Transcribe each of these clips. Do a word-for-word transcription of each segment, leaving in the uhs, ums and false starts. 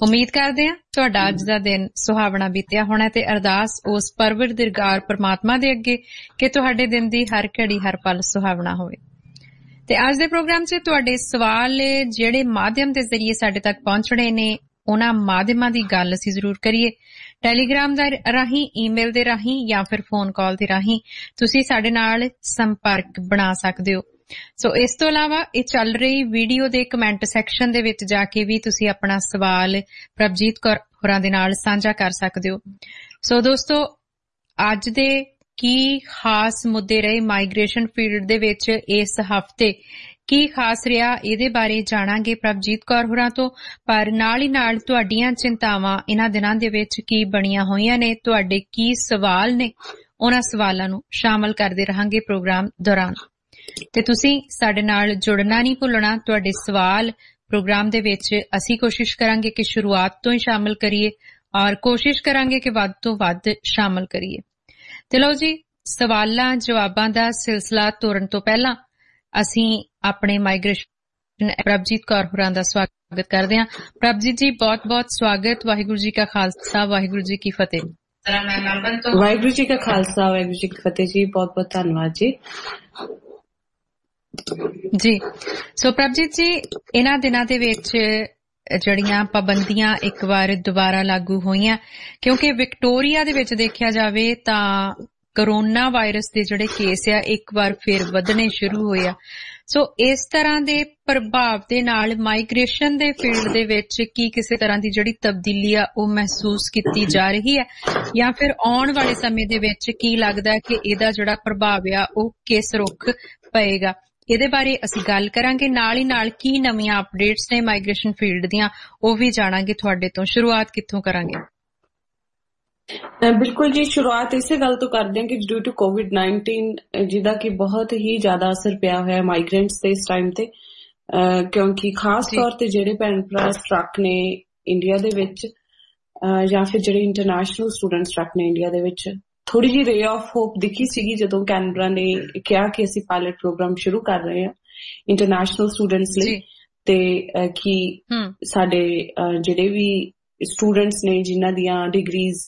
ਉਮੀਦ ਕਰਦੇ ਹਾਂ ਤੁਹਾਡਾ ਅੱਜ ਦਾ ਦਿਨ ਸੁਹਾਵਣਾ ਬੀਤਿਆ ਹੋਣਾ ਤੇ ਅਰਦਾਸ ਉਸ ਪਰਵਰਦਿਗਾਰ ਪਰਮਾਤਮਾ ਦੇ ਅੱਗੇ ਕਿ ਤੁਹਾਡੇ ਦਿਨ ਦੀ ਹਰ ਘੜੀ ਹਰ ਪਲ ਸੁਹਾਵਣਾ ਹੋਵੇ। ਤੇ ਅੱਜ ਦੇ ਪ੍ਰੋਗਰਾਮ 'ਚ ਤੁਹਾਡੇ ਸਵਾਲ ਜਿਹੜੇ ਮਾਧਿਅਮ ਦੇ ਜ਼ਰੀਏ ਸਾਡੇ ਤੱਕ ਪਹੁੰਚਣੇ ਨੇ ਉਹਨਾਂ ਮਾਧਿਅਮਾਂ ਦੀ ਗੱਲ ਅਸੀਂ ਜ਼ਰੂਰ ਕਰੀਏ। ਟੈਲੀਗ੍ਰਾਮ ਦੇ ਰਾਹੀਂ, ਈਮੇਲ ਦੇ ਰਾਹੀਂ ਜਾਂ ਫਿਰ ਫੋਨ ਕਾਲ ਦੇ ਰਾਹੀਂ ਤੁਸੀਂ ਸਾਡੇ ਨਾਲ ਸੰਪਰਕ ਬਣਾ ਸਕਦੇ ਹੋ। ਸੋ ਇਸ ਤੋਂ ਇਲਾਵਾ ਇਹ ਚੱਲ ਰਹੀ ਵੀਡੀਓ ਦੇ ਕਮੈਂਟ ਸੈਕਸ਼ਨ ਦੇ ਵਿੱਚ ਜਾ ਕੇ ਵੀ ਤੁਸੀਂ ਆਪਣਾ ਸਵਾਲ ਪ੍ਰਭਜੀਤ ਕੌਰ ਹੋਰਾਂ ਦੇ ਨਾਲ ਸਾਂਝਾ ਕਰ ਸਕਦੇ ਹੋ। ਸੋ ਦੋਸਤੋ, ਅੱਜ ਦੇ ਕੀ ਖਾਸ ਮੁੱਦੇ ਰਹੇ ਮਾਈਗ੍ਰੇਸ਼ਨ ਫੀਲਡ ਦੇ ਵਿੱਚ ਇਸ ਹਫ਼ਤੇ, ਕੀ ਖਾਸ ਰਿਹਾ, ਇਹਦੇ ਬਾਰੇ ਜਾਣਾਂਗੇ ਪ੍ਰਭਜੀਤ ਕੌਰ ਹੋਰਾਂ ਤੋਂ। ਪਰ ਨਾਲ ਹੀ ਨਾਲ ਤੁਹਾਡੀਆਂ ਚਿੰਤਾਵਾਂ ਇਹਨਾਂ ਦਿਨਾਂ ਦੇ ਵਿੱਚ ਕੀ ਬਣੀਆਂ ਹੋਈਆਂ ਨੇ, ਤੁਹਾਡੇ ਕੀ ਸਵਾਲ ਨੇ, ਉਹਨਾਂ ਸਵਾਲਾਂ ਨੂੰ ਸ਼ਾਮਲ ਕਰਦੇ ਰਹਾਂਗੇ ਪ੍ਰੋਗਰਾਮ ਦੌਰਾਨ। ਤੇ ਤੁਸੀਂ ਸਾਡੇ ਨਾਲ ਜੁੜਨਾ ਨਹੀਂ ਭੁੱਲਣਾ। ਤੁਹਾਡੇ ਸਵਾਲ ਪ੍ਰੋਗਰਾਮ ਦੇ ਵਿੱਚ ਅਸੀਂ ਕੋਸ਼ਿਸ਼ ਕਰਾਂਗੇ ਕਿ ਸ਼ੁਰੂਆਤ ਤੋਂ ਹੀ ਸ਼ਾਮਲ ਕਰੀਏ ਔਰ ਕੋਸ਼ਿਸ਼ ਕਰਾਂਗੇ ਕਿ ਵੱਧ ਤੋਂ ਵੱਧ ਸ਼ਾਮਲ ਕਰੀਏ। ਤੇ ਲਓ ਜੀ, ਸਵਾਲਾਂ ਜਵਾਬਾਂ ਦਾ ਸਿਲਸਿਲਾ ਤੋਰਨ ਤੋਂ ਪਹਿਲਾਂ ਅਸੀਂ ਆਪਣੇ ਮਾਈਗ੍ਰੇਸ਼ਨ ਪ੍ਰਭਜੀਤ ਕੌਰ ਹੋਰਾਂ ਦਾ ਸਵਾਗਤ ਕਰਦੇ ਹਾਂ। ਪ੍ਰਭਜੀਤ ਜੀ, ਬਹੁਤ ਬਹੁਤ ਸਵਾਗਤ। ਵਾਹਿਗੁਰੂ ਜੀ ਕਾ ਖਾਲਸਾ, ਵਾਹਿਗੁਰੂ ਜੀ ਕੀ ਫਤਿਹ। ਵਾਹਿਗੁਰੂ ਜੀ ਕਾ ਖਾਲਸਾ, ਵਾਹਿਗੁਰੂ ਜੀ ਕੀ ਫਤਿਹ ਜੀ। ਬਹੁਤ ਬਹੁਤ ਧੰਨਵਾਦ ਜੀ। ਜੀ ਸੋ ਪ੍ਰਭਜੀਤ ਜੀ, ਇਹਨਾਂ ਦਿਨਾਂ ਦੇ ਵਿੱਚ ਜਿਹੜੀਆਂ ਪਾਬੰਦੀਆਂ ਇੱਕ ਵਾਰ ਦੁਬਾਰਾ ਲਾਗੂ ਹੋਈਆਂ, ਕਿਉਂਕਿ ਵਿਕਟੋਰੀਆ ਦੇ ਵਿੱਚ ਦੇਖਿਆ ਜਾਵੇ ਤਾਂ ਕਰੋਨਾ ਵਾਇਰਸ ਦੇ ਜਿਹੜੇ ਕੇਸ ਆ ਇੱਕ ਵਾਰ ਫਿਰ ਵਧਣੇ ਸ਼ੁਰੂ ਹੋਏ ਆ। ਸੋ ਇਸ ਤਰ੍ਹਾਂ ਦੇ ਪ੍ਰਭਾਵ ਦੇ ਨਾਲ ਮਾਈਗ੍ਰੇਸ਼ਨ ਦੇ ਫੀਲਡ ਦੇ ਵਿੱਚ ਕੀ ਕਿਸੇ ਤਰ੍ਹਾਂ ਦੀ ਜਿਹੜੀ ਤਬਦੀਲੀ ਆ ਉਹ ਮਹਿਸੂਸ ਕੀਤੀ ਜਾ ਰਹੀ ਹੈ, ਜਾਂ ਫਿਰ ਆਉਣ ਵਾਲੇ ਸਮੇਂ ਦੇ ਵਿੱਚ ਕੀ ਲੱਗਦਾ ਕਿ ਇਹਦਾ ਜਿਹੜਾ ਪ੍ਰਭਾਵ ਆ ਉਹ ਕਿਸ ਰੁੱਖ ਪਏਗਾ? ਇਹਦੇ ਬਾਰੇ ਅਸੀਂ ਗੱਲ ਕਰਾਂਗੇ। ਨਾਲ ਹੀ ਨਾਲ ਕੀ ਨਵੀਆਂ ਅਪਡੇਟਸ ਨੇ ਮਾਈਗ੍ਰੇਸ਼ਨ ਫੀਲਡ ਦੀਆਂ ਉਹ ਵੀ ਜਾਣਾਂਗੇ ਤੁਹਾਡੇ ਤੋਂ। ਸ਼ੁਰੂਆਤ ਕਿੱਥੋਂ ਕਰਾਂਗੇ? ਬਿਲਕੁਲ ਜੀ, ਸ਼ੁਰੂਆਤ ਇਸੇ ਗੱਲ ਤੋਂ ਕਰਦੇ ਹਾਂ ਕਿ ਡਿਊ ਟੂ ਕੋਵਿਡ ਨਾਈਨਟੀਨ ਜਿਹਦਾ ਕਿ ਬਹੁਤ ਹੀ ਜ਼ਿਆਦਾ ਅਸਰ ਪਿਆ ਹੋਇਆ ਮਾਈਗ੍ਰੈਂਟਸ ਤੇ ਇਸ ਟਾਈਮ ਤੇ, ਕਿਉਂਕਿ ਖਾਸ ਤੌਰ ਤੇ ਜਿਹੜੇ ਭੈਣ ਭਰਾ ਸਟਰੱਕ ਨੇ ਇੰਡੀਆ ਦੇ ਵਿੱਚ ਜਾਂ ਫਿਰ ਜਿਹੜੇ ਇੰਟਰਨੈਸ਼ਨਲ ਸਟੂਡੈਂਟ ਸਟਰੱਕ ਨੇ ਇੰਡੀਆ ਦੇ ਵਿੱਚ, ਥੋੜੀ ਜਿਹੀ ਰੇ ਆਫ ਹੋਪ ਦਿਖੀ ਸੀਗੀ ਜਦੋਂ ਕੈਨਬਰਾ ਨੇ ਕਿਹਾ ਕਿ ਅਸੀਂ ਪਾਇਲਟ ਪ੍ਰੋਗਰਾਮ ਸ਼ੁਰੂ ਕਰ ਰਹੇ ਹਾਂ ਇੰਟਰਨੈਸ਼ਨਲ ਸਟੂਡੈਂਟਸ ਲਈ, ਤੇ ਕਿ ਸਾਡੇ ਜਿਹੜੇ ਵੀ ਸਟੂਡੈਂਟਸ ਨੇ ਜਿਨ੍ਹਾਂ ਦੀਆਂ ਡਿਗਰੀਜ਼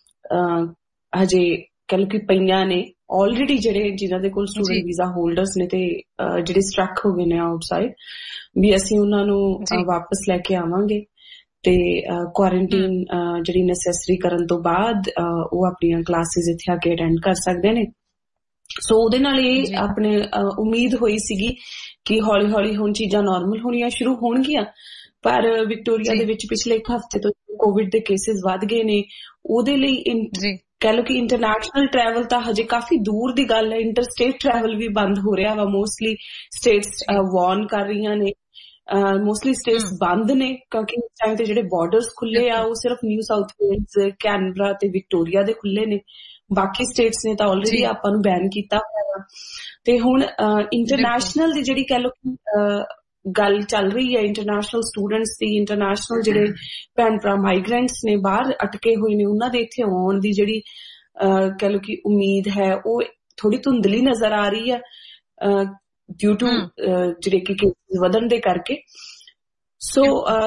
ਹਜੇ ਕਹਿ ਲਓ ਕਿ ਪਈਆਂ ਨੇ ਆਲਰੇਡੀ, ਜਿਹੜੇ ਜਿਨ੍ਹਾਂ ਦੇ ਕੋਲ ਸਟੂਡੈਂਟ ਵੀਜ਼ਾ ਹੋਲਡਰਸ ਨੇ ਤੇ ਜਿਹੜੇ ਸਟਰੱਕ ਹੋ ਗਏ ਨੇ ਆਊਟਸਾਈਡ, ਵੀ ਅਸੀਂ ਉਹਨਾਂ ਨੂੰ ਵਾਪਸ ਲੈ ਕੇ ਆਵਾਂਗੇ ਤੇ ਕੁਆਰੰਟੀਨ ਜਿਹੜੀ ਨੈਸੈਸਰੀ ਕਰਨ ਤੋਂ ਬਾਅਦ ਉਹ ਆਪਣੀਆਂ ਕਲਾਸਿਸ ਇੱਥੇ ਆ ਕੇ ਅਟੈਂਡ ਕਰ ਸਕਦੇ ਨੇ। ਸੋ ਉਹਦੇ ਨਾਲ ਇਹ ਆਪਣੇ ਉਮੀਦ ਹੋਈ ਸੀਗੀ ਕਿ ਹੌਲੀ ਹੌਲੀ ਹੁਣ ਚੀਜ਼ਾਂ ਨਾਰਮਲ ਹੋਣੀਆਂ ਸ਼ੁਰੂ ਹੋਣਗੀਆਂ। ਪਰ ਵਿਕਟੋਰੀਆ ਦੇ ਵਿੱਚ ਪਿਛਲੇ ਇੱਕ ਹਫ਼ਤੇ ਤੋਂ ਕੋਵਿਡ ਦੇ ਕੇਸਿਸ ਵੱਧ ਗਏ ਨੇ। ਉਹਦੇ ਲਈ ਕਹਿ ਲਓ ਕਿ ਇੰਟਰਨੈਸ਼ਨਲ ਟਰੈਵਲ ਤਾਂ ਹਜੇ ਕਾਫੀ ਦੂਰ ਦੀ ਗੱਲ ਹੈ, ਇੰਟਰ ਸਟੇਟ ਟਰੈਵਲ ਵੀ ਬੰਦ ਹੋ ਰਿਹਾ ਵਾ। ਮੋਸਟਲੀ ਸਟੇਟਸ ਵਾਰਨ ਕਰ ਰਹੀਆਂ ਨੇ, ਮੋਸਟਲੀ ਸਟੇਟਸ ਬੰਦ ਨੇ ਕਿਉਂਕਿ ਇਸ ਟਾਈਮ ਤੇ ਜਿਹੜੇ ਬਾਰਡਰਸ ਖੁੱਲੇ ਆ ਉਹ ਸਿਰਫ ਨਿਊ ਸਾਊਥ ਵੇਲਜ਼, ਕੈਨਬਰਾ ਤੇ ਵਿਕਟੋਰੀਆ ਦੇ ਖੁੱਲੇ ਨੇ। ਬਾਕੀ ਸਟੇਟਸ ਨੇ ਤਾਂ ਆਲਰੇਡੀ ਆਪਾਂ ਨੂੰ ਬੈਨ ਕੀਤਾ ਹੋਇਆ। ਤੇ ਹੁਣ ਇੰਟਰਨੈਸ਼ਨਲ ਦੀ ਜਿਹੜੀ ਕਹਿ ਲਓ ਗੱਲ ਚੱਲ ਰਹੀ ਹੈ, ਇੰਟਰਨੈਸ਼ਨਲ ਸਟੂਡੈਂਟਸ ਦੀ, ਇੰਟਰਨੈਸ਼ਨਲ ਜਿਹੜੇ ਭੈਣ ਭਰਾ ਮਾਈਗ੍ਰੈਂਟਸ ਨੇ ਬਾਹਰ ਅਟਕੇ ਹੋਏ ਨੇ ਉਹਨਾਂ ਦੇ ਇੱਥੇ ਆਉਣ ਦੀ ਜਿਹੜੀ ਕਹਿ ਲਓ ਕਿ ਉਮੀਦ ਹੈ ਉਹ ਥੋੜੀ ਧੁੰਦਲੀ ਨਜ਼ਰ ਆ ਰਹੀ ਹੈ ਡਿਊ ਟੂ ਜਿਹੜੇ ਕਿ ਕੇਸਿਸ ਵਧਣ ਦੇ ਕਰਕੇ। ਸੋ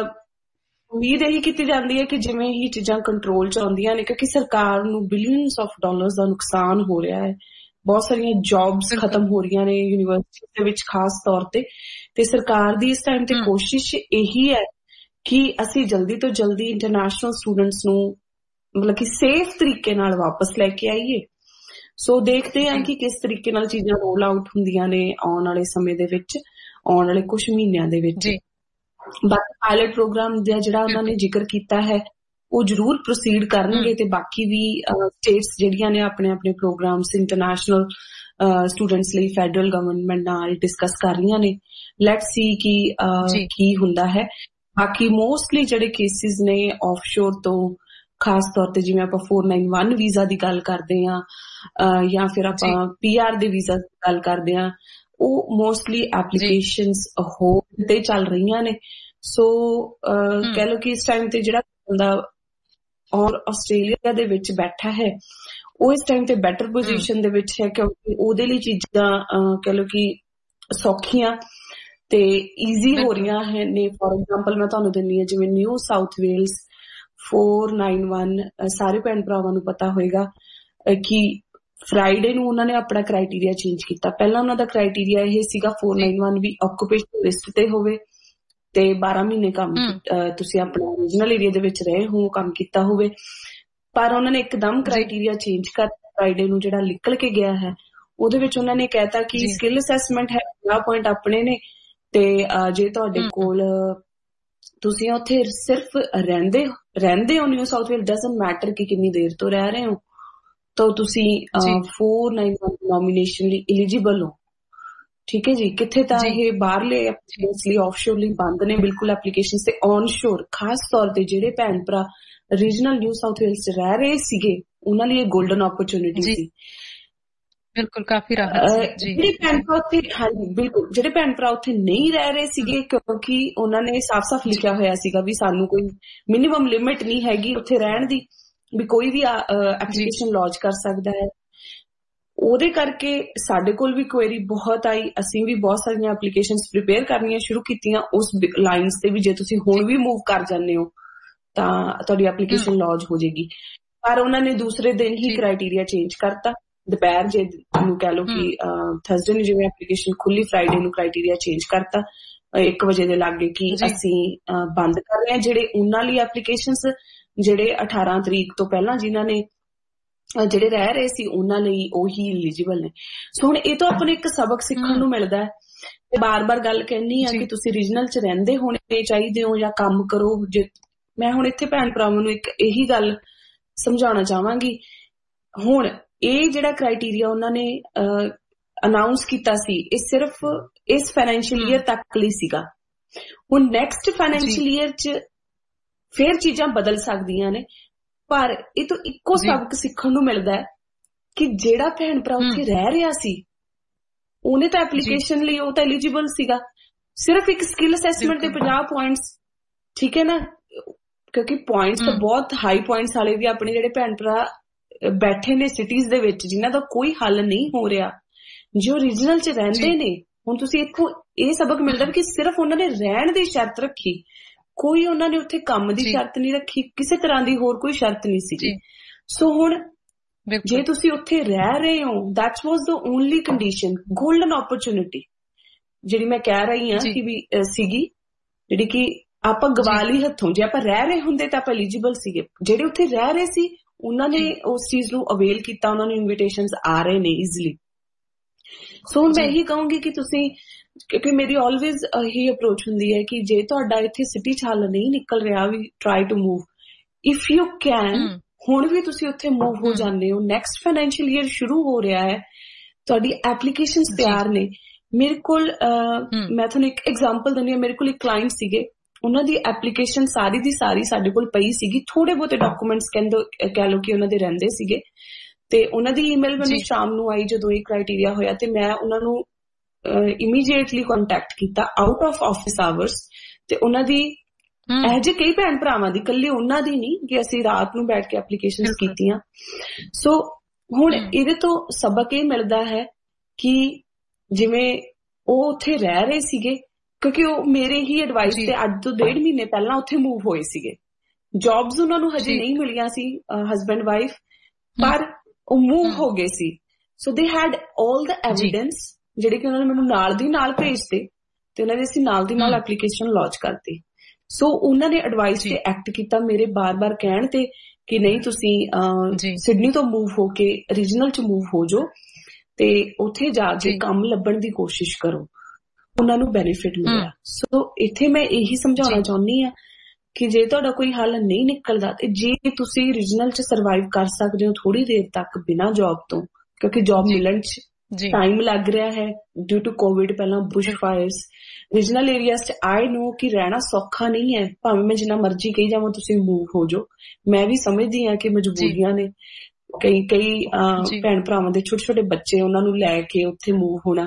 ਉਮੀਦ ਇਹੀ ਕੀਤੀ ਜਾਂਦੀ ਹੈ ਕਿ ਜਿਵੇਂ ਹੀ ਚੀਜ਼ਾਂ ਕੰਟਰੋਲ ਚ ਆਉਂਦੀਆਂ ਨੇ, ਕਿਉਂਕਿ ਸਰਕਾਰ ਨੂੰ ਬਿਲੀਅਨਸ ਆਫ ਡਾਲਰਸ ਦਾ ਨੁਕਸਾਨ ਹੋ ਰਿਹਾ ਹੈ, ਬਹੁਤ ਸਾਰੀਆਂ ਜੌਬਸ ਖਤਮ ਹੋ ਰਹੀਆਂ ਨੇ ਯੂਨੀਵਰਸਿਟੀ ਦੇ ਵਿੱਚ ਖਾਸ ਤੌਰ ਤੇ, ਤੇ ਸਰਕਾਰ ਦੀ ਇਸ ਟਾਈਮ ਤੇ ਕੋਸ਼ਿਸ਼ ਇਹੀ ਹੈ ਕਿ ਅਸੀਂ ਜਲਦੀ ਤੋਂ ਜਲਦੀ ਇੰਟਰਨੈਸ਼ਨਲ ਸਟੂਡੈਂਟਸ ਨੂੰ ਮਤਲਬ ਕਿ ਸੇਫ ਤਰੀਕੇ ਨਾਲ ਵਾਪਸ ਲੈ ਕੇ ਆਈਏ। ਸੋ ਦੇਖਦੇ ਹਾਂ ਕਿ ਕਿਸ ਤਰੀਕੇ ਨਾਲ ਚੀਜ਼ਾਂ ਰੋਲ ਆਊਟ ਹੁੰਦੀਆਂ ਨੇ ਆਉਣ ਵਾਲੇ ਸਮੇਂ ਦੇ ਵਿੱਚ, ਆਉਣ ਵਾਲੇ ਕੁਝ ਮਹੀਨਿਆਂ ਦੇ ਵਿੱਚ। ਬਾਕੀ ਪਾਇਲਟ ਪ੍ਰੋਗਰਾਮ ਦਾ ਜਿਹੜਾ ਉਹਨਾਂ ਨੇ ਜ਼ਿਕਰ ਕੀਤਾ ਹੈ ਉਹ ਜ਼ਰੂਰ ਪ੍ਰੋਸੀਡ ਕਰਨਗੇ ਤੇ ਬਾਕੀ ਵੀ ਸਟੇਟਸ ਜਿਹੜੀਆਂ ਨੇ ਆਪਣੇ ਆਪਣੇ ਪ੍ਰੋਗਰਾਮਸ ਇੰਟਰਨੈਸ਼ਨਲ ਸਟੂਡੈਂਟਸ ਲਈ ਫੈਡਰਲ ਗਵਰਨਮੈਂਟ ਨਾਲ ਡਿਸਕਸ ਕਰ ਰਹੀਆਂ ਨੇ। ਲੈਟਸ ਸੀ ਕਿ ਕੀ ਹੁੰਦਾ ਹੈ। ਬਾਕੀ ਮੋਸਟਲੀ ਜਿਹੜੇ ਕੇਸਿਸ ਨੇ ਆਫਸ਼ੋਰ ਤੋਂ, ਖਾਸ ਤੌਰ ਤੇ ਜਿਵੇਂ ਆਪਾਂ ਫੋਰ ਨਾਈਨ ਵਨ ਵੀਜ਼ਾ ਦੀ ਗੱਲ ਕਰਦੇ ਹਾਂ ਜਾਂ ਫਿਰ ਆਪਾਂ ਪੀ ਆਰ ਦੇ ਵੀਜ਼ਾ ਦੀ ਗੱਲ ਕਰਦੇ ਹਾਂ, ਉਹ ਮੋਸਟਲੀ ਐਪਲੀਕੇਸ਼ਨਸ ਹੋਲਡ ਤੇ ਚੱਲ ਰਹੀਆਂ ਨੇ। ਸੋ ਕਹਿ ਲਓ ਕਿ ਇਸ ਟਾਈਮ ਤੇ ਜਿਹੜਾ ਬੰਦਾ ਔਰ ਆਸਟ੍ਰੇਲੀਆ ਦੇ ਵਿੱਚ ਬੈਠਾ ਹੈ ਉਹ ਇਸ ਟਾਈਮ ਤੇ ਬੈਟਰ ਪੋਜੀਸ਼ਨ ਦੇ ਵਿੱਚ ਹੈ, ਕਿਉਂਕਿ ਉਹਦੇ ਲਈ ਚੀਜ਼ਾਂ ਕਹਿ ਲਓ ਕਿ ਸੌਖੀਆਂ ਤੇ ਈਜ਼ੀ ਹੋ ਰਹੀਆਂ ਹੈ ਨੇ। ਫੋਰ ਐਗਜ਼ਾਮਪਲ ਮੈਂ ਤੁਹਾਨੂੰ ਦਿੰਦੀ ਹਾਂ, ਜਿਵੇਂ New South Wales four nine one, ਸਾਰੇ ਭੈਣ ਭਰਾਵਾਂ ਨੂੰ ਪਤਾ ਹੋਏਗਾ ਕਿ ਫਰਾਈਡੇ ਨੂੰ ਉਹਨਾਂ ਨੇ ਆਪਣਾ ਕ੍ਰਾਈਟੇਰੀਆ ਚੇਂਜ ਕੀਤਾ। ਪਹਿਲਾਂ ਉਹਨਾਂ ਦਾ ਕ੍ਰਾਈਟੇਰੀਆ ਇਹ ਸੀਗਾ ਫੋਰ ਨਾਈਨ ਵਨ ਵੀ ਆਕੂਪੇਸ਼ਨ ਲਿਸਟ ਤੇ ਹੋਵੇ ਤੇ ਬਾਰਾਂ ਮਹੀਨੇ ਕੰਮ ਤੁਸੀਂ ਆਪਣਾ ਰੀਜਨਲ ਏਰੀਆ ਦੇ ਵਿੱਚ ਰਹੇ ਹੋ, ਕੰਮ ਕੀਤਾ ਹੋਵੇ। ਪਰ ਉਹਨਾਂ ਨੇ ਇੱਕਦਮ ਕ੍ਰਾਈਟੇਰੀਆ ਚੇਂਜ ਕਰ ਫਰਾਈਡੇ ਨੂੰ ਜਿਹੜਾ ਨਿਕਲ ਕੇ ਗਿਆ ਹੈ ਉਹਦੇ ਵਿੱਚ ਉਹਨਾਂ ਨੇ ਕਹਿਤਾ ਕਿ ਸਕਿੱਲ ਅਸੈਸਮੈਂਟ ਹੈ, ਪੰਜਾਹ ਪੁਆਇੰਟ ਆਪਣੇ ਨੇ ਤੇ ਜੇ ਤੁਹਾਡੇ ਕੋਲ ਤੁਸੀਂ ਉੱਥੇ ਸਿਰਫ ਰਹਿੰਦੇ ਰਹਿੰਦੇ ਹੋ New South Wales, doesn't matter ਕਿ ਕਿੰਨੀ ਦੇਰ ਤੋਂ ਰਹਿ ਰਹੇ ਹੋ, ਤਾਂ ਤੁਸੀਂ ਫੋਰ ਨਾਈਨ ਵਨ ਨੋਮੀਨੇਸ਼ਨ ਲਈ ਐਲੀਜੀਬਲ ਹੋ। ਠੀਕ ਹੈ ਜੀ। ਕਿੱਥੇ ਤਾਂ ਇਹ ਬਾਹਰਲੇ ਲਈ ਆਫਸ਼ੋਰ ਲਈ ਬੰਦ ਨੇ ਬਿਲਕੁਲ ਐਪਲੀਕੇਸ਼ਨ ਤੇ। ਔਨਸ਼ੋਰ ਖਾਸ ਤੌਰ ਤੇ ਜਿਹੜੇ ਭੈਣ ਭਰਾ ਰੀਜਨਲ ਨਿਊ ਸਾਊਥ ਵੇਲਸ ਚ ਰਹਿ ਰਹੇ ਸੀਗੇ ਉਹਨਾਂ ਲਈ ਇਹ ਗੋਲਡਨ ਓਪਰਚੁਨਿਟੀ ਸੀ। ਬਿਲਕੁਲ ਕਾਫੀ ਰਾਹਤ ਸੀ। ਜਿਹੜੇ ਭੈਣ ਭਰਾ ਉੱਥੇ ਹਾਂਜੀ ਬਿਲਕੁਲ ਜਿਹੜੇ ਭੈਣ ਭਰਾ ਉੱਥੇ ਨਹੀਂ ਰਹਿ ਰਹੇ ਸੀਗੇ ਕਿਉਂਕਿ ਉਹਨਾਂ ਨੇ ਸਾਫ਼-ਸਾਫ਼ ਲਿਖਿਆ ਹੋਇਆ ਸੀਗਾ ਵੀ ਸਾਨੂੰ ਕੋਈ ਮਿਨੀਮਮ ਲਿਮਿਟ ਨਹੀਂ ਹੈਗੀ ਉੱਥੇ ਰਹਿਣ ਦੀ, ਵੀ ਕੋਈ ਵੀ ਐਪਲੀਕੇਸ਼ਨ ਲੌਂਚ ਕਰ ਸਕਦਾ ਹੈ। ਉਹਦੇ ਕਰਕੇ ਸਾਡੇ ਕੋਲ ਵੀ ਕੁਐਰੀ ਬਹੁਤ ਆਈ, ਅਸੀਂ ਵੀ ਬਹੁਤ ਸਾਰੀਆਂ ਐਪਲੀਕੇਸ਼ਨਸ ਪ੍ਰੀਪੇਅਰ ਕਰਨੀਆਂ ਸ਼ੁਰੂ ਕੀਤੀਆਂ ਉਸ ਲਾਈਨਸ ਤੇ ਵੀ ਜੇ ਤੁਸੀਂ ਹੁਣ ਵੀ ਮੂਵ ਕਰ ਜਾਂਦੇ ਹੋ ਤਾਂ ਤੁਹਾਡੀ ਐਪਲੀਕੇਸ਼ਨ ਲੌਂਚ ਹੋ ਜਾਏਗੀ। ਪਰ ਉਹਨਾਂ ਨੇ ਦੂਸਰੇ ਦਿਨ ਹੀ ਕ੍ਰਾਈਟੇਰੀਆ ਚੇਂਜ ਕਰਤਾ। ਦੁਪਹਿਰ ਜੇ ਨੂੰ ਕਹਿ ਲਓ ਕਿ ਥਰਸਡੇ ਨੂੰ ਜਿਵੇਂ ਐਪਲੀਕੇਸ਼ਨ ਖੁੱਲੀ, ਫਰਾਈਡੇ ਨੂੰ ਕ੍ਰਾਈਟੇਰੀਆ ਚੇਂਜ ਕਰਤਾ ਇੱਕ ਵਜੇ ਦੇ ਲਾਗੇ ਕਿ ਅਸੀਂ ਬੰਦ ਕਰ ਰਹੇ ਹਾਂ ਜਿਹੜੇ ਉਹਨਾਂ ਲਈ ਐਪਲੀਕੇਸ਼ਨਸ ਜਿਹੜੇ ਅਠਾਰਾਂ ਤਰੀਕ ਤੋਂ ਪਹਿਲਾਂ ਜਿਨ੍ਹਾਂ ਨੇ ਜਿਹੜੇ ਰਹਿ ਰਹੇ ਸੀ ਉਹਨਾਂ ਲਈ ਉਹੀ ਐਲੀਜੀਬਲ ਨੇ। ਸੋ ਹੁਣ ਇਹ ਤੋਂ ਆਪਾਂ ਨੂੰ ਇੱਕ ਸਬਕ ਸਿੱਖਣ ਨੂੰ ਮਿਲਦਾ ਹੈ। ਤੇ ਬਾਰ-ਬਾਰ ਗੱਲ ਕਹਿੰਦੀ ਆ ਕਿ ਤੁਸੀਂ ਰੀਜਨਲ ਚ ਰਹਿੰਦੇ ਹੋਣੇ ਚਾਹੀਦੇ ਹੋ ਜਾਂ ਕੰਮ ਕਰੋ। ਜੇ ਮੈਂ ਹੁਣ ਇੱਥੇ ਭੈਣ ਭਰਾਵਾਂ ਨੂੰ ਇੱਕ ਇਹੀ ਗੱਲ ਸਮਝਾਉਣਾ ਚਾਹਾਂਗੀ, ਹੁਣ ਇਹ ਜਿਹੜਾ ਕ੍ਰਾਈਟੇਰੀਆ ਉਹਨਾਂ ਨੇ ਅਨਾਊਂਸ ਕੀਤਾ ਸੀ ਇਹ ਸਿਰਫ ਇਸ ਫਾਈਨੈਂਸ਼ੀਅਲ ਈਅਰ ਤੱਕ ਲਈ ਸੀਗਾ। ਹੁਣ ਨੈਕਸਟ ਫਾਈਨੈਂਸ਼ੀਅਲ ਈਅਰ ਚ ਫਿਰ ਚੀਜ਼ਾਂ ਬਦਲ ਸਕਦੀਆਂ ਨੇ, ਪਰ ਇਹ ਤੋਂ ਇੱਕੋ ਸਬਕ ਸਿੱਖਣ ਨੂੰ ਮਿਲਦਾ ਹੈ ਕਿ ਜਿਹੜਾ ਭੈਣ ਭਰਾ ਉੱਥੇ ਰਹਿ ਰਿਹਾ ਸੀ ਉਹਨੇ ਤਾਂ ਐਪਲੀਕੇਸ਼ਨ ਲਈ ਉਹ ਤਾਂ ਐਲੀਜੀਬਲ ਸੀਗਾ। ਸਿਰਫ ਇੱਕ ਸਕਿੱਲ ਅਸੈਸਮੈਂਟ ਦੇ ਪੰਜਾਹ ਪੁਆਇੰਟਸ, ਠੀਕ ਹੈ ਨਾ, ਕਿਉਂਕਿ ਪੁਆਇੰਟਸ ਤਾਂ ਬਹੁਤ ਹਾਈ ਪੁਆਇੰਟਸ ਵਾਲੇ ਵੀ ਆਪਣੇ ਜਿਹੜੇ ਭੈਣ ਭਰਾ ਬੈਠੇ ਨੇ ਸਿਟੀਜ਼ ਦੇ ਵਿੱਚ ਜਿਨ੍ਹਾਂ ਦਾ ਕੋਈ ਹੱਲ ਨਹੀਂ ਹੋ ਰਿਹਾ, ਜੋ ਰੀਜਨਲ ਚ ਰਹਿੰਦੇ ਨੇ। ਹੁਣ ਤੁਸੀਂ ਇੱਥੋਂ ਇਹ ਸਬਕ ਮਿਲਦਾ ਕਿ ਸਿਰਫ ਉਹਨਾਂ ਨੇ ਰਹਿਣ ਦੀ ਸ਼ਰਤ ਰੱਖੀ, ਕੋਈ ਉਹਨਾਂ ਨੇ ਉੱਥੇ ਕੰਮ ਦੀ ਸ਼ਰਤ ਨਹੀਂ ਰੱਖੀ, ਕਿਸੇ ਤਰ੍ਹਾਂ ਦੀ ਹੋਰ ਕੋਈ ਸ਼ਰਤ ਨਹੀਂ ਸੀਗੀ। ਸੋ ਹੁਣ ਜੇ ਤੁਸੀਂ ਉੱਥੇ ਰਹਿ ਰਹੇ ਹੋ that was the only condition, golden opportunity ਜਿਹੜੀ ਮੈਂ ਕਹਿ ਰਹੀ ਹਾਂ ਕਿ ਵੀ ਸੀਗੀ, ਜਿਹੜੀ ਕਿ ਆਪਾਂ ਗਵਾ ਲਈ ਹੱਥੋਂ। ਜੇ ਆਪਾਂ ਰਹਿ ਰਹੇ ਹੁੰਦੇ ਤਾਂ ਆਪਾਂ ਐਲੀਜੀਬਲ ਸੀਗੇ। ਜਿਹੜੇ ਉੱਥੇ ਰਹਿ ਰਹੇ ਸੀ ਉਹਨਾਂ ਨੇ ਉਸ ਚੀਜ਼ ਨੂੰ ਅਵੇਲ ਕੀਤਾ, ਉਹਨਾਂ ਨੂੰ ਇਨਵੀਟੇਸ਼ਨਸ ਆ ਰਹੇ ਨੇ ਈਜ਼ੀਲੀ। ਸੋ ਹੁਣ ਮੈਂ ਇਹੀ ਕਹੂੰਗੀ ਕਿ ਤੁਸੀਂ, ਕਿਉਂਕਿ ਮੇਰੀ ਆਲਵੇਜ਼ ਇਹੀ ਅਪਰੋਚ ਹੁੰਦੀ ਹੈ ਕਿ ਜੇ ਤੁਹਾਡਾ ਇੱਥੇ ਸਿਟੀ ਚ ਹੱਲ ਨਹੀਂ ਨਿਕਲ ਰਿਹਾ ਵੀ try to move, if you can ਹੁਣ ਵੀ ਤੁਸੀਂ ਉੱਥੇ ਮੂਵ ਹੋ ਜਾਂਦੇ ਹੋ। ਨੈਕਸਟ ਫਾਈਨੈਂਸ਼ੀਅਲ ਈਅਰ ਸ਼ੁਰੂ ਹੋ ਰਿਹਾ ਹੈ, ਤੁਹਾਡੀ ਐਪਲੀਕੇਸ਼ਨਸ ਤਿਆਰ ਨੇ। ਮੇਰੇ ਕੋਲ ਮੈਂ ਤੁਹਾਨੂੰ ਇੱਕ ਐਗਜ਼ਾਮਪਲ ਦਿੰਦੀ ਹਾਂ, ਮੇਰੇ ਕੋਲ ਇੱਕ ਕਲਾਇੰਟ ਸੀਗੇ, ਉਹਨਾਂ ਦੀ ਐਪਲੀਕੇਸ਼ਨ ਸਾਰੀ ਦੀ ਸਾਰੀ ਸਾਡੇ ਕੋਲ ਪਈ ਸੀਗੀ। ਥੋੜੇ ਬਹੁਤੇ ਡਾਕੂਮੈਂਟਸ ਕਹਿੰਦੇ ਕਹਿ ਲਓ ਕਿ ਉਹਨਾਂ ਦੇ ਰਹਿੰਦੇ ਸੀਗੇ ਤੇ ਉਹਨਾਂ ਦੀ ਈਮੇਲ ਮੈਨੂੰ ਸ਼ਾਮ ਨੂੰ ਆਈ ਜਦੋਂ ਇਹ ਕ੍ਰਾਈਟੇਰੀਆ ਹੋਇਆ ਤੇ ਮੈਂ ਉਹਨਾਂ ਨੂੰ ਇਮੀਡੀਏਟਲੀ ਕੰਟੈਕਟ ਕੀਤਾ ਆਊਟ ਆਫ ਆਫਿਸ ਆਵਰਸ। ਤੇ ਉਹਨਾਂ ਦੀ ਇਹ ਜਿਹੇ ਕਈ ਭੈਣ ਭਰਾਵਾਂ ਦੀ, ਇਕੱਲੇ ਉਹਨਾਂ ਦੀ ਨਹੀਂ ਕਿ ਅਸੀਂ ਰਾਤ ਨੂੰ ਬੈਠ ਕੇ ਐਪਲੀਕੇਸ਼ਨਸ ਕੀਤੀਆਂ। ਸੋ ਹੁਣ ਇਹਦੇ ਤੋਂ ਸਬਕ ਇਹ ਮਿਲਦਾ ਹੈ ਕਿ ਜਿਵੇਂ ਉਹ ਉੱਥੇ ਰਹਿ ਰਹੇ ਸੀਗੇ, ਕਿਉਂਕਿ ਉਹ ਮੇਰੇ ਹੀ ਐਡਵਾਈਸ ਤੇ ਅੱਜ ਤੋਂ ਡੇਢ ਮਹੀਨੇ ਪਹਿਲਾਂ ਉੱਥੇ ਮੂਵ ਹੋਏ ਸੀਗੇ। ਜੌਬਸ ਉਹਨਾਂ ਨੂੰ ਹਜੇ ਨਹੀਂ ਮਿਲੀਆਂ ਸੀ, ਹਸਬੈਂਡ ਵਾਈਫ, ਪਰ ਉਹ ਮੂਵ ਹੋ ਗਏ ਸੀ। ਸੋ ਦੇ ਹੈਡ ਆਲ ਦ ਐਵੀਡੈਂਸ ਜਿਹੜੇ ਕਿ ਉਹਨਾਂ ਨੇ ਮੈਨੂੰ ਨਾਲ ਦੀ ਨਾਲ ਭੇਜਦੇ ਤੇ ਉਹਨਾਂ ਦੀ ਅਸੀਂ ਨਾਲ ਦੀ ਨਾਲ ਐਪਲੀਕੇਸ਼ਨ ਲਾਂਚ ਕਰਤੀ। ਸੋ ਉਹਨਾਂ ਨੇ ਐਡਵਾਈਸ ਤੇ ਐਕਟ ਕੀਤਾ ਮੇਰੇ ਬਾਰ-ਬਾਰ ਕਹਿਣ ਤੇ ਕਿ ਨਹੀਂ ਤੁਸੀਂ ਸਿਡਨੀ ਤੋਂ ਮੂਵ ਹੋ ਕੇ ਰੀਜਨਲ ਚ ਮੂਵ ਹੋ ਜਾਓ ਤੇ ਉੱਥੇ ਜਾ ਕੇ ਕੰਮ ਲੱਭਣ ਦੀ ਕੋਸ਼ਿਸ਼ ਕਰੋ। ਉਹਨਾਂ ਨੂੰ ਬੈਨੀਫਿਟ ਮਿਲਿਆ। ਸੋ ਇੱਥੇ ਮੈਂ ਇਹੀ ਸਮਝਾਉਣਾ ਚਾਹੁੰਦੀ ਹਾਂ ਕਿ ਜੇ ਤੁਹਾਡਾ ਕੋਈ ਹੱਲ ਨਹੀਂ ਨਿਕਲਦਾ ਤੇ ਜੇ ਤੁਸੀਂ ਰੀਜਨਲ ਚ ਸਰਵਾਈਵ ਕਰ ਸਕਦੇ ਹੋ ਥੋੜੀ ਦੇਰ ਤੱਕ ਬਿਨਾਂ ਜੌਬ ਤੋਂ, ਕਿਉਂਕਿ ਜੌਬ ਮਿਲਣ ਚ ਟਾਈਮ ਲੱਗ ਰਿਹਾ ਹੈ ਡਿਊ ਟੂ ਕੋਵਿਡ, ਪਹਿਲਾਂ ਬੁਸ਼ ਫਾਇਰਸ ਰੀਜਨਲ ਏਰੀਆਜ਼ ਚ। ਆਈ ਨੋ ਕਿ ਰਹਿਣਾ ਸੌਖਾ ਨਹੀਂ ਹੈ, ਭਾਵੇਂ ਮੈਂ ਜਿੰਨਾ ਮਰਜ਼ੀ ਕਹੀ ਜਾਵਾਂ ਤੁਸੀਂ ਮੂਵ ਹੋ ਜਾਓ। ਮੈਂ ਵੀ ਸਮਝਦੀ ਹਾਂ ਕਿ ਮਜਬੂਰੀਆਂ ਨੇ, ਕਈ ਕਈ ਭੈਣ ਭਰਾਵਾਂ ਦੇ ਛੋਟੇ ਛੋਟੇ ਬੱਚੇ, ਉਹਨਾਂ ਨੂੰ ਲੈ ਕੇ ਉੱਥੇ ਮੂਵ ਹੋਣਾ।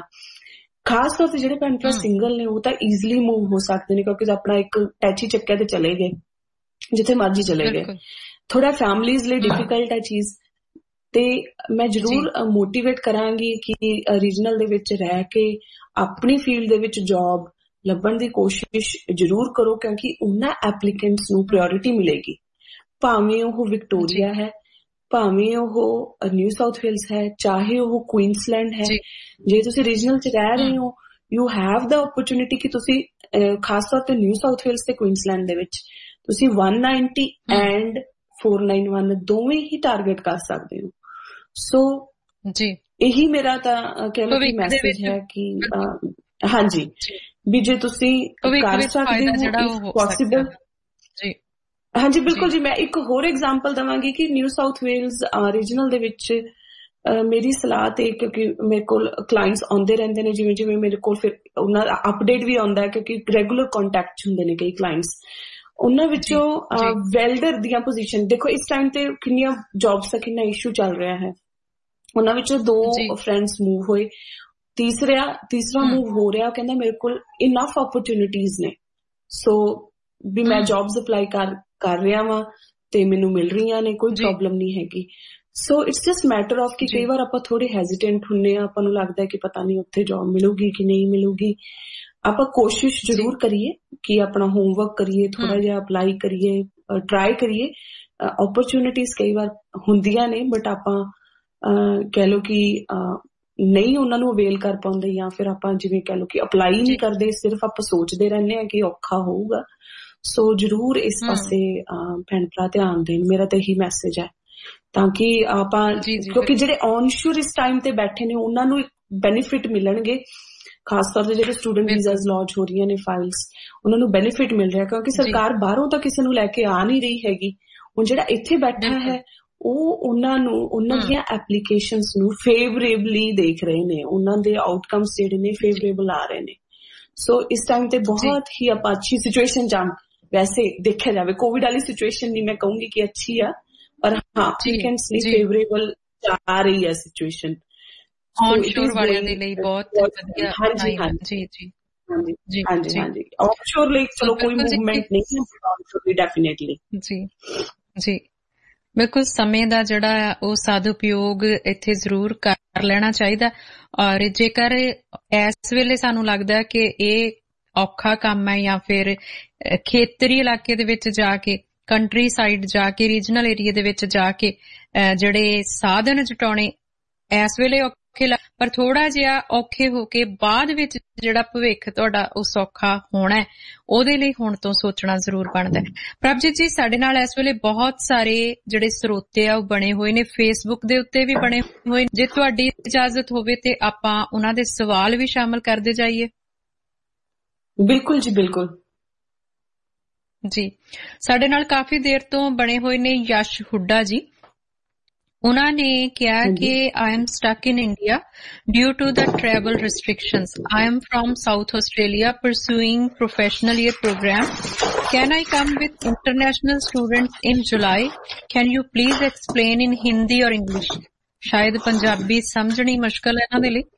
ਖਾਸ ਤੌਰ ਤੇ ਜਿਹੜੇ ਭੈਣ ਭਰਾ ਸਿੰਗਲ ਨੇ ਉਹ ਤਾਂ ਈਜ਼ੀਲੀ ਮੂਵ ਹੋ ਸਕਦੇ ਨੇ ਕਿਉਂਕਿ ਆਪਣਾ ਇੱਕ ਟੈਚੀ ਚੱਕਿਆ ਤੇ ਚਲੇ ਗਏ, ਜਿੱਥੇ ਮਰਜ਼ੀ ਚਲੇ ਗਏ। ਥੋੜਾ ਫੈਮਲੀਜ਼ ਲਈ ਡਿਫਿਕਲਟ ਹੈ ਚੀਜ਼, ਤੇ ਮੈਂ ਜ਼ਰੂਰ ਮੋਟੀਵੇਟ ਕਰਾਂਗੀ ਕਿ ਰੀਜਨਲ ਦੇ ਵਿੱਚ ਰਹਿ ਕੇ ਆਪਣੀ ਫੀਲਡ ਦੇ ਵਿੱਚ ਜੌਬ ਲੱਭਣ ਦੀ ਕੋਸ਼ਿਸ਼ ਜ਼ਰੂਰ ਕਰੋ, ਕਿਉਂਕਿ ਉਹਨਾਂ ਐਪਲੀਕੈਂਟਸ ਨੂੰ ਪ੍ਰਾਇੋਰਟੀ ਮਿਲੇਗੀ, ਭਾਵੇਂ ਉਹ ਵਿਕਟੋਰੀਆ ਹੈ, ਭਾਵੇਂ ਉਹ ਨਿਊ ਸਾਊਥ ਵੇਲਸ ਹੈ, ਚਾਹੇ ਉਹ ਕੁਈਨਸਲੈਂਡ ਹੈ। ਜੇ ਤੁਸੀਂ ਰੀਜਨਲ ਚ ਰਹਿ ਰਹੇ ਹੋ, ਯੂ ਹੈਵ ਦਾ ਓਪਰਚੁਨਿਟੀ ਕਿ ਤੁਸੀਂ ਖਾਸ ਤੌਰ ਤੇ ਨਿਊ ਸਾਊਥ ਵੇਲਸ ਤੇ ਕੁਈਨਸਲੈਂਡ ਦੇ ਵਿੱਚ ਤੁਸੀਂ one ninety and four ninety-one ਦੋਵੇਂ ਹੀ ਟਾਰਗੇਟ ਕਰ ਸਕਦੇ ਹੋ। ਸੋ ਜੀ ਇਹੀ ਮੇਰਾ ਤਾਂ ਕਹਿ ਲਓ ਕਿ ਮੈਸੇਜ ਹੈ ਕਿ ਹਾਂਜੀ ਵੀ ਜੇ ਤੁਸੀਂ ਕਰ ਸਕਦੇ ਹੋ ਪੋਸੀਬਲ। ਹਾਂਜੀ ਬਿਲਕੁਲ ਜੀ। ਮੈਂ ਇੱਕ ਹੋਰ ਐਗਜ਼ਾਮਪਲ ਦੇਵਾਂਗੀ ਕਿ ਨਿਊ ਸਾਊਥ ਵੇਲਸ ਰੀਜਨਲ ਦੇ ਵਿੱਚ ਮੇਰੀ ਸਲਾਹ ਤੇ, ਕਿਉਂਕਿ ਮੇਰੇ ਕੋਲ ਕਲਾਇੰਟਸ ਆਉਂਦੇ ਰਹਿੰਦੇ ਨੇ, ਜਿਵੇਂ ਜਿਵੇਂ ਮੇਰੇ ਕੋਲ ਫਿਰ ਉਹਨਾਂ ਦਾ ਅਪਡੇਟ ਵੀ ਆਉਂਦਾ ਹੈ, ਕਿਉਂਕਿ ਰੈਗੂਲਰ ਕੰਟੈਕਟ ਚ ਹੁੰਦੇ ਨੇ ਕਈ ਕਲਾਇੰਟਸ। ਉਹਨਾਂ ਵਿੱਚੋਂ ਵੈਲਡਰ ਦੀਆਂ ਪੋਜੀਸ਼ਨ ਦੇਖੋ ਇਸ ਟਾਈਮ ਤੇ ਕਿੰਨੀਆਂ ਜੌਬਸ ਦਾ ਕਿੰਨਾ ਇਸ਼ੂ ਚੱਲ ਰਿਹਾ ਹੈ। ਉਹਨਾਂ ਵਿੱਚੋਂ ਦੋ ਫਰੈਂਡਸ ਮੂਵ ਹੋਏ, ਤੀਸਰਾ ਤੀਸਰਾ ਮੂਵ ਹੋ ਰਿਹਾ, ਕਹਿੰਦਾ ਮੇਰੇ ਕੋਲ ਇਨਫ ਓਪਰਚੁਨਿਟੀਜ਼ ਨੇ, ਸੋ ਵੀ ਮੈਂ ਜੌਬਸ ਅਪਲਾਈ ਕਰ ਕਰ ਰਿਹਾ ਵਾਂ ਤੇ ਮੈਨੂੰ ਮਿਲ ਰਹੀਆਂ ਨੇ, ਕੋਈ ਪ੍ਰੋਬਲਮ ਨਹੀਂ ਹੈਗੀ। So it's just matter of ਕਿ ਕਈ ਵਾਰ ਆਪਾਂ ਥੋੜੇ ਹੈਜ਼ੀਟੈਂਟ ਹੁੰਦੇ ਆ, ਆਪਾਂ ਨੂੰ ਲੱਗਦਾ ਕਿ ਪਤਾ ਨਹੀਂ ਉੱਥੇ ਜੌਬ ਮਿਲੂਗੀ ਕਿ ਨਹੀਂ ਮਿਲੂਗੀ। ਆਪਾਂ ਕੋਸ਼ਿਸ਼ ਜ਼ਰੂਰ ਕਰੀਏ ਕਿ ਆਪਣਾ ਹੋਮਵਰਕ ਕਰੀਏ, ਥੋੜਾ ਜਿਹਾ ਅਪਲਾਈ ਕਰੀਏ, ਟਰਾਈ ਕਰੀਏ। ਓਪਰਚੁਨਿਟੀਜ਼ ਕਈ ਵਾਰ ਹੁੰਦੀਆਂ ਨੇ, ਬਟ ਆਪਾਂ ਕਹਿ ਲਓ ਕਿ ਨਹੀਂ ਉਹਨਾਂ ਨੂੰ ਅਵੇਲ ਕਰ ਪਾਉਂਦੇ, ਜਾਂ ਫਿਰ ਆਪਾਂ ਜਿਵੇਂ ਕਹਿ ਲਓ ਕਿ ਅਪਲਾਈ ਨਹੀਂ ਕਰਦੇ, ਸਿਰਫ ਆਪਾਂ ਸੋਚਦੇ ਰਹਿੰਦੇ ਹਾਂ ਕਿ ਔਖਾ ਹੋਊਗਾ। ਸੋ ਜ਼ਰੂਰ ਇਸ ਪਾਸੇ ਭੈਣ ਭਰਾ ਧਿਆਨ ਦੇਣ, ਮੇਰਾ ਤਾਂ ਇਹੀ ਮੈਸੇਜ ਹੈ, ਤਾਂ ਕਿ ਆਪਾਂ ਕਿਉਂਕਿ ਜਿਹੜੇ ਔਨਸ਼ੋਰ ਇਸ ਟਾਈਮ ਤੇ ਬੈਠੇ ਨੇ ਉਹਨਾਂ ਨੂੰ ਬੈਨੀਫਿਟ ਮਿਲਣਗੇ, ਖਾਸ ਤੌਰ ਤੇ ਜਿਹੜੇ ਸਟੂਡੈਂਟ ਵੀਜ਼ਾਸ ਲਾਂਚ ਹੋ ਰਹੀਆਂ ਨੇ ਫਾਈਲਸ, ਉਹਨਾਂ ਨੂੰ ਬੈਨੀਫਿਟ ਮਿਲ ਰਿਹਾ, ਕਿਉਂਕਿ ਸਰਕਾਰ ਬਾਹਰੋਂ ਤਾਂ ਕਿਸੇ ਨੂੰ ਲੈ ਕੇ ਆ ਨਹੀਂ ਰਹੀ ਹੈਗੀ। ਹੁਣ ਜਿਹੜਾ ਇੱਥੇ ਬੈਠਾ ਹੈ ਉਹ ਉਹਨਾਂ ਨੂੰ ਉਹਨਾਂ ਦੀਆਂ ਐਪਲੀਕੇਸ਼ਨਸ ਨੂੰ ਫੇਵਰੇਬਲੀ ਦੇਖ ਰਹੇ ਨੇ, ਉਹਨਾਂ ਦੇ ਆਊਟਕਮਸ ਜਿਹੜੇ ਨੇ ਫੇਵਰੇਬਲ ਆ ਰਹੇ ਨੇ। ਸੋ ਇਸ ਟਾਈਮ ਤੇ ਬਹੁਤ ਹੀ ਆਪਾਂ ਅੱਛੀ ਸਿਚੁਏਸ਼ਨ ਚ, ਵੈਸੇ ਦੇਖਿਆ ਜਾਵੇ ਕੋਵਿਡ ਵਾਲੀ ਸਿਚੁਏਸ਼ਨ ਨਹੀਂ ਮੈਂ ਕਹੂੰਗੀ ਕਿ ਅੱਛੀ ਆ, ਪਰ ਹਾਂ ਐਪਲੀਕੈਂਟਸ ਲਈ ਫੇਵਰੇਬਲ ਜਾ ਰਹੀ ਹੈ ਸਿਚੁਏਸ਼ਨ। ਔਨਸ਼ੋਰ ਵਾਲਿਆਂ ਦੇ ਲਈ ਬਹੁਤ ਵਧੀਆ। ਹਾਂਜੀ ਹਾਂਜੀ ਜੀ ਹਾਂਜੀ ਹਾਂਜੀ ਹਾਂਜੀ ਔਫਸ਼ੋਰ ਲਈ ਚਲੋ ਕੋਈ ਮੂਵਮੈਂਟ ਨਹੀਂ ਹੈ, ਔਨਸ਼ੋਰ ਲਈ ਡੈਫੀਨੇਟਲੀ। ਜੀ ਜੀ ਬਿਲਕੁਲ, ਸਮੇਂ ਦਾ ਜਿਹੜਾ ਉਹ ਸਦਉਪਯੋਗ ਇੱਥੇ ਜ਼ਰੂਰ ਕਰ ਲੈਣਾ ਚਾਹੀਦਾ। ਔਰ ਜੇਕਰ ਇਸ ਵੇਲੇ ਸਾਨੂੰ ਲੱਗਦਾ ਕਿ ਇਹ ਔਖਾ ਕੰਮ ਹੈ, ਜਾਂ ਫਿਰ ਖੇਤਰੀ ਇਲਾਕੇ ਦੇ ਵਿੱਚ ਜਾ ਕੇ, ਕੰਟਰੀ ਸਾਈਡ ਜਾ ਕੇ, ਰੀਜਨਲ ਏਰੀਆ ਦੇ ਵਿੱਚ ਜਾ ਕੇ ਜਿਹੜੇ ਸਾਧਨ ਜਟਾਉਣੇ ਇਸ ਵੇਲੇ ਔਖੇ, ਪਰ ਥੋੜਾ ਜਿਹਾ ਔਖੇ ਹੋ ਕੇ ਬਾਅਦ ਵਿੱਚ ਜਿਹੜਾ ਭਵਿੱਖ ਤੁਹਾਡਾ ਉਹ ਸੌਖਾ ਹੋਣਾ ਹੈ, ਉਹਦੇ ਲਈ ਹੁਣ ਤੋਂ ਸੋਚਣਾ ਜ਼ਰੂਰ ਬਣਦਾ ਹੈ। ਪ੍ਰਭਜੀਤ ਜੀ, ਸਾਡੇ ਨਾਲ ਇਸ ਵੇਲੇ ਬਹੁਤ ਸਾਰੇ ਜਿਹੜੇ ਸਰੋਤੇ ਆ ਉਹ ਬਣੇ ਹੋਏ ਨੇ, ਫੇਸਬੁੱਕ ਦੇ ਉੱਤੇ ਵੀ ਬਣੇ ਹੋਏ। ਜੇ ਤੁਹਾਡੀ ਇਜਾਜ਼ਤ ਹੋਵੇ ਤੇ ਆਪਾਂ ਉਹਨਾਂ ਦੇ ਸਵਾਲ ਵੀ ਸ਼ਾਮਲ ਕਰਦੇ ਜਾਈਏ। ਬਿਲਕੁਲ ਜੀ ਬਿਲਕੁਲ ਜੀ। ਸਾਡੇ ਨਾਲ ਕਾਫੀ ਦੇਰ ਤੋਂ ਬਣੇ ਹੋਏ ਨੇ ਯਸ਼ ਹੁੱਡਾ ਜੀ। ਉਹਨਾਂ ਨੇ ਕਿਹਾ ਕਿ I am stuck in India due to the travel restrictions. I am from South Australia pursuing professional year program. Can I come with international students in July? Can you please explain in Hindi or English? ਸ਼ਾਇਦ ਪੰਜਾਬੀ ਸਮਝਣੀ ਮੁਸ਼ਕਲ ਹੈ ਇਹਨਾਂ ਦੇ ਲਈ।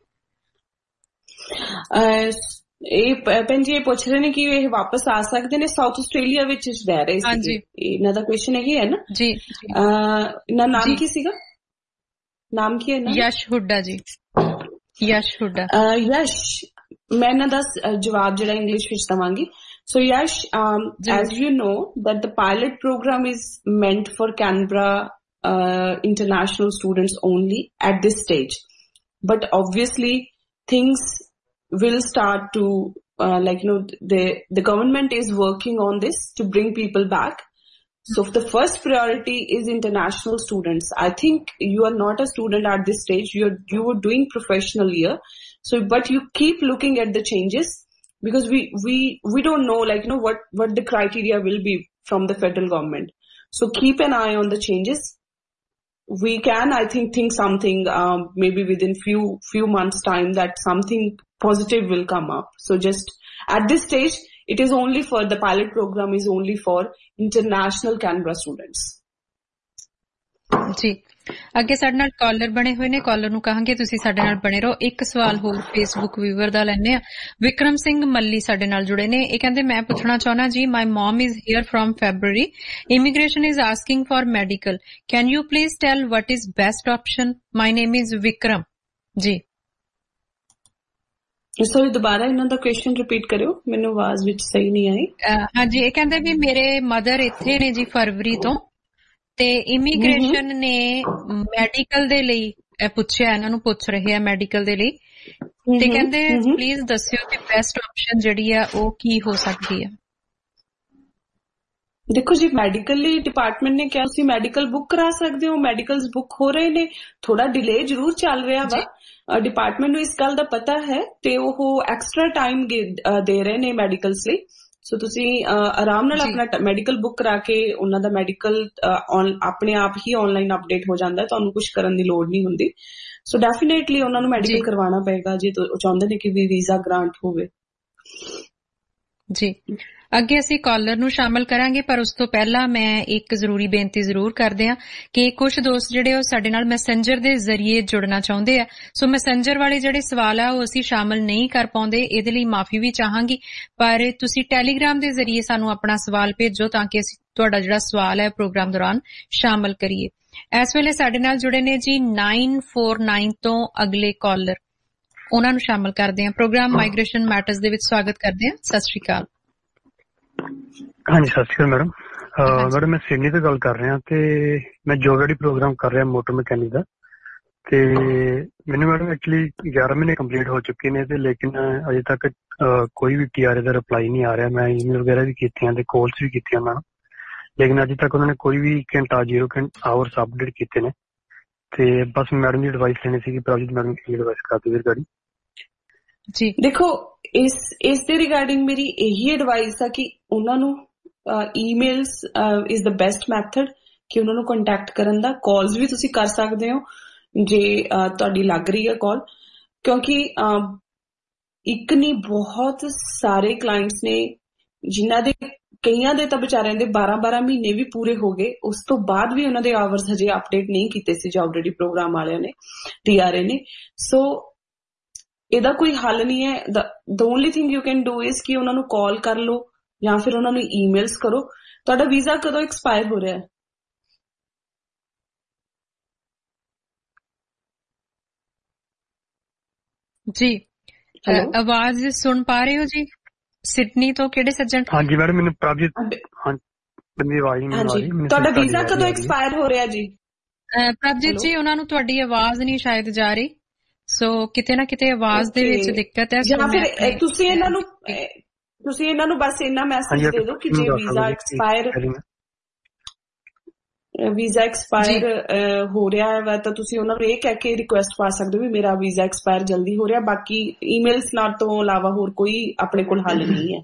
ਇਹ ਭੈਣ ਜੀ ਇਹ ਪੁੱਛ ਰਹੇ ਨੇ ਕਿ ਇਹ ਵਾਪਸ ਆ ਸਕਦੇ ਨੇ, ਸਾਊਥ ਆਸਟ੍ਰੇਲੀਆ ਵਿੱਚ ਰਹਿ ਰਹੇ ਸੀ, ਇਹਨਾਂ ਦਾ ਕੁਐਸਚਨ ਇਹੀ ਹੈ ਨਾ ਜੀ। ਇਹਨਾਂ ਨਾਮ ਕੀ ਸੀਗਾ, ਨਾਮ ਕੀ ਹੈ ਨਾ? ਯਸ਼ ਹੁੱਡਾ ਜੀ। ਯਸ਼ ਹੁੱਡਾ। ਯਸ਼, ਮੈਂ ਇਹਨਾਂ ਦਾ ਜਵਾਬ ਜਿਹੜਾ ਇੰਗਲਿਸ਼ ਵਿੱਚ ਦਵਾਂਗੀ। So Yash, um, as you know that the pilot program is meant for Canberra uh, international students only at this stage, but obviously things will start to uh, like you know the the government is working on this to bring people back. So the first priority is international students. I think you are not a student at this stage, you're you are doing professional year, so but you keep looking at the changes, because we we we don't know like you know what what the criteria will be from the federal government. So keep an eye on the changes. We can, I think, think something um, maybe within few few months time that something positive will come up. So just at this stage it is only for the pilot program is only for international Canberra students. ਜੀ, ਅੱਗੇ ਸਾਡੇ ਨਾਲ collar ਬਣੇ ਹੋਏ ਨੇ, collar ਨੂੰ ਕਹਾਂਗੇ ਤੁਸੀਂ ਸਾਡੇ ਨਾਲ ਬਣੇ ਰਹੋ। ਇੱਕ ਸਵਾਲ ਹੋਰ ਫੇਸਬੁੱਕ ਵੀਵਰ ਦਾ ਲੈਣੇ ਆ। ਵਿਕਰਮ ਸਿੰਘ ਮੱਲੀ ਸਾਡੇ ਨਾਲ ਜੁੜੇ ਨੇ। ਇਹ ਕਹਿੰਦੇ ਮੈਂ ਪੁੱਛਣਾ ਚਾਹੁੰਦਾ ਜੀ, my mum is here from February, immigration is asking for medical, can you please tell what is best option? My name is Vikram ji. Sorry ਦੁਬਾਰਾ ਇਹਨਾਂ ਦਾ ਕੁਐਸਚਨ ਰਿਪੀਟ ਕਰਿਓ, ਮੈਨੂੰ ਆਵਾਜ਼ ਵਿੱਚ ਸਹੀ ਨਹੀਂ ਆਈ। ਹਾਂਜੀ, ਇਹ ਕਹਿੰਦੇ ਵੀ ਮੇਰੇ ਮਦਰ ਇੱਥੇ ਨੇ ਜੀ ਫਰਵਰੀ ਤੋਂ, ਤੇ ਇਮੀਗ੍ਰੇਸ਼ਨ ਨੇ ਮੈਡੀਕਲ ਦੇ ਲਈ ਪੁੱਛਿਆ, ਇਹਨਾਂ ਨੂੰ ਪੁੱਛ ਰਹੇ ਆ ਮੈਡੀਕਲ ਦੇ ਲਈ, ਤੇ ਕਹਿੰਦੇ ਪਲੀਜ਼ ਦੱਸਿਓ ਕਿ ਬੈਸਟ ਆਪਸ਼ਨ ਜਿਹੜੀ ਆ ਉਹ ਕੀ ਹੋ ਸਕਦੀ ਹੈ। ਦੇਖੋ ਜੀ, ਮੈਡੀਕਲ ਲਈ ਡਿਪਾਰਟਮੈਂਟ ਨੇ ਕਿਹਾ ਤੁਸੀਂ ਮੈਡੀਕਲ ਬੁੱਕ ਕਰਾ ਸਕਦੇ ਹੋ, ਮੈਡੀਕਲਸ ਬੁੱਕ ਹੋ ਰਹੇ ਨੇ, ਥੋੜਾ ਡਿਲੇ ਜ਼ਰੂਰ ਚੱਲ ਰਿਹਾ ਵਾ, ਡਿਪਾਰਟਮੈਂਟ ਨੂੰ ਇਸ ਗੱਲ ਦਾ ਪਤਾ ਹੈ ਤੇ ਉਹ ਐਕਸਟਰਾ ਟਾਈਮ ਦੇ ਰਹੇ ਨੇ ਮੈਡੀਕਲਸ ਲਈ। ਸੋ ਤੁਸੀਂ ਆਰਾਮ ਨਾਲ ਆਪਣਾ ਮੈਡੀਕਲ ਬੁੱਕ ਕਰਾ ਕੇ, ਉਹਨਾਂ ਦਾ ਮੈਡੀਕਲ ਆਪਣੇ ਆਪ ਹੀ ਆਨਲਾਈਨ ਅਪਡੇਟ ਹੋ ਜਾਂਦਾ, ਤੁਹਾਨੂੰ ਕੁਝ ਕਰਨ ਦੀ ਲੋੜ ਨਹੀਂ ਹੁੰਦੀ। ਸੋ ਡੈਫੀਨੇਟਲੀ ਉਹਨਾਂ ਨੂੰ ਮੈਡੀਕਲ ਕਰਵਾਉਣਾ ਪਏਗਾ ਜੇ ਚਾਹੁੰਦੇ ਨੇ ਕਿ ਵੀ ਵੀਜ਼ਾ ਗ੍ਰਾਂਟ ਹੋਵੇ। ਜੀ, ਅੱਗੇ ਅਸੀਂ ਕਾਲਰ ਨੂੰ ਸ਼ਾਮਲ ਕਰਾਂਗੇ, ਪਰ ਉਸ ਤੋਂ ਪਹਿਲਾਂ ਮੈਂ ਇੱਕ ਜ਼ਰੂਰੀ ਬੇਨਤੀ ਜ਼ਰੂਰ ਕਰਦੇ ਹਾਂ ਕਿ ਕੁਝ ਦੋਸਤ ਜਿਹੜੇ ਉਹ ਸਾਡੇ ਨਾਲ ਮੈਸੇਂਜਰ ਦੇ ਜ਼ਰੀਏ ਜੁੜਨਾ ਚਾਹੁੰਦੇ ਆ। ਸੋ ਮੈਸੇਂਜਰ ਵਾਲੇ ਜਿਹੜੇ ਸਵਾਲ ਆ ਉਹ ਅਸੀਂ ਸ਼ਾਮਲ ਨਹੀਂ ਕਰ ਪਾਉਂਦੇ, ਇਹਦੇ ਲਈ ਮਾਫੀ ਵੀ ਚਾਹਾਂਗੀ, ਪਰ ਤੁਸੀਂ ਟੈਲੀਗ੍ਰਾਮ ਦੇ ਜ਼ਰੀਏ ਸਾਨੂੰ ਆਪਣਾ ਸਵਾਲ ਭੇਜੋ ਤਾਂ ਕਿ ਅਸੀਂ ਤੁਹਾਡਾ ਜਿਹੜਾ ਸਵਾਲ ਹੈ ਪ੍ਰੋਗਰਾਮ ਦੌਰਾਨ ਸ਼ਾਮਲ ਕਰੀਏ। ਇਸ ਵੇਲੇ ਸਾਡੇ ਨਾਲ ਜੁੜੇ ਨੇ ਜੀ ਨਾਈਨ ਫੋਰ ਨਾਈਨ ਤੋਂ ਅਗਲੇ ਕਾਲਰ, ਉਹਨਾਂ ਨੂੰ ਸ਼ਾਮਲ ਕਰਦੇ ਹਾਂ। ਪ੍ਰੋਗਰਾਮ ਮਾਈਗ੍ਰੇਸ਼ਨ ਮੈਟਰਸ ਦੇ ਵਿੱਚ ਸਵਾਗਤ ਕਰਦੇ ਹਾਂ। ਸਤਿ ਸ਼੍ਰੀ ਅਕਾਲ। ਹਾਂਜੀ, ਸਤਿ ਸ਼੍ਰੀ ਅਕਾਲ ਮੈਡਮ। ਮੈਡਮ ਮੈਂ ਸਿਡਨੀ ਤੋਂ ਗੱਲ ਕਰ ਰਿਹਾ ਤੇ ਮੈਂ ਜੋਬ ਰੈਡੀ ਪ੍ਰੋਗਰਾਮ ਕਰ ਰਿਹਾ ਮੋਟਰ ਮਕੈਨਿਕ ਦਾ, ਤੇ ਮੈਨੂੰ ਮੈਡਮ ਐਕਚੁਅਲੀ ਗਿਆਰਾਂ ਮਹੀਨੇ ਕੰਪਲੀਟ ਹੋ ਚੁੱਕੇ ਨੇ, ਤੇ ਲੇਕਿਨ ਅਜੇ ਤੱਕ ਕੋਈ ਵੀ ਟੀ ਆਰ ਏ ਦਾ ਰਿਪਲਾਈ ਨਹੀਂ ਆ ਰਿਹਾ। ਮੈਂ ਈਮੇਲ ਵਗੈਰਾ ਵੀ ਕੀਤੀਆਂ ਤੇ ਕਾਲਸ ਵੀ ਕੀਤੀਆਂ ਉਹਨਾਂ ਨੂੰ, ਲੇਕਿਨ ਅਜੇ ਤੱਕ ਉਹਨਾਂ ਨੇ ਕੋਈ ਵੀ ਘੰਟਾ ਜ਼ੀਰੋ ਆਵਰਸ ਅਪਡੇਟ ਕੀਤੇ ਨੇ। ਤੇ ਬਸ ਮੈਡਮ ਦੀ ਐਡਵਾਈਸ ਲੈਣੀ ਸੀ ਕਿ ਪ੍ਰਭਜੀਤ ਮੈਡਮ ਕੀ ਐਡਵਾਈਸ ਕਰਦੇ ਰਿਗਾਰਡਿੰਗ। ਜੀ ਦੇਖੋ, ਇਸ ਇਸ ਦੇ ਰਿਗਾਰਡਿੰਗ ਮੇਰੀ ਇਹੀ ਐਡਵਾਈਸ ਆ ਕਿ ਉਹਨਾਂ ਨੂੰ emails is the best method ਕਿ ਉਹਨਾਂ ਨੂੰ ਕੰਟੈਕਟ ਕਰਨ ਦਾ। ਕਾਲਸ ਵੀ ਤੁਸੀਂ ਕਰ ਸਕਦੇ ਹੋ ਜੇ ਤੁਹਾਡੀ ਲੱਗ ਰਹੀ ਹੈ ਕਾਲ, ਕਿਉਂਕਿ ਇੱਕ ਨਹੀਂ ਬਹੁਤ ਸਾਰੇ ਕਲਾਇੰਟਸ ਨੇ ਜਿਨ੍ਹਾਂ ਦੇ ਕਈਆਂ ਦੇ ਤਾਂ ਵਿਚਾਰਿਆਂ ਦੇ ਬਾਰਾਂ ਬਾਰਾਂ ਮਹੀਨੇ ਵੀ ਪੂਰੇ ਹੋ ਗਏ, ਉਸ ਤੋਂ ਬਾਅਦ ਵੀ ਉਹਨਾਂ ਦੇ ਆਵਰਸ ਹਜੇ ਅਪਡੇਟ ਨਹੀਂ ਕੀਤੇ ਸੀ ਜੌਬ ਰੈਡੀ ਪ੍ਰੋਗਰਾਮ ਵਾਲਿਆਂ ਨੇ, ਟੀ ਆਰ ਏ ਨੇ। ਸੋ ਇਹਦਾ ਕੋਈ ਹੱਲ ਨਹੀਂ ਹੈ। The only thing you can do is ਕਿ ਉਹਨਾਂ ਨੂੰ ਕਾਲ ਕਰ ਲਓ ਜਾਂ ਫਿਰ ਉਹਨਾਂ ਨੂੰ ਈਮੇਲਸ ਕਰੋ। ਤੁਹਾਡਾ ਵੀਜ਼ਾ ਕਦੋਂ ਐਕਸਪਾਇਰ ਹੋ ਰਿਹਾ ਹੈ? ਜੀ, ਆਵਾਜ਼ ਸੁਣ ਪਾ ਰਹੇ ਹੋ ਜੀ? ਸਿਡਨੀ ਤੋਂ ਕਿਹੜੇ ਸੱਜਣ? ਹਾਂਜੀ ਮੈਡਮ, ਮੈਨੂੰ ਪ੍ਰਭਜੀਤ, ਹਾਂਜੀ ਆਵਾਜ਼ ਨਹੀਂ ਆ ਰਹੀ। ਤੁਹਾਡਾ ਵੀਜ਼ਾ ਕਦੋਂ ਐਕਸਪਾਇਰ ਹੋ ਰਿਹਾ ਜੀ? ਪ੍ਰਭਜੀਤ ਜੀ, ਉਹਨਾਂ ਨੂੰ ਤੁਹਾਡੀ ਆਵਾਜ਼ ਨਹੀਂ ਸ਼ਾਇਦ ਜਾ ਰਹੀ, ਸੋ ਕਿਤੇ ਨਾ ਕਿਤੇ ਆਵਾਜ਼ ਦੇ ਵਿੱਚ ਦਿੱਕਤ ਹੈ। ਜਾਂ ਫਿਰ ਤੁਸੀਂ ਇਹਨਾਂ ਨੂੰ ਤੁਸੀਂ ਇਹਨਾਂ ਨੂੰ ਬਸ ਇੰਨਾ ਮੈਸੇਜ ਦੇ ਦਿਓ ਕਿ ਜੇ ਵੀਜ਼ਾ ਐਕਸਪਾਇਰ ਵੀਜ਼ਾ ਐਕਸਪਾਇਰ ਹੋ ਰਿਹਾ ਹੈ ਤਾਂ ਤੁਸੀਂ ਉਹਨਾਂ ਨੂੰ ਇਹ ਕਹਿ ਕੇ ਰਿਕੁਐਸਟ ਪਾ ਸਕਦੇ ਹੋ ਵੀ ਮੇਰਾ ਵੀਜ਼ਾ ਐਕਸਪਾਇਰ ਜਲਦੀ ਹੋ ਰਿਹਾ। ਬਾਕੀ ਈਮੇਲਸ ਨਾਲ ਤੋਂ ਇਲਾਵਾ ਹੋਰ ਕੋਈ ਆਪਣੇ ਕੋਲ ਹੱਲ ਨਹੀਂ ਹੈ।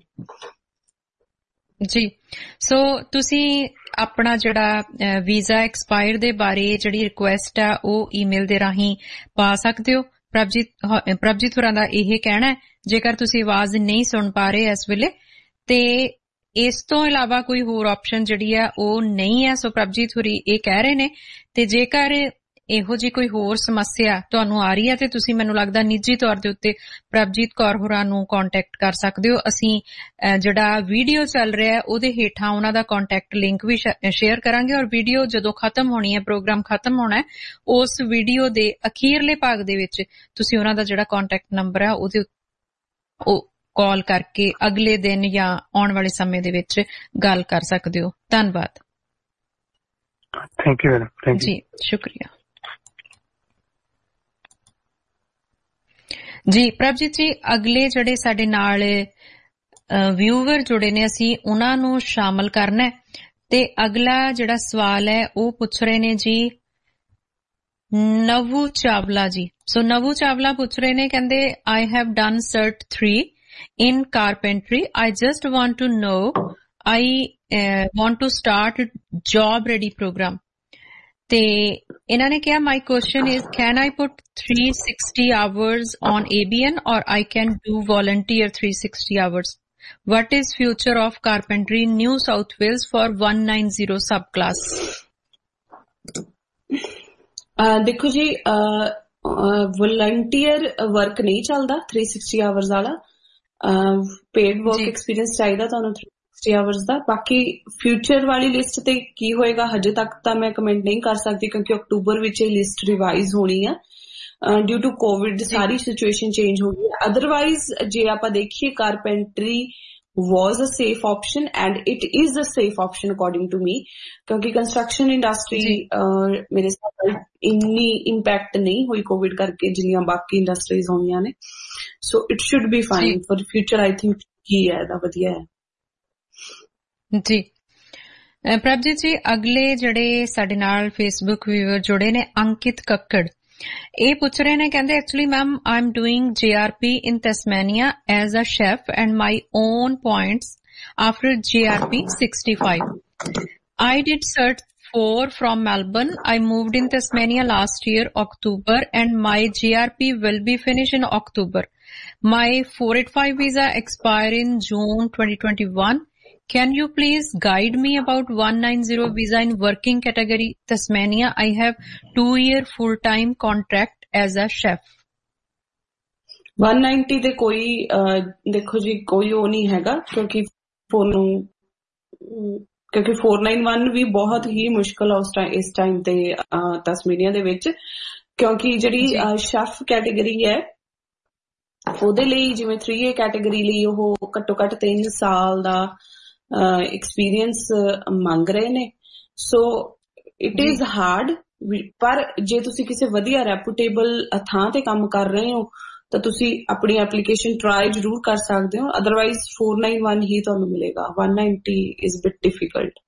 ਜੀ, ਸੋ ਤੁਸੀਂ ਆਪਣਾ ਜਿਹੜਾ ਵੀਜ਼ਾ ਐਕਸਪਾਇਰ ਦੇ ਬਾਰੇ ਜਿਹੜੀ ਰਿਕੁਐਸਟ ਆ ਉਹ ਈਮੇਲ ਦੇ ਰਾਹੀਂ ਪਾ ਸਕਦੇ ਹੋ। ਪ੍ਰਭਜੀਤ ਪ੍ਰਭਜੀਤ ਹੋਰਾਂ ਦਾ ਇਹ ਕਹਿਣਾ ਹੈ, ਜੇਕਰ ਤੁਸੀਂ ਆਵਾਜ਼ ਨਹੀਂ ਸੁਣ ਪਾ ਰਹੇ ਇਸ ਵੇਲੇ, ਤੇ ਇਸ ਤੋਂ ਇਲਾਵਾ ਕੋਈ ਹੋਰ ਆਪਸ਼ਨ ਜਿਹੜੀ ਆ ਉਹ ਨਹੀਂ ਹੈ। ਸੋ ਪ੍ਰਭਜੀਤ ਹੋਰੀ ਇਹ ਕਹਿ ਰਹੇ ਨੇ, ਤੇ ਜੇਕਰ ਇਹੋ ਜਿਹੀ ਕੋਈ ਹੋਰ ਸਮੱਸਿਆ ਤੁਹਾਨੂੰ ਆ ਰਹੀ ਹੈ ਤੇ ਤੁਸੀਂ ਮੈਨੂੰ ਲੱਗਦਾ ਨਿੱਜੀ ਤੌਰ ਦੇ ਉੱਤੇ ਪ੍ਰਭਜੀਤ ਕੌਰ ਹੋਰਾਂ ਨੂੰ ਕੰਟੈਕਟ ਕਰ ਸਕਦੇ ਹੋ। ਅਸੀਂ ਜਿਹੜਾ ਵੀਡੀਓ ਚੱਲ ਰਿਹਾ ਹੈ ਉਹਦੇ ਹੇਠਾਂ ਉਹਨਾਂ ਦਾ ਕੰਟੈਕਟ ਲਿੰਕ ਵੀ ਸ਼ੇਅਰ ਕਰਾਂਗੇ, ਔਰ ਵੀਡੀਓ ਜਦੋਂ ਖਤਮ ਹੋਣੀ ਹੈ, ਪ੍ਰੋਗਰਾਮ ਖਤਮ ਹੋਣਾ ਹੈ, ਉਸ ਵੀਡੀਓ ਦੇ ਅਖੀਰਲੇ ਭਾਗ ਦੇ ਵਿੱਚ ਤੁਸੀਂ ਉਹਨਾਂ ਦਾ ਜਿਹੜਾ ਕੰਟੈਕਟ ਨੰਬਰ ਹੈ ਉਹਦੇ ਉਹ ਕਾਲ ਕਰਕੇ ਅਗਲੇ ਦਿਨ ਜਾਂ ਆਉਣ ਵਾਲੇ ਸਮੇਂ ਦੇ ਵਿੱਚ ਗੱਲ ਕਰ ਸਕਦੇ ਹੋ। ਧੰਨਵਾਦ। Thank you madam. ਜੀ, ਸ਼ੁਕਰੀਆ ਜੀ। ਪ੍ਰਭਜੀਤ ਜੀ, ਅਗਲੇ ਜਿਹੜੇ ਸਾਡੇ ਨਾਲ ਵਿਊਵਰ ਜੁੜੇ ਨੇ ਅਸੀਂ ਉਹਨਾਂ ਨੂੰ ਸ਼ਾਮਲ ਕਰਨਾ ਹੈ, ਤੇ ਅਗਲਾ ਜਿਹੜਾ ਸਵਾਲ ਹੈ ਉਹ ਪੁੱਛ ਰਹੇ ਨੇ ਜੀ ਨਵੂ ਚਾਵਲਾ ਜੀ। ਸੋ ਨਵੂ ਚਾਵਲਾ ਪੁੱਛ ਰਹੇ ਨੇ, ਕਹਿੰਦੇ I have done cert three in carpentry. I just want to know, I uh, want to start job ready program. ਤੇ ਇਹਨਾਂ ਨੇ ਕਿਹਾ, my question is, can I put three hundred sixty hours on A B N or I can do volunteer three hundred sixty hours? What is future of carpentry in New South Wales for one ninety subclass? uh, ਦੇਖੋ ਜੀ, volunteer work ਨਹੀਂ ਚੱਲਦਾ three hundred sixty hours ਵਾਲਾ। Paid work experience ਚਾਹੀਦਾ ਤੁਹਾਨੂੰ three hundred sixty hours ਦਾ। ਬਾਕੀ future ਵਾਲੀ ਲਿਸਟ ਤੇ ਕੀ ਹੋਏਗਾ ਹਜੇ ਤੱਕ ਤਾਂ ਮੈਂ ਕਮੈਂਟ ਨਹੀਂ ਕਰ ਸਕਦੀ, ਕਿਉਂਕਿ ਅਕਤੂਬਰ ਵਿੱਚ ਇਹ ਲਿਸਟ ਰਿਵਾਈਜ਼ ਹੋਣੀ ਆ। ਡਿਊ ਟੂ ਕੋਵਿਡ ਸਾਰੀ ਸਿਚੁਏਸ਼ਨ ਚੇਂਜ ਹੋ ਗਈ। ਅਦਰਵਾਈਜ਼ ਜੇ ਆਪਾਂ ਦੇਖੀਏ carpentry was a safe option and it is a safe option according to me, ਕਿਉਂਕਿ ਕੰਸਟਰਕਸ਼ਨ ਇੰਡਸਟਰੀ ਮੇਰੇ ਹਿਸਾਬ ਨਾਲ ਇੰਨੀ ਇੰਪੈਕਟ ਨਹੀਂ ਹੋਈ ਕੋਵਿਡ ਕਰਕੇ ਜਿੰਨੀਆਂ ਬਾਕੀ ਇੰਡਸਟਰੀਜ਼ ਹੋਈਆਂ ਨੇ। So it should be fine for future. I think ਕੀ ਹੈ ਇਹਦਾ ਵਧੀਆ ਹੈ ਜੀ। ਪ੍ਰਭਜੀਤ ਜੀ, ਅਗਲੇ ਜਿਹੜੇ ਸਾਡੇ ਨਾਲ ਫੇਸਬੁੱਕ ਵਿਊਅਰ ਜੁੜੇ ਨੇ, ਅੰਕਿਤ ਕੱਕੜ, ਇਹ ਪੁੱਛ ਰਹੇ ਨੇ, ਕਹਿੰਦੇ actually ma'am I am doing J R P in Tasmania as a chef and my own points after J R P sixty-five. I did cert four from Melbourne. I moved in Tasmania last year October and my J R P will be finished in October. My four eighty-five visa expire in June twenty twenty-one. Can you please guide me about one ninety visa in working category Tasmania? I have two year full time contract as a chef. one ninety ਤੇ ਕੋਈ ਦੇਖੋ ਜੀ ਕੋਈ ਉਹ ਨਹੀਂ ਹੈਗਾ, ਕਿਉਂਕਿ ਤੁਹਾਨੂੰ ਕਿਉਂਕਿ four ninety-one ਵੀ ਬਹੁਤ ਹੀ ਮੁਸ਼ਕਲ ਆ ਉਸ ਟਾਈਮ ਇਸ ਟਾਈਮ ਤੇ ਤਸਮੇਨੀਆ ਦੇ ਵਿੱਚ, ਕਿਉਂਕਿ ਜਿਹੜੀ ਸ਼ੈਫ ਕੈਟੇਗਰੀ ਹੈ ਉਹਦੇ ਲਈ ਜਿਵੇਂ three A ਕੈਟੇਗਰੀ ਲਈ ਉਹ ਘੱਟੋ ਘੱਟ ਤਿੰਨ ਸਾਲ ਦਾ ਐਕਸਪੀਰੀਅੰਸ ਮੰਗ ਰਹੇ ਨੇ। ਸੋ ਇਟ ਇਜ਼ ਹਾਰਡ, ਪਰ ਜੇ ਤੁਸੀਂ ਕਿਸੇ ਵਧੀਆ ਰੈਪੂਟੇਬਲ ਥਾਂ ਤੇ ਕੰਮ ਕਰ ਰਹੇ ਹੋ ਤਾਂ ਤੁਸੀਂ ਆਪਣੀ ਐਪਲੀਕੇਸ਼ਨ ਟਰਾਈ ਜ਼ਰੂਰ ਕਰ ਸਕਦੇ ਹੋ। ਅਦਰਵਾਈਜ਼ four ninety-one ਹੀ ਤੁਹਾਨੂੰ ਮਿਲੇਗਾ, one ninety is bit difficult.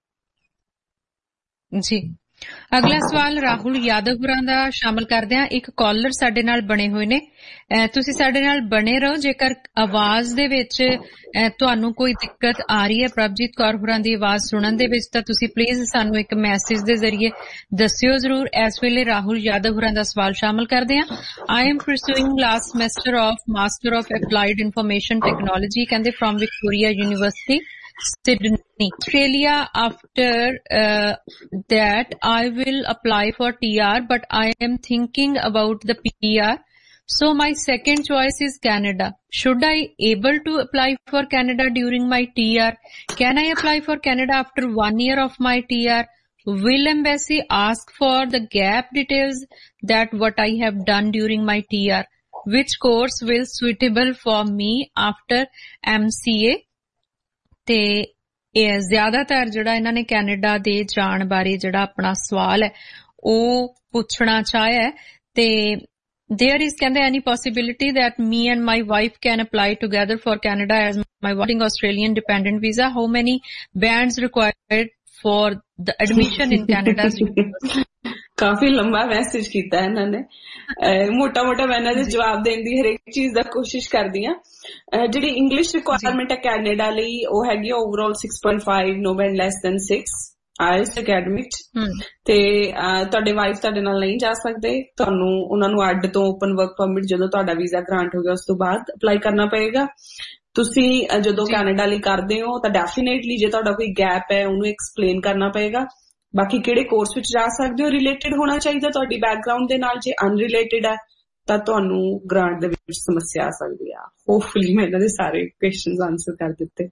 ਜੀ, ਅਗਲਾ ਸਵਾਲ ਰਾਹੁਲ ਯਾਦਵ ਹੋਰਾਂ ਦਾ ਸ਼ਾਮਲ ਕਰਦੇ ਹਾਂ। ਇੱਕ ਕਾਲਰ ਸਾਡੇ ਨਾਲ ਬਣੇ ਹੋਏ ਨੇ, ਤੁਸੀਂ ਸਾਡੇ ਨਾਲ ਬਣੇ ਰਹੋ। ਜੇਕਰ ਆਵਾਜ਼ ਦੇ ਵਿੱਚ ਤੁਹਾਨੂੰ ਕੋਈ ਦਿੱਕਤ ਆ ਰਹੀ ਹੈ ਪ੍ਰਭਜੀਤ ਕੌਰ ਹੋਰਾਂ ਦੀ ਆਵਾਜ਼ ਸੁਣਨ ਦੇ ਵਿੱਚ, ਤਾਂ ਤੁਸੀਂ ਪਲੀਜ਼ ਸਾਨੂੰ ਇੱਕ ਮੈਸੇਜ ਦੇ ਜ਼ਰੀਏ ਦੱਸਿਓ ਜ਼ਰੂਰ। ਇਸ ਵੇਲੇ ਰਾਹੁਲ ਯਾਦਵ ਹੋਰਾਂ ਦਾ ਸਵਾਲ ਸ਼ਾਮਲ ਕਰਦੇ ਹਾਂ। I am pursuing last semester of master of applied information technology, ਕਹਿੰਦੇ from Victoria university, Sydney, Australia. After uh, that, I will apply for T R, but I am thinking about the P R. So my second choice is Canada. Should I able to apply for Canada during my T R? Can I apply for Canada after one year of my T R? Will embassy ask for the gap details that what I have done during my T R? Which course will suitable for me after M C A? ਤੇ ਇਹ ਜ਼ਿਆਦਾਤਰ ਜਿਹੜਾ ਇਹਨਾਂ ਨੇ Canada ਦੇ ਜਾਣ ਬਾਰੇ ਜਿਹੜਾ ਆਪਣਾ ਸਵਾਲ ਹੈ ਉਹ ਪੁੱਛਣਾ ਚਾਹਿਆ ਹੈ। ਤੇ there is, ਕਹਿੰਦੇ, any possibility that me and my wife can apply together for Canada as my working Australian dependent visa? How many bands required for the admission in Canada's university? ਕਾਫੀ ਲੰਬਾ ਮੈਸੇਜ ਕੀਤਾ ਇਹਨਾਂ ਨੇ, ਮੋਟਾ ਮੋਟਾ ਮੈਂ ਇਹਨਾਂ ਦੇ ਜਵਾਬ ਦੇਣ ਦੀ ਹਰੇਕ ਚੀਜ਼ ਦਾ ਕੋਸ਼ਿਸ਼ ਕਰਦੀ ਹਾਂ। ਜਿਹੜੀ ਇੰਗਲਿਸ਼ ਰਿਕੁਆਇਰਮੈਂਟ ਹੈ ਕੈਨੇਡਾ ਲਈ ਉਹ ਹੈਗੀ overall six point five, no band less than six IELTS academic. ਤੇ ਤੁਹਾਡੇ ਵਾਈਫ ਤੁਹਾਡੇ ਨਾਲ ਨਹੀਂ ਜਾ ਸਕਦੇ, ਤੁਹਾਨੂੰ ਉਹਨਾਂ ਨੂੰ ਅੱਡ ਤੋਂ ਓਪਨ ਵਰਕ ਪਰਮਿਟ ਜਦੋਂ ਤੁਹਾਡਾ ਵੀਜ਼ਾ ਗ੍ਰਾਂਟ ਹੋ ਗਿਆ ਉਸ ਤੋਂ ਬਾਅਦ ਅਪਲਾਈ ਕਰਨਾ ਪਏਗਾ। ਤੁਸੀਂ ਜਦੋਂ ਕੈਨੇਡਾ ਲਈ ਕਰਦੇ ਹੋ ਤਾਂ ਡੈਫੀਨੇਟਲੀ ਜੇ ਤੁਹਾਡਾ ਕੋਈ ਗੈਪ ਹੈ ਉਹਨੂੰ ਐਕਸਪਲੇਨ ਕਰਨਾ ਪਏਗਾ। ਬਾਕੀ ਕਿਹੜੇ ਕੋਰਸ ਵਿੱਚ ਜਾ ਸਕਦੇ ਹੋ ਰਿਲੇਟਡ ਹੋਣਾ ਚਾਹੀਦਾ ਤੁਹਾਡੀ ਬੈਕਗਰਾਊਂਡ ਦੇ ਨਾਲ, ਜੇ ਅਨਰਿਲੇਟਡ ਹੈ ਤਾਂ ਤੁਹਾਨੂੰ ਗ੍ਰਾਂਟ ਦੇ ਵਿੱਚ ਸਮੱਸਿਆ ਆ ਸਕਦੀ ਆ। ਹੋਪਫੁਲੀ ਮੈਂ ਇਹਨਾਂ ਦੇ ਸਾਰੇ ਕੁਐਸਚਨਸ ਆਨਸਰ ਕਰ ਦਿੱਤੇ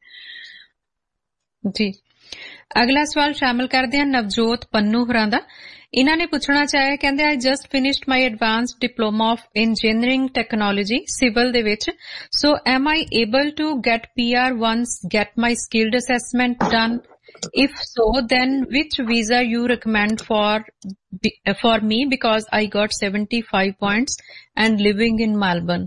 ਜੀ। ਅਗਲਾ ਸਵਾਲ ਸ਼ਾਮਲ ਕਰਦੇ ਹਾਂ ਨਵਜੋਤ ਪੰਨੂ ਹੋਰਾਂ ਦਾ। ਇਹਨਾਂ ਨੇ ਪੁੱਛਣਾ ਚਾਹਿਆ, ਕਹਿੰਦੇ I just finished my advanced diploma of engineering technology civil ਦੇ ਵਿੱਚ, so am I able to get P R once get my skilled assessment done? If so, then which visa you recommend for for me, because I got seventy-five points and living in Melbourne?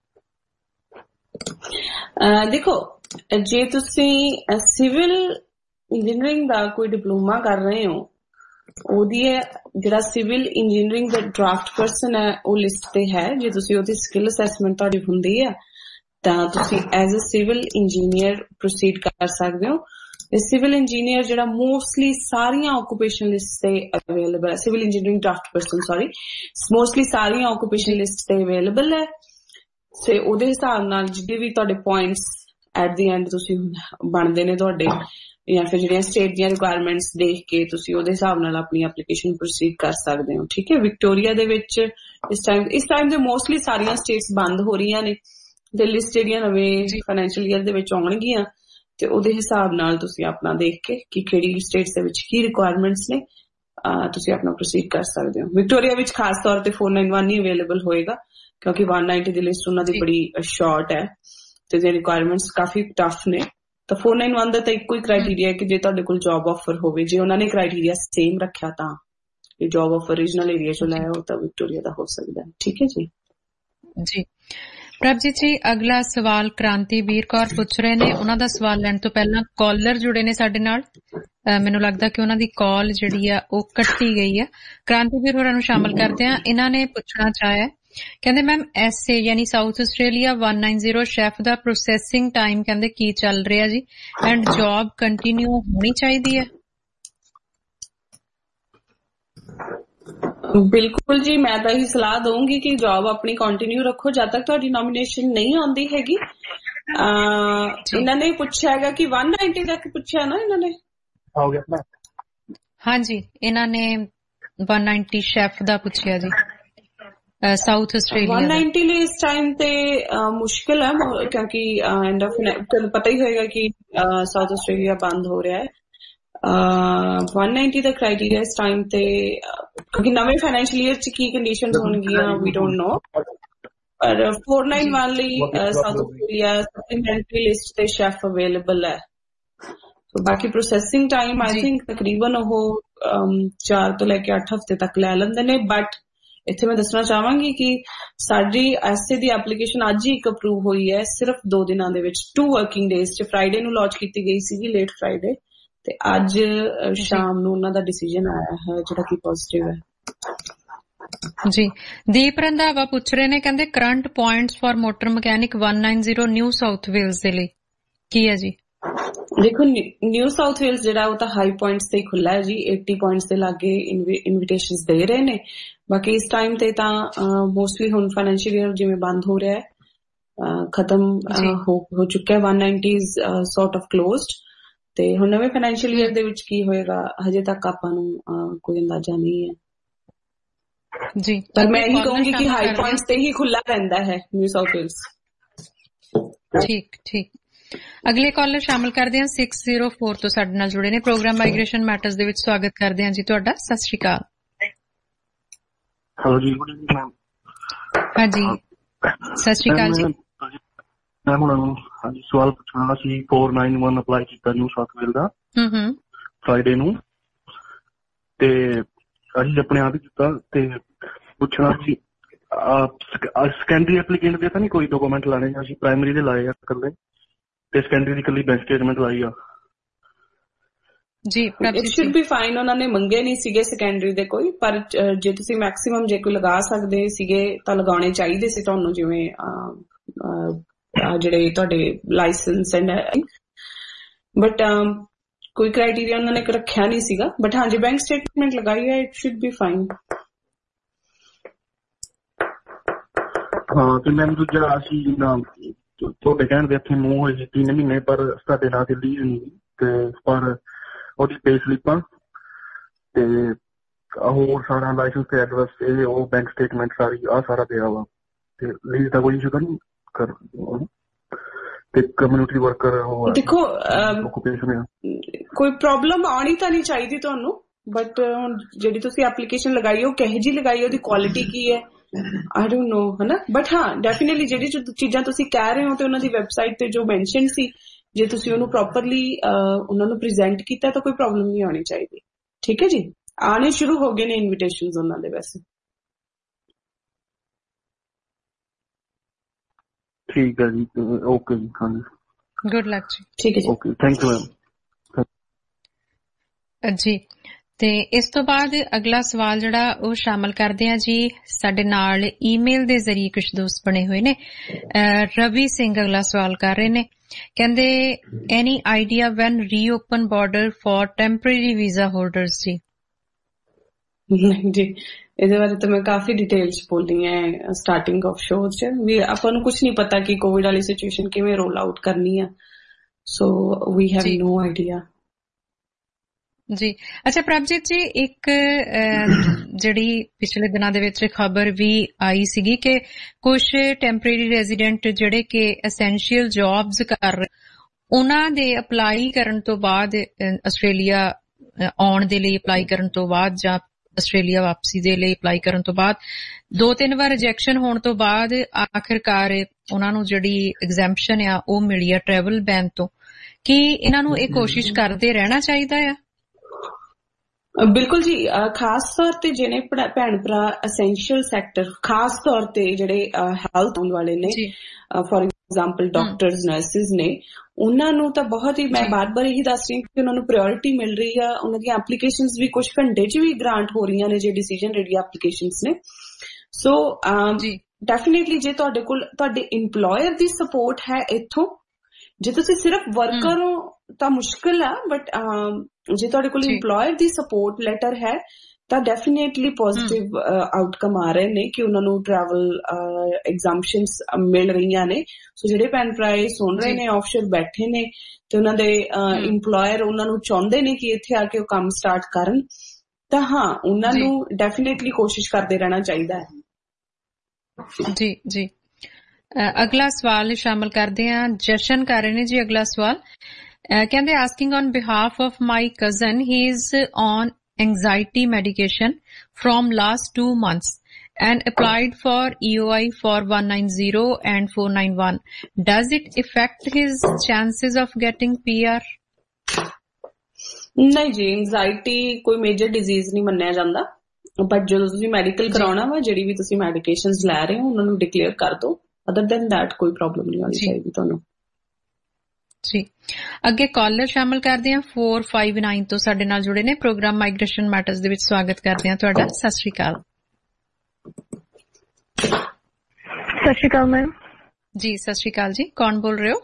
ਦੇਖੋ, ਜੇ ਤੁਸੀਂ civil engineering ਦਾ ਕੋਈ diploma ਕਰ ਰਹੇ ਹੋ, ਉਹਦੀ ਜਿਹੜਾ civil engineering ਦਾ ਡਰਾਫਟ ਪਰਸਨ ਹੈ ਉਹ ਲਿਸਟ ਤੇ ਹੈ। ਜੇ ਤੁਸੀਂ ਉਹਦੀ ਸਕਿੱਲ ਅਸੈਸਮੈਂਟ ਤੁਹਾਡੀ ਹੁੰਦੀ ਹੈ ਤਾਂ ਤੁਸੀਂ as a civil engineer proceed ਕਰ ਸਕਦੇ ਹੋ। ਸਿਵਲ ਇੰਜੀਨੀਅਰ ਜਿਹੜਾ ਮੋਸਟਲੀ ਸਾਰੀਆਂ ਆਕੂਪੇਸ਼ਨ ਲਿਸਟ ਤੇ ਅਵੇਲੇਬਲ ਹੈ, civil engineering draft person sorry mostly ਸਾਰੀਆਂ ਆਕੂਪੇਸ਼ਨ ਲਿਸਟ ਤੇ ਅਵੇਲੇਬਲ ਹੈ। ਤੇ ਉਹਦੇ ਹਿਸਾਬ ਨਾਲ ਜਿਹੜੇ ਵੀ ਤੁਹਾਡੇ ਪੁਆਇੰਟਸ ਐਟ ਦੀ ਐਂਡ ਤੁਸੀਂ ਬਣਦੇ ਨੇ ਤੁਹਾਡੇ, ਜਾਂ ਫਿਰ ਜਿਹੜੀਆਂ ਸਟੇਟ ਦੀਆਂ ਰਿਕੁਆਇਰਮੈਂਟਸ ਦੇਖ ਕੇ ਤੁਸੀਂ ਉਹਦੇ ਹਿਸਾਬ ਨਾਲ ਆਪਣੀ ਐਪਲੀਕੇਸ਼ਨ ਪ੍ਰੋਸੀਡ ਕਰ ਸਕਦੇ ਹੋ। ਠੀਕ ਹੈ, ਵਿਕਟੋਰੀਆ ਦੇ ਵਿੱਚ ਇਸ ਟਾਈਮ ਇਸ ਟਾਈਮ ਤੇ ਮੋਸਟਲੀ ਸਾਰੀਆਂ ਸਟੇਟਸ ਬੰਦ ਹੋ ਰਹੀਆਂ ਨੇ ਤੇ ਲਿਸਟ ਜਿਹੜੀਆਂ ਨਵੇਂ ਫਾਈਨੈਂਸ਼ੀਅਲ ਈਅਰ ਦੇ ਵਿੱਚ ਆਉਣਗੀਆਂ ਤੇ ਉਹਦੇ ਹਿਸਾਬ ਨਾਲ ਤੁਸੀਂ ਆਪਣਾ ਦੇਖ ਕੇ ਕਿ ਕਿਹੜੀ ਸਟੇਟਸ ਦੇ ਵਿੱਚ ਕੀ ਰਿਕੁਆਇਰਮੈਂਟਸ ਨੇ ਤੁਸੀਂ ਆਪਣਾ ਪ੍ਰੋਸੀਡ ਕਰ ਸਕਦੇ ਹੋ। ਵਿਕਟੋਰੀਆ ਵਿੱਚ ਖਾਸ ਤੌਰ ਤੇ four ninety-one ਹੀ ਅਵੇਲੇਬਲ ਹੋਏਗਾ ਕਿਉਂਕਿ one ninety ਦੀ ਲਿਸਟ ਉਹਨਾਂ ਦੀ ਬੜੀ ਸ਼ਾਰਟ ਹੈ ਤੇ ਜੇ ਰਿਕੁਆਇਰਮੈਂਟਸ ਕਾਫੀ ਟਫ ਨੇ। ਤਾਂ four ninety-one ਦਾ ਤਾਂ ਇੱਕੋ ਹੀ ਕ੍ਰਾਈਟੇਰੀਆ ਹੈ ਕਿ ਜੇ ਤੁਹਾਡੇ ਕੋਲ ਜੌਬ ਆਫਰ ਹੋਵੇ। ਜੇ ਉਹਨਾਂ ਨੇ ਕ੍ਰਾਈਟੇਰੀਆ ਸੇਮ ਰੱਖਿਆ ਤਾਂ ਇਹ ਜੌਬ ਆਫਰ ਰੀਜਨਲ ਏਰੀਆ ਚੋਂ ਲਾਇਆ ਹੋ ਤਾਂ ਵਿਕਟੋਰੀਆ ਦਾ ਹੋ ਸਕਦਾ ਹੈ। ਠੀਕ ਹੈ ਜੀ ਜੀ ਪ੍ਰਭਜੀਤ ਜੀ ਅਗਲਾ ਸਵਾਲ ਕ੍ਰਾਂਤੀ ਵੀਰ ਕੌਰ ਪੁੱਛ ਰਹੇ ਨੇ। ਉਹਨਾਂ ਦਾ ਸਵਾਲ ਲੈਣ ਤੋਂ ਪਹਿਲਾਂ ਕਾਲਰ ਜੁੜੇ ਨੇ ਸਾਡੇ ਨਾਲ, ਮੈਨੂੰ ਲੱਗਦਾ ਕਿ ਉਹਨਾਂ ਦੀ ਕਾਲ ਜਿਹੜੀ ਆ ਉਹ ਕੱਟੀ ਗਈ ਆ। ਕ੍ਰਾਂਤੀ ਵੀਰ ਹੋਰਾਂ ਨੂੰ ਸ਼ਾਮਲ ਕਰਦੇ ਆ। ਇਹਨਾਂ ਨੇ ਪੁੱਛਣਾ ਚਾਹਿਆ, ਕਹਿੰਦੇ ਮੈਮ ਐਸ ਏ ਯਾਨੀ South Australia one ninety chef ਦਾ ਪ੍ਰੋਸੈਸਿੰਗ ਟਾਈਮ ਕਹਿੰਦੇ ਕੀ ਚੱਲ ਰਿਹਾ ਜੀ ਐਂਡ ਜੌਬ ਕੰਟੀਨਿਊ ਹੋਣੀ ਚਾਹੀਦੀ ਹੈ? ਬਿਲਕੁਲ ਜੀ, ਮੈਂ ਤਾਂ ਇਹੀ ਸਲਾਹ ਦਊਂਗੀ ਕਿ ਜੌਬ ਆਪਣੀ ਕੰਟੀਨਿਊ ਰੱਖੋ ਜਦ ਤੱਕ ਤੁਹਾਡੀ ਨੋਮੀਨੇਸ਼ਨ ਨਹੀਂ ਆਉਂਦੀ ਹੈਗੀ। ਇਹਨਾਂ ਨੇ ਪੁੱਛਿਆ ਹੈਗਾ ਕਿ one ninety ਤੱਕ ਪੁੱਛਿਆ ਨਾ ਇਹਨਾਂ ਨੇ? ਹੋ ਗਿਆ ਹਾਂਜੀ, ਇਹਨਾਂ ਨੇ one ninety ਸ਼ੈਫ ਦਾ ਪੁੱਛਿਆ ਜੀ ਸਾਊਥ ਆਸਟ੍ਰੇਲੀਆ। one ninety ਲਈ ਇਸ ਟਾਈਮ ਤੇ ਮੁਸ਼ਕਿਲ ਹੈ ਕਿਉਂਕਿ ਐਂਡ ਆਫ ਤੁਹਾਨੂੰ ਪਤਾ ਹੀ ਹੋਏਗਾ ਕਿ ਸਾਊਥ ਆਸਟ੍ਰੇਲੀਆ ਬੰਦ ਹੋ ਰਿਹਾ ਹੈ। one ninety ਦਾ ਕ੍ਰਾਈਟੇਰੀਆ ਇਸ ਟਾਈਮ ਤੇ ਕਿਉਂਕਿ ਨਵੇਂ ਫਾਈਨੈਂਸ਼ੀਅਲ ਈਅਰ ਚ ਕੀ ਕੰਡੀਸ਼ਨਸ ਹੋਣਗੀਆਂ ਵੀ ਡੋਂਟ ਨੋ, ਪਰ four ninety-one ਲਈ ਸਾਊਥ ਆਸਟ੍ਰੇਲੀਆ ਸਪਲੀਮੈਂਟਰੀ ਲਿਸਟ ਤੇ ਸ਼ੈਫ ਅਵੇਲੇਬਲ ਹੈ। ਬਾਕੀ ਪ੍ਰੋਸੈਸਿੰਗ ਟਾਈਮ ਆਈ ਥਿੰਕ ਤਕਰੀਬਨ ਉਹ ਚਾਰ ਤੋਂ ਲੈ ਕੇ ਅੱਠ ਹਫ਼ਤੇ ਤੱਕ ਲੈ ਲੈਂਦੇ ਨੇ। ਬਟ ਇੱਥੇ ਮੈਂ ਦੱਸਣਾ ਚਾਹਾਂਗੀ ਕਿ ਸਾਡੀ ਐਸਏ ਦੀ ਐਪਲੀਕੇਸ਼ਨ ਅੱਜ ਹੀ ਇੱਕ ਅਪਰੂਵ ਹੋਈ ਹੈ ਸਿਰਫ ਦੋ ਦਿਨਾਂ ਦੇ ਵਿੱਚ, ਟੂ ਵਰਕਿੰਗ ਡੇਜ਼ ਚ। ਫਰਾਈਡੇ ਨੂੰ ਲਾਂਚ ਕੀਤੀ ਗਈ ਸੀਗੀ, ਲੇਟ ਫਰਾਈਡੇ, ਤੇ ਅੱਜ ਸ਼ਾਮ ਨੂੰ ਉਹਨਾਂ ਦਾ ਡਿਸੀਜਨ ਆਇਆ ਹੈ ਜਿਹੜਾ ਕਿ ਪੋਜ਼ਿਟਿਵ ਹੈ ਜੀ। ਦੀਪ ਰੰਧਾਵਾ ਪੁੱਛ ਰਹੇ ਨੇ, ਕਹਿੰਦੇ current points for motor mechanic one ninety New South Wales ਦੇ ਲਈ ਕੀ ਹੈ ਜੀ? ਦੇਖੋ ਨਿਊ ਸਾਊਥ ਵੇਲਸ ਜਿਹੜਾ ਉਹ ਤਾਂ ਹਾਈ ਪੁਆਇੰਟਸ ਤੇ ਖੁੱਲਾ ਹੈ ਜੀ, eighty ਪੁਆਇੰਟਸ ਦੇ ਲਾਗੇ ਇਨਵੀਟੇਸ਼ਨਸ ਦੇ ਰਹੇ ਨੇ। ਬਾਕੀ ਇਸ ਟਾਈਮ ਤੇ ਤਾਂ ਮੋਸਟਲੀ ਹੁਣ ਫਾਈਨੈਂਸ਼ੀਅਲ ਈਅਰ ਜਿਵੇਂ ਬੰਦ ਹੋ ਰਿਹਾ ਹੈ, ਖਤਮ ਹੋ ਚੁੱਕਿਆ, one ninety sort of closed, ਤੇ ਹੁਣ ਨਵੇਂ ਫਾਈਨੈਂਸ਼ੀਅਲ ਈਅਰ ਦੇ ਵਿੱਚ ਕੀ ਹੋਏਗਾ ਹਜੇ ਤੱਕ ਆਪਾਂ ਨੂੰ ਕੋਈ ਅੰਦਾਜ਼ਾ ਨਹੀਂ ਹੈ ਜੀ। ਪਰ ਮੈਂ ਇਹੀ ਕਹੂੰਗੀ ਕਿ ਹਾਈ ਪੁਆਇੰਟਸ ਤੇ ਹੀ ਖੁੱਲਾ ਰਹਿੰਦਾ ਹੈ ਨਿਊ ਸਾਊਥ ਵੇਲਸ। ਠੀਕ ਠੀਕ ਅਗਲੇ ਕਾਲਰ ਸ਼ਾਮਲ ਕਰਦੇ ਹਾਂ six zero four ਤੋਂ ਸਾਡੇ ਨਾਲ ਜੁੜੇ ਨੇ। ਪ੍ਰੋਗਰਾਮ ਮਾਈਗ੍ਰੇਸ਼ਨ ਮੈਟਰਸ ਦੇ ਵਿੱਚ ਸਵਾਗਤ ਕਰਦੇ ਹਾਂ ਜੀ ਤੁਹਾਡਾ। ਸਤਿ ਸ਼੍ਰੀ ਅਕਾਲ। ਹੈਲੋ ਜੀ, ਗੁੱਡ ਇਵਨਿੰਗ ਮੈਮ। ਹਾਂਜੀ ਸਤਿ ਸ਼੍ਰੀ ਅਕਾਲ ਜੀ। ਮੈਂ ਹੁਣ ਹਾਂਜੀ ਸਵਾਲ ਪੁੱਛਣਾ ਸੀ, four ninety-one ਅਪਲਾਈ ਕੀਤਾ ਨਿਊ ਸਾਊਥ ਵੇਲ ਦਾ ਫਰਾਈਡੇ ਨੂੰ, ਤੇ ਅਸੀਂ ਆਪਣੇ ਆਪ ਹੀ ਕੀਤਾ। ਤੇ ਪੁੱਛਣਾ ਸੀ ਸੈਕੰਡਰੀ ਐਪਲੀਕੈਂਟ ਦੇ ਤਾਂ ਨਹੀਂ ਕੋਈ ਡਾਕੂਮੈਂਟ ਲਾਣੇ? ਅਸੀਂ ਪ੍ਰਾਇਮਰੀ ਦੇ ਲਾਏ ਆ ਇਕੱਲੇ, ਤੇ ਸੈਕੰਡਰੀ ਦੀ ਇਕੱਲੀ ਬੈਂਕ ਸਟੇਟਮੈਂਟ ਲਾਈ ਆ ਜੀ। It should be fine. ਉਹਨਾਂ ਨੇ ਮੰਗੇ ਨਹੀਂ ਸੀਗੇ ਸੈਕੰਡਰੀ ਦੇ ਕੋਈ, ਪਰ ਜੇ ਤੁਸੀਂ ਮੈਕਸਿਮਮ ਜੇ ਕੋਈ ਲਗਾ ਸਕਦੇ ਸੀਗੇ ਤਾਂ ਲਗਾਉਣੇ ਚਾਹੀਦੇ ਸੀ ਤੁਹਾਨੂੰ, ਜਿਵੇਂ ਜਿਹੜੇ ਤੁਹਾਡੇ ਲਾਇਸੈਂਸ ਐਂਡ, ਬਟ ਕੋਈ ਕ੍ਰਾਈਟੇਰੀਆ ਉਹਨਾਂ ਨੇ ਰੱਖਿਆ ਨਹੀਂ ਸੀਗਾ। ਬਟ ਹਾਂਜੀ ਬੈਂਕ ਸਟੇਟਮੈਂਟ ਲਗਾਈ ਹੈ, ਇਟ ਸ਼ੁਡ ਬੀ ਫਾਈਨ। ਹਾਂ ਤੇ ਮੈਮ ਦੂਜਾ ਅਸੀਂ ਤੁਹਾਡੇ ਕਹਿਣ ਦੇ ਇੱਥੇ ਮੂੰਹ ਹੋਏ ਸੀ ਤਿੰਨ ਮਹੀਨੇ ਪਰ ਸਾਡੇ ਨਾਲ ਦਿੱਲੀ ਨਹੀਂ, ਤੇ ਪਰ ਉਹਦੀ ਪੇ ਸਲਿੱਪਾਂ ਤੇ ਹੋਰ ਸਾਰਾ ਲਾਇਸੈਂਸ ਤੇ ਐਡਰੈਸ ਇਹ ਉਹ ਬੈਂਕ ਸਟੇਟਮੈਂਟ ਸਾਰੀ ਆਹ ਸਾਰਾ ਪਿਆ ਵਾ, ਤੇ ਲੀਜ਼ ਦਾ ਕੋਈ ਇਸ਼ੂ ਤਾਂ ਨਹੀਂ ਕਰ? ਤੇ ਕਮਿਊਨਿਟੀ ਵਰਕਰ ਦੇਖੋ ਕੋਈ ਪ੍ਰੋਬਲਮ ਆਉਣੀ ਤਾਂ ਨਹੀਂ ਚਾਹੀਦੀ ਤੁਹਾਨੂੰ, ਬਟ ਹੁਣ ਜਿਹੜੀ ਤੁਸੀਂ ਐਪਲੀਕੇਸ਼ਨ ਲਗਾਈ ਉਹ ਕਿਹੋ ਜਿਹੀ ਲਗਾਈ, ਉਹਦੀ ਕੁਆਲਿਟੀ ਕੀ ਹੈ ਆਈ ਡੋਂਟ ਨੋ, ਹਨਾ। ਬਟ ਹਾਂ ਡੈਫੀਨੇਟਲੀ ਜਿਹੜੀ ਚੀਜ਼ਾਂ ਤੁਸੀਂ ਕਹਿ ਰਹੇ ਹੋ ਤੇ ਉਹਨਾਂ ਦੀ ਵੈਬਸਾਈਟ ਤੇ ਜੋ ਮੈਂਸ਼ਨ ਸੀ, ਜੇ ਤੁਸੀਂ ਉਹਨੂੰ ਪ੍ਰੋਪਰਲੀ ਉਹਨਾਂ ਨੂੰ ਪ੍ਰੈਜ਼ੈਂਟ ਕੀਤਾ ਤਾਂ ਕੋਈ ਪ੍ਰੋਬਲਮ ਨਹੀਂ ਆਉਣੀ ਚਾਹੀਦੀ। ਠੀਕ ਹੈ ਜੀ, ਆਉਣੇ ਸ਼ੁਰੂ ਹੋ ਗਏ ਨੇ ਇਨਵੀਟੇਸ਼ਨਸ ਉਹਨਾਂ ਦੇ ਵੈਸੇ। ਠੀਕ ਹੈ ਜੀ, ਓਕੇ ਜੀ, ਹਾਂਜੀ ਗੁੱਡ ਲੱਕ ਜੀ। ਠੀਕ ਹੈ ਜੀ, ਓਕੇ, ਥੈਂਕ ਯੂ ਮੈਮ ਜੀ। ਤੇ ਇਸ ਤੋਂ ਬਾਅਦ ਅਗਲਾ ਸਵਾਲ ਜਿਹੜਾ ਉਹ ਸ਼ਾਮਲ ਕਰਦੇ ਆ ਜੀ, ਸਾਡੇ ਨਾਲ ਈਮੇਲ ਦੇ ਜ਼ਰੀਏ ਕੁਝ ਦੋਸਤ ਬਣੇ ਹੋਏ ਨੇ। ਰਵੀ ਸਿੰਘ ਅਗਲਾ ਸਵਾਲ ਕਰ ਰਹੇ ਨੇ, ਕਹਿੰਦੇ any idea when reopen border for temporary visa holders ਜੀ? ਨਹੀਂ ਜੀ, ਇਹਦੇ ਬਾਰੇ ਤਾਂ ਮੈਂ ਕਾਫੀ ਡਿਟੇਲ ਚ ਬੋਲੀ ਹੈ ਸਟਾਰਟਿੰਗ ਆਫ ਸ਼ੋਅ ਚ ਵੀ। ਆਪਾਂ ਨੂੰ ਕੁਝ ਨਹੀਂ ਪਤਾ ਕਿ ਕੋਵਿਡ ਵਾਲੀ ਸਿਚੁਏਸ਼ਨ ਕਿਵੇਂ ਰੋਲ ਆਊਟ ਕਰਨੀ ਆ, ਸੋ ਵੀ ਹੈਵ ਨੋ ਆਈਡੀਆ ਜੀ। ਅੱਛਾ ਪ੍ਰਭਜੀਤ ਜੀ, ਇੱਕ ਜਿਹੜੀ ਪਿਛਲੇ ਦਿਨਾਂ ਦੇ ਵਿੱਚ ਖਬਰ ਵੀ ਆਈ ਸੀਗੀ ਕਿ ਕੁਝ ਟੈਂਪਰੇਰੀ ਰੈਜ਼ੀਡੈਂਟ ਜਿਹੜੇ ਕਿ ਐਸੈਂਸ਼ੀਅਲ ਜੌਬਸ ਕਰ ਰਹੇ, ਉਹਨਾਂ ਦੇ ਅਪਲਾਈ ਕਰਨ ਤੋਂ ਬਾਅਦ ਆਸਟ੍ਰੇਲੀਆ ਆਉਣ ਦੇ ਲਈ ਅਪਲਾਈ ਕਰਨ ਤੋਂ ਬਾਅਦ ਜਾਂ ਆਸਟ੍ਰੇਲੀਆ ਵਾਪਸੀ ਦੇ ਲਈ ਅਪਲਾਈ ਕਰਨ ਤੋਂ ਬਾਅਦ ਦੋ ਤਿੰਨ ਵਾਰ ਰਿਜੈਕਸ਼ਨ ਹੋਣ ਤੋਂ ਬਾਅਦ ਆਖਿਰਕਾਰ ਉਹਨਾਂ ਨੂੰ ਜਿਹੜੀ ਐਗਜ਼ੈਂਪਸ਼ਨ ਆ ਉਹ ਮਿਲੀ ਆ ਟਰੈਵਲ ਬੈਨ ਤੋਂ। ਕੀ ਇਹਨਾਂ ਨੂੰ ਇਹ ਕੋਸ਼ਿਸ਼ ਕਰਦੇ ਰਹਿਣਾ ਚਾਹੀਦਾ ਆ? ਬਿਲਕੁਲ ਜੀ, ਖਾਸ ਤੌਰ ਤੇ ਜਿਹੜੇ ਭੈਣ ਭਰਾ ਅਸੈਂਸ਼ੀਅਲ ਸੈਕਟਰ, ਖਾਸ ਤੌਰ ਤੇ ਜਿਹੜੇ ਹੈਲਥ ਵਾਲੇ ਨੇ, ਫੋਰ ਐਗਜ਼ਾਮਪਲ ਡਾਕਟਰਸ, ਨਰਸਿਸ ਨੇ, ਉਹਨਾਂ ਨੂੰ ਤਾਂ ਬਹੁਤ ਹੀ, ਮੈਂ ਬਾਰ ਬਾਰ ਇਹੀ ਦੱਸ ਰਹੀ ਕਿ ਉਹਨਾਂ ਨੂੰ ਪ੍ਰਾਇੋਰਟੀ ਮਿਲ ਰਹੀ ਆ। ਉਹਨਾਂ ਦੀਆਂ ਐਪਲੀਕੇਸ਼ਨਸ ਵੀ ਕੁਝ ਘੰਟੇ 'ਚ ਵੀ ਗ੍ਰਾਂਟ ਹੋ ਰਹੀਆਂ ਨੇ, ਜੇ ਡਿਸੀਜਨ ਰੈਡੀ ਐਪਲੀਕੇਸ਼ਨਸ ਨੇ। ਸੋ ਡੈਫੀਨੇਟਲੀ ਜੇ ਤੁਹਾਡੇ ਕੋਲ ਤੁਹਾਡੇ ਇੰਪਲੋਇਰ ਦੀ ਸਪੋਰਟ ਹੈ ਇੱਥੋਂ, ਜੇ ਤੁਸੀਂ ਸਿਰਫ ਵਰਕਰ ਹੋ ਤਾਂ ਮੁਸ਼ਕਿਲ ਆ, ਬਟ ਜੇ ਤੁਹਾਡੇ ਕੋਲ ਇੰਪਲੋਇਰ ਦੀ ਸਪੋਰਟ ਲੈਟਰ ਹੈ ਤਾਂ ਡੈਫੀਨੇਟਲੀ ਪੋਜ਼ਿਟਿਵ ਆਊਟਕਮ ਆ ਰਹੇ ਨੇ ਕਿ ਉਹਨਾਂ ਨੂੰ ਟਰੈਵਲ ਐਗਜ਼ੈਂਪਸ਼ਨਸ ਮਿਲ ਰਹੀਆਂ ਨੇ। ਸੋ ਜਿਹੜੇ ਭੈਣ ਭਰਾ ਇਹ ਸੁਣ ਰਹੇ ਨੇ, ਆਫਸ਼ੋਰ ਬੈਠੇ ਨੇ ਤੇ ਉਹਨਾਂ ਦੇ ਇੰਪਲੋਇਰ ਉਹਨਾਂ ਨੂੰ ਚਾਹੁੰਦੇ ਨੇ ਕਿ ਇੱਥੇ ਆ ਕੇ ਉਹ ਕੰਮ ਸਟਾਰਟ ਕਰਨ, ਤਾਂ ਹਾਂ ਉਹਨਾਂ ਨੂੰ ਡੈਫੀਨੇਟਲੀ ਕੋਸ਼ਿਸ਼ ਕਰਦੇ ਰਹਿਣਾ ਚਾਹੀਦਾ ਹੈ। ਜੀ ਜੀ, ਅਗਲਾ ਸਵਾਲ ਸ਼ਾਮਲ ਕਰਦੇ ਹਾਂ। ਜਸ਼ਨ ਕਰ ਰਹੇ ਨੇ ਜੀ ਅਗਲਾ ਸਵਾਲ। ਕਹਿੰਦੇ asking on behalf of my cousin, he is on anxiety medication from last two months and applied for E O I for one ninety and four ninety-one. Does it affect his chances of getting P R? ਨਹੀਂ ਜੀ, anxiety ਕੋਈ major disease ਨਹੀਂ ਮੰਨਿਆ ਜਾਂਦਾ, but ਜਦੋਂ ਤੁਸੀਂ medical ਕਰਾਉਣਾ ਵਾ, ਜਿਹੜੀ ਵੀ ਤੁਸੀਂ ਮੈਡੀਕੇਸ਼ਨਸ ਲੈ ਰਹੇ ਹੋ ਉਹਨਾਂ ਨੂੰ ਡਿਕਲੇਅਰ ਕਰ ਦਿਓ। ਅਦਰ ਦੈਨ ਦੈਟ ਕੋਈ ਪ੍ਰੋਬਲਮ ਨਹੀਂ ਆਉਣੀ ਚਾਹੀਦੀ ਤੁਹਾਨੂੰ। ਜੀ, ਅੱਗੇ ਕਾਲਰ ਸ਼ਾਮਲ ਕਰਦੇ ਹਾਂ four five nine ਤੋਂ ਸਾਡੇ ਨਾਲ ਜੁੜੇ ਨੇ। ਪ੍ਰੋਗਰਾਮ ਮਾਈਗ੍ਰੇਸ਼ਨ ਮੈਟਰਸ ਦੇ ਵਿੱਚ ਸਵਾਗਤ ਕਰਦੇ ਹਾਂ ਤੁਹਾਡਾ। ਸਤਿ ਸ਼੍ਰੀ ਅਕਾਲ। ਸਤਿ ਸ਼੍ਰੀ ਅਕਾਲ ਮੈਮ। ਜੀ ਸਤਿ ਸ਼੍ਰੀ ਅਕਾਲ ਜੀ, ਕੌਣ ਬੋਲ ਰਹੇ ਹੋ?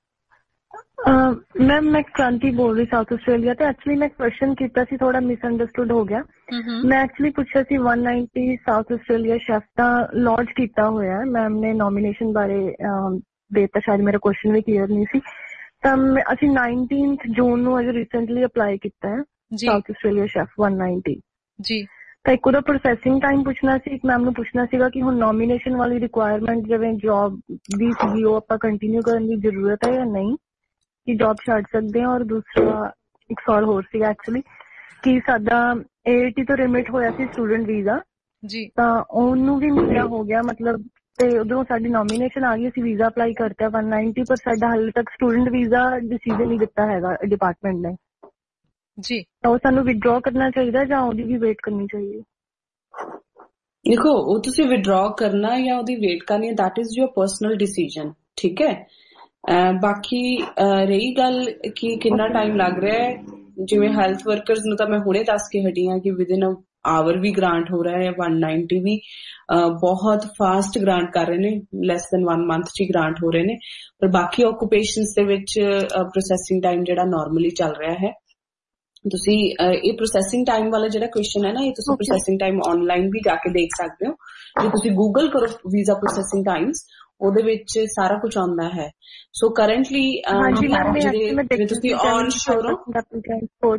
ਮੈਮ ਮੈਂ ਕ੍ਰਾਂਤੀ ਬੋਲ ਰਹੀ, ਸਾਊਥ ਆਸਟ੍ਰੇਲੀਆ ਤੇ। ਐਕਚੁਅਲੀ ਮੈਂ ਕੁਐਸਚਨ ਕੀਤਾ ਸੀ, ਥੋੜਾ ਮਿਸਅੰਡਰਸਟੂਡ ਹੋ ਗਿਆ। ਮੈਂ ਐਕਚੁਅਲੀ ਪੁੱਛਿਆ ਸੀ one ninety South Australia chef ਤਾਂ ਲੌਂਚ ਕੀਤਾ ਹੋਇਆ ਮੈਮ ਨੇ, ਨੋਮੀਨੇਸ਼ਨ ਬਾਰੇ ਦੇਤਾ, ਸ਼ਾਇਦ ਮੇਰਾ ਕੁਐਸਚਨ ਵੀ ਕਲੀਅਰ ਨਹੀਂ ਸੀ। ਤਾਂ ਅਸੀਂ ਨਾਈਨਟੀਨਥ ਜੂਨ ਨੂੰ ਅਜੇ ਰੀਸੈਂਟਲੀ ਅਪਲਾਈ ਕੀਤਾ ਹੈ South Australia chef one ninety ਜੀ। ਤਾਂ ਇੱਕ ਉਹਦਾ ਪ੍ਰੋਸੈਸਿੰਗ ਟਾਈਮ ਪੁੱਛਣਾ ਸੀ। ਇੱਕ ਮੈਮ ਨੂੰ ਪੁੱਛਣਾ ਸੀਗਾ ਕਿ ਹੁਣ ਨੋਮੀਨੇਸ਼ਨ ਵਾਲੀ ਰਿਕੁਆਇਰਮੈਂਟ ਜਿਵੇਂ ਜੋਬ ਦੀ ਸੀਗੀ, ਉਹ ਆਪਾਂ ਕੰਟੀਨਿਊ ਕਰਨ ਦੀ ਜ਼ਰੂਰਤ ਹੈ ਜਾਂ ਨਹੀਂ, ਕਿ ਜੋਬ ਛੱਡ ਸਕਦੇ ਹਾਂ। ਔਰ ਦੂਸਰਾ ਇੱਕ ਸਵਾਲ ਹੋਰ ਸੀਗਾ ਐਕਚੁਅਲੀ ਕਿ ਸਾਡਾ A A T ਤੋਂ ਰਿਮਿਟ ਹੋਇਆ ਸੀ ਸਟੂਡੈਂਟ ਵੀਜ਼ਾ ਜੀ, ਤਾਂ ਉਹਨੂੰ ਵੀ ਮਹੀਨਾ ਹੋ ਗਿਆ ਮਤਲਬ, ਤੇ ਉਧਰੋਂ ਸਾਡੀ ਨੋਮੀਨੇਸ਼ਨ ਆ ਗਈ, ਅਸੀਂ ਵੀਜ਼ਾ ਅਪਲਾਈ ਕਰਤਾ one ninety, ਪਰ ਸਾਡਾ ਹਾਲੇ ਤੱਕ ਸਟੂਡੈਂਟ ਵੀਜ਼ਾ ਡਿਸੀਜਨ ਨਹੀਂ ਦਿੱਤਾ ਹੈਗਾ ਡਿਪਾਰਟਮੈਂਟ ਨੇ ਜੀ। ਤਾਂ ਉਹ ਸਾਨੂੰ ਵਿਦਡਰਾ ਕਰਨਾ ਚਾਹੀਦਾ ਜਾਂ ਉਹਦੀ ਵੀ ਵੇਟ ਕਰਨੀ ਚਾਹੀਦੀ? ਦੇਖੋ, ਉਹ ਤੁਸੀਂ ਵਿਦਡਰਾ ਕਰਨਾ ਜਾਂ ਉਹਦੀ ਵੇਟ ਕਰਨੀ, that is your personal decision, ਠੀਕ ਹੈ। ਬਾਕੀ ਰਹੀ ਗੱਲ ਕਿ ਕਿੰਨਾ ਟਾਈਮ ਲੱਗ ਰਿਹਾ ਹੈ, ਜਿਵੇਂ ਹੈਲਥ ਵਰਕਰਸ ਨੂੰ ਤਾਂ ਮੈਂ ਹੁਣੇ ਦੱਸ ਕੇ ਹਟੀ ਹਾਂ ਕਿ ਵਿਦਿਨ ਆਵਰ ਵੀ ਗ੍ਰਾਂਟ ਹੋ ਰਿਹਾ ਹੈ, one ninety ਵੀ ਬਹੁਤ ਫਾਸਟ ਗ੍ਰਾਂਟ ਕਰ ਰਹੇ ਨੇ, ਲੈਸ ਦੈਨ ਵਨ ਮੰਥ ਚ ਹੀ ਗ੍ਰਾਂਟ ਹੋ ਰਹੇ ਨੇ। ਪਰ ਬਾਕੀ ਆਕੂਪੇਸ਼ਨਸ ਦੇ ਵਿੱਚ ਪ੍ਰੋਸੈਸਿੰਗ ਟਾਈਮ ਜਿਹੜਾ ਨਾਰਮਲੀ ਚੱਲ ਰਿਹਾ ਹੈ। ਤੁਸੀਂ ਇਹ ਪ੍ਰੋਸੈਸਿੰਗ ਟਾਈਮ ਵਾਲਾ ਜਿਹੜਾ ਕੁਐਸਚਨ ਹੈ ਨਾ, ਇਹ ਤੁਸੀਂ ਪ੍ਰੋਸੈਸਿੰਗ ਟਾਈਮ ਆਨਲਾਈਨ ਵੀ ਜਾ ਕੇ ਦੇਖ ਸਕਦੇ ਹੋ। ਜੇ ਤੁਸੀਂ ਗੂਗਲ ਕਰੋ ਵੀਜ਼ਾ ਪ੍ਰੋਸੈਸਿੰਗ ਟਾਈਮਸ, ਉਹਦੇ ਵਿੱਚ ਸਾਰਾ ਕੁਝ ਆਉਂਦਾ ਹੈ। ਸੋ ਕਰੰਟਲੀ ਜਿਹੜੇ ਤੁਸੀਂ ਔਨਸ਼ੋਰ ਹੋ,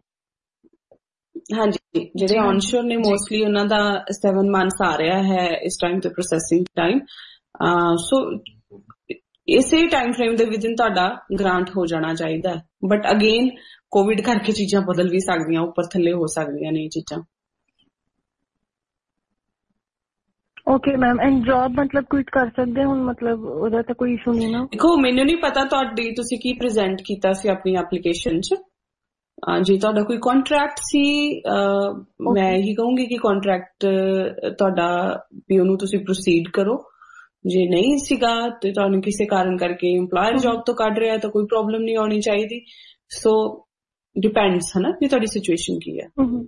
ਹਾਂਜੀ, ਜਿਹੜੇ ਔਨਸ਼ੋਰ ਨੇ ਮੋਸਟਲੀ ਉਹਨਾਂ ਦਾ ਸੈਵਨ ਮੰਥਸ ਆ ਰਿਹਾ ਹੈ ਇਸ ਟਾਈਮ ਤੇ ਪ੍ਰੋਸੈਸਿੰਗ ਟਾਈਮ। ਸੋ ਇਸੇ ਟਾਈਮ ਫਰੇਮ ਦੇ ਵਿਦਿਨ ਤੁਹਾਡਾ ਗ੍ਰਾਂਟ ਹੋ ਜਾਣਾ ਚਾਹੀਦਾ ਹੈ। ਬਟ ਅਗੇਨ ਕੋਵਿਡ ਕਰਕੇ ਚੀਜ਼ਾਂ ਬਦਲ ਵੀ ਸਕਦੀਆਂ, ਉੱਪਰ ਥੱਲੇ ਹੋ ਸਕਦੀਆਂ ਨੇ ਇਹ ਚੀਜ਼ਾਂ। ਓਕੇ ਮੈਮ, ਐਂਡ ਜੌਬ ਮਤਲਬ ਕੁਇਟ ਕਰ ਸਕਦੇ ਹੁਣ, ਮਤਲਬ ਉਹਦਾ ਤਾਂ ਕੋਈ ਇਸ਼ੂ ਨਹੀਂ ਨਾ? ਦੇਖੋ, ਮੈਨੂੰ ਨਹੀਂ ਪਤਾ ਤੁਹਾਡੀ ਤੁਸੀਂ ਕੀ ਪ੍ਰੈਜ਼ੈਂਟ ਕੀਤਾ ਸੀ ਆਪਣੀ ਐਪਲੀਕੇਸ਼ਨ 'ਚ। ਜੇ ਤੁਹਾਡਾ ਕੋਈ ਕੰਟਰੈਕਟ ਸੀ, ਮੈਂ ਇਹੀ ਕਹੂੰਗੀ ਕਿ ਕੰਟਰੈਕਟ ਤੁਹਾਡਾ ਵੀ ਉਹਨੂੰ ਤੁਸੀਂ ਪ੍ਰੋਸੀਡ ਕਰੋ। ਜੇ ਨਹੀਂ ਸੀਗਾ ਤੇ ਤੁਹਾਨੂੰ ਕਿਸੇ ਕਾਰਨ ਕਰਕੇ ਇੰਪਲਾਇਰ ਜੌਬ ਤੋਂ ਕੱਢ ਰਿਹਾ ਤਾਂ ਕੋਈ ਪ੍ਰੋਬਲਮ ਨਹੀਂ ਆਉਣੀ ਚਾਹੀਦੀ। ਸੋ ਡਿਪੈਂਡਸ ਹੈ ਨਾ ਵੀ ਤੁਹਾਡੀ ਸਿਚੁਏਸ਼ਨ ਕੀ ਹੈ,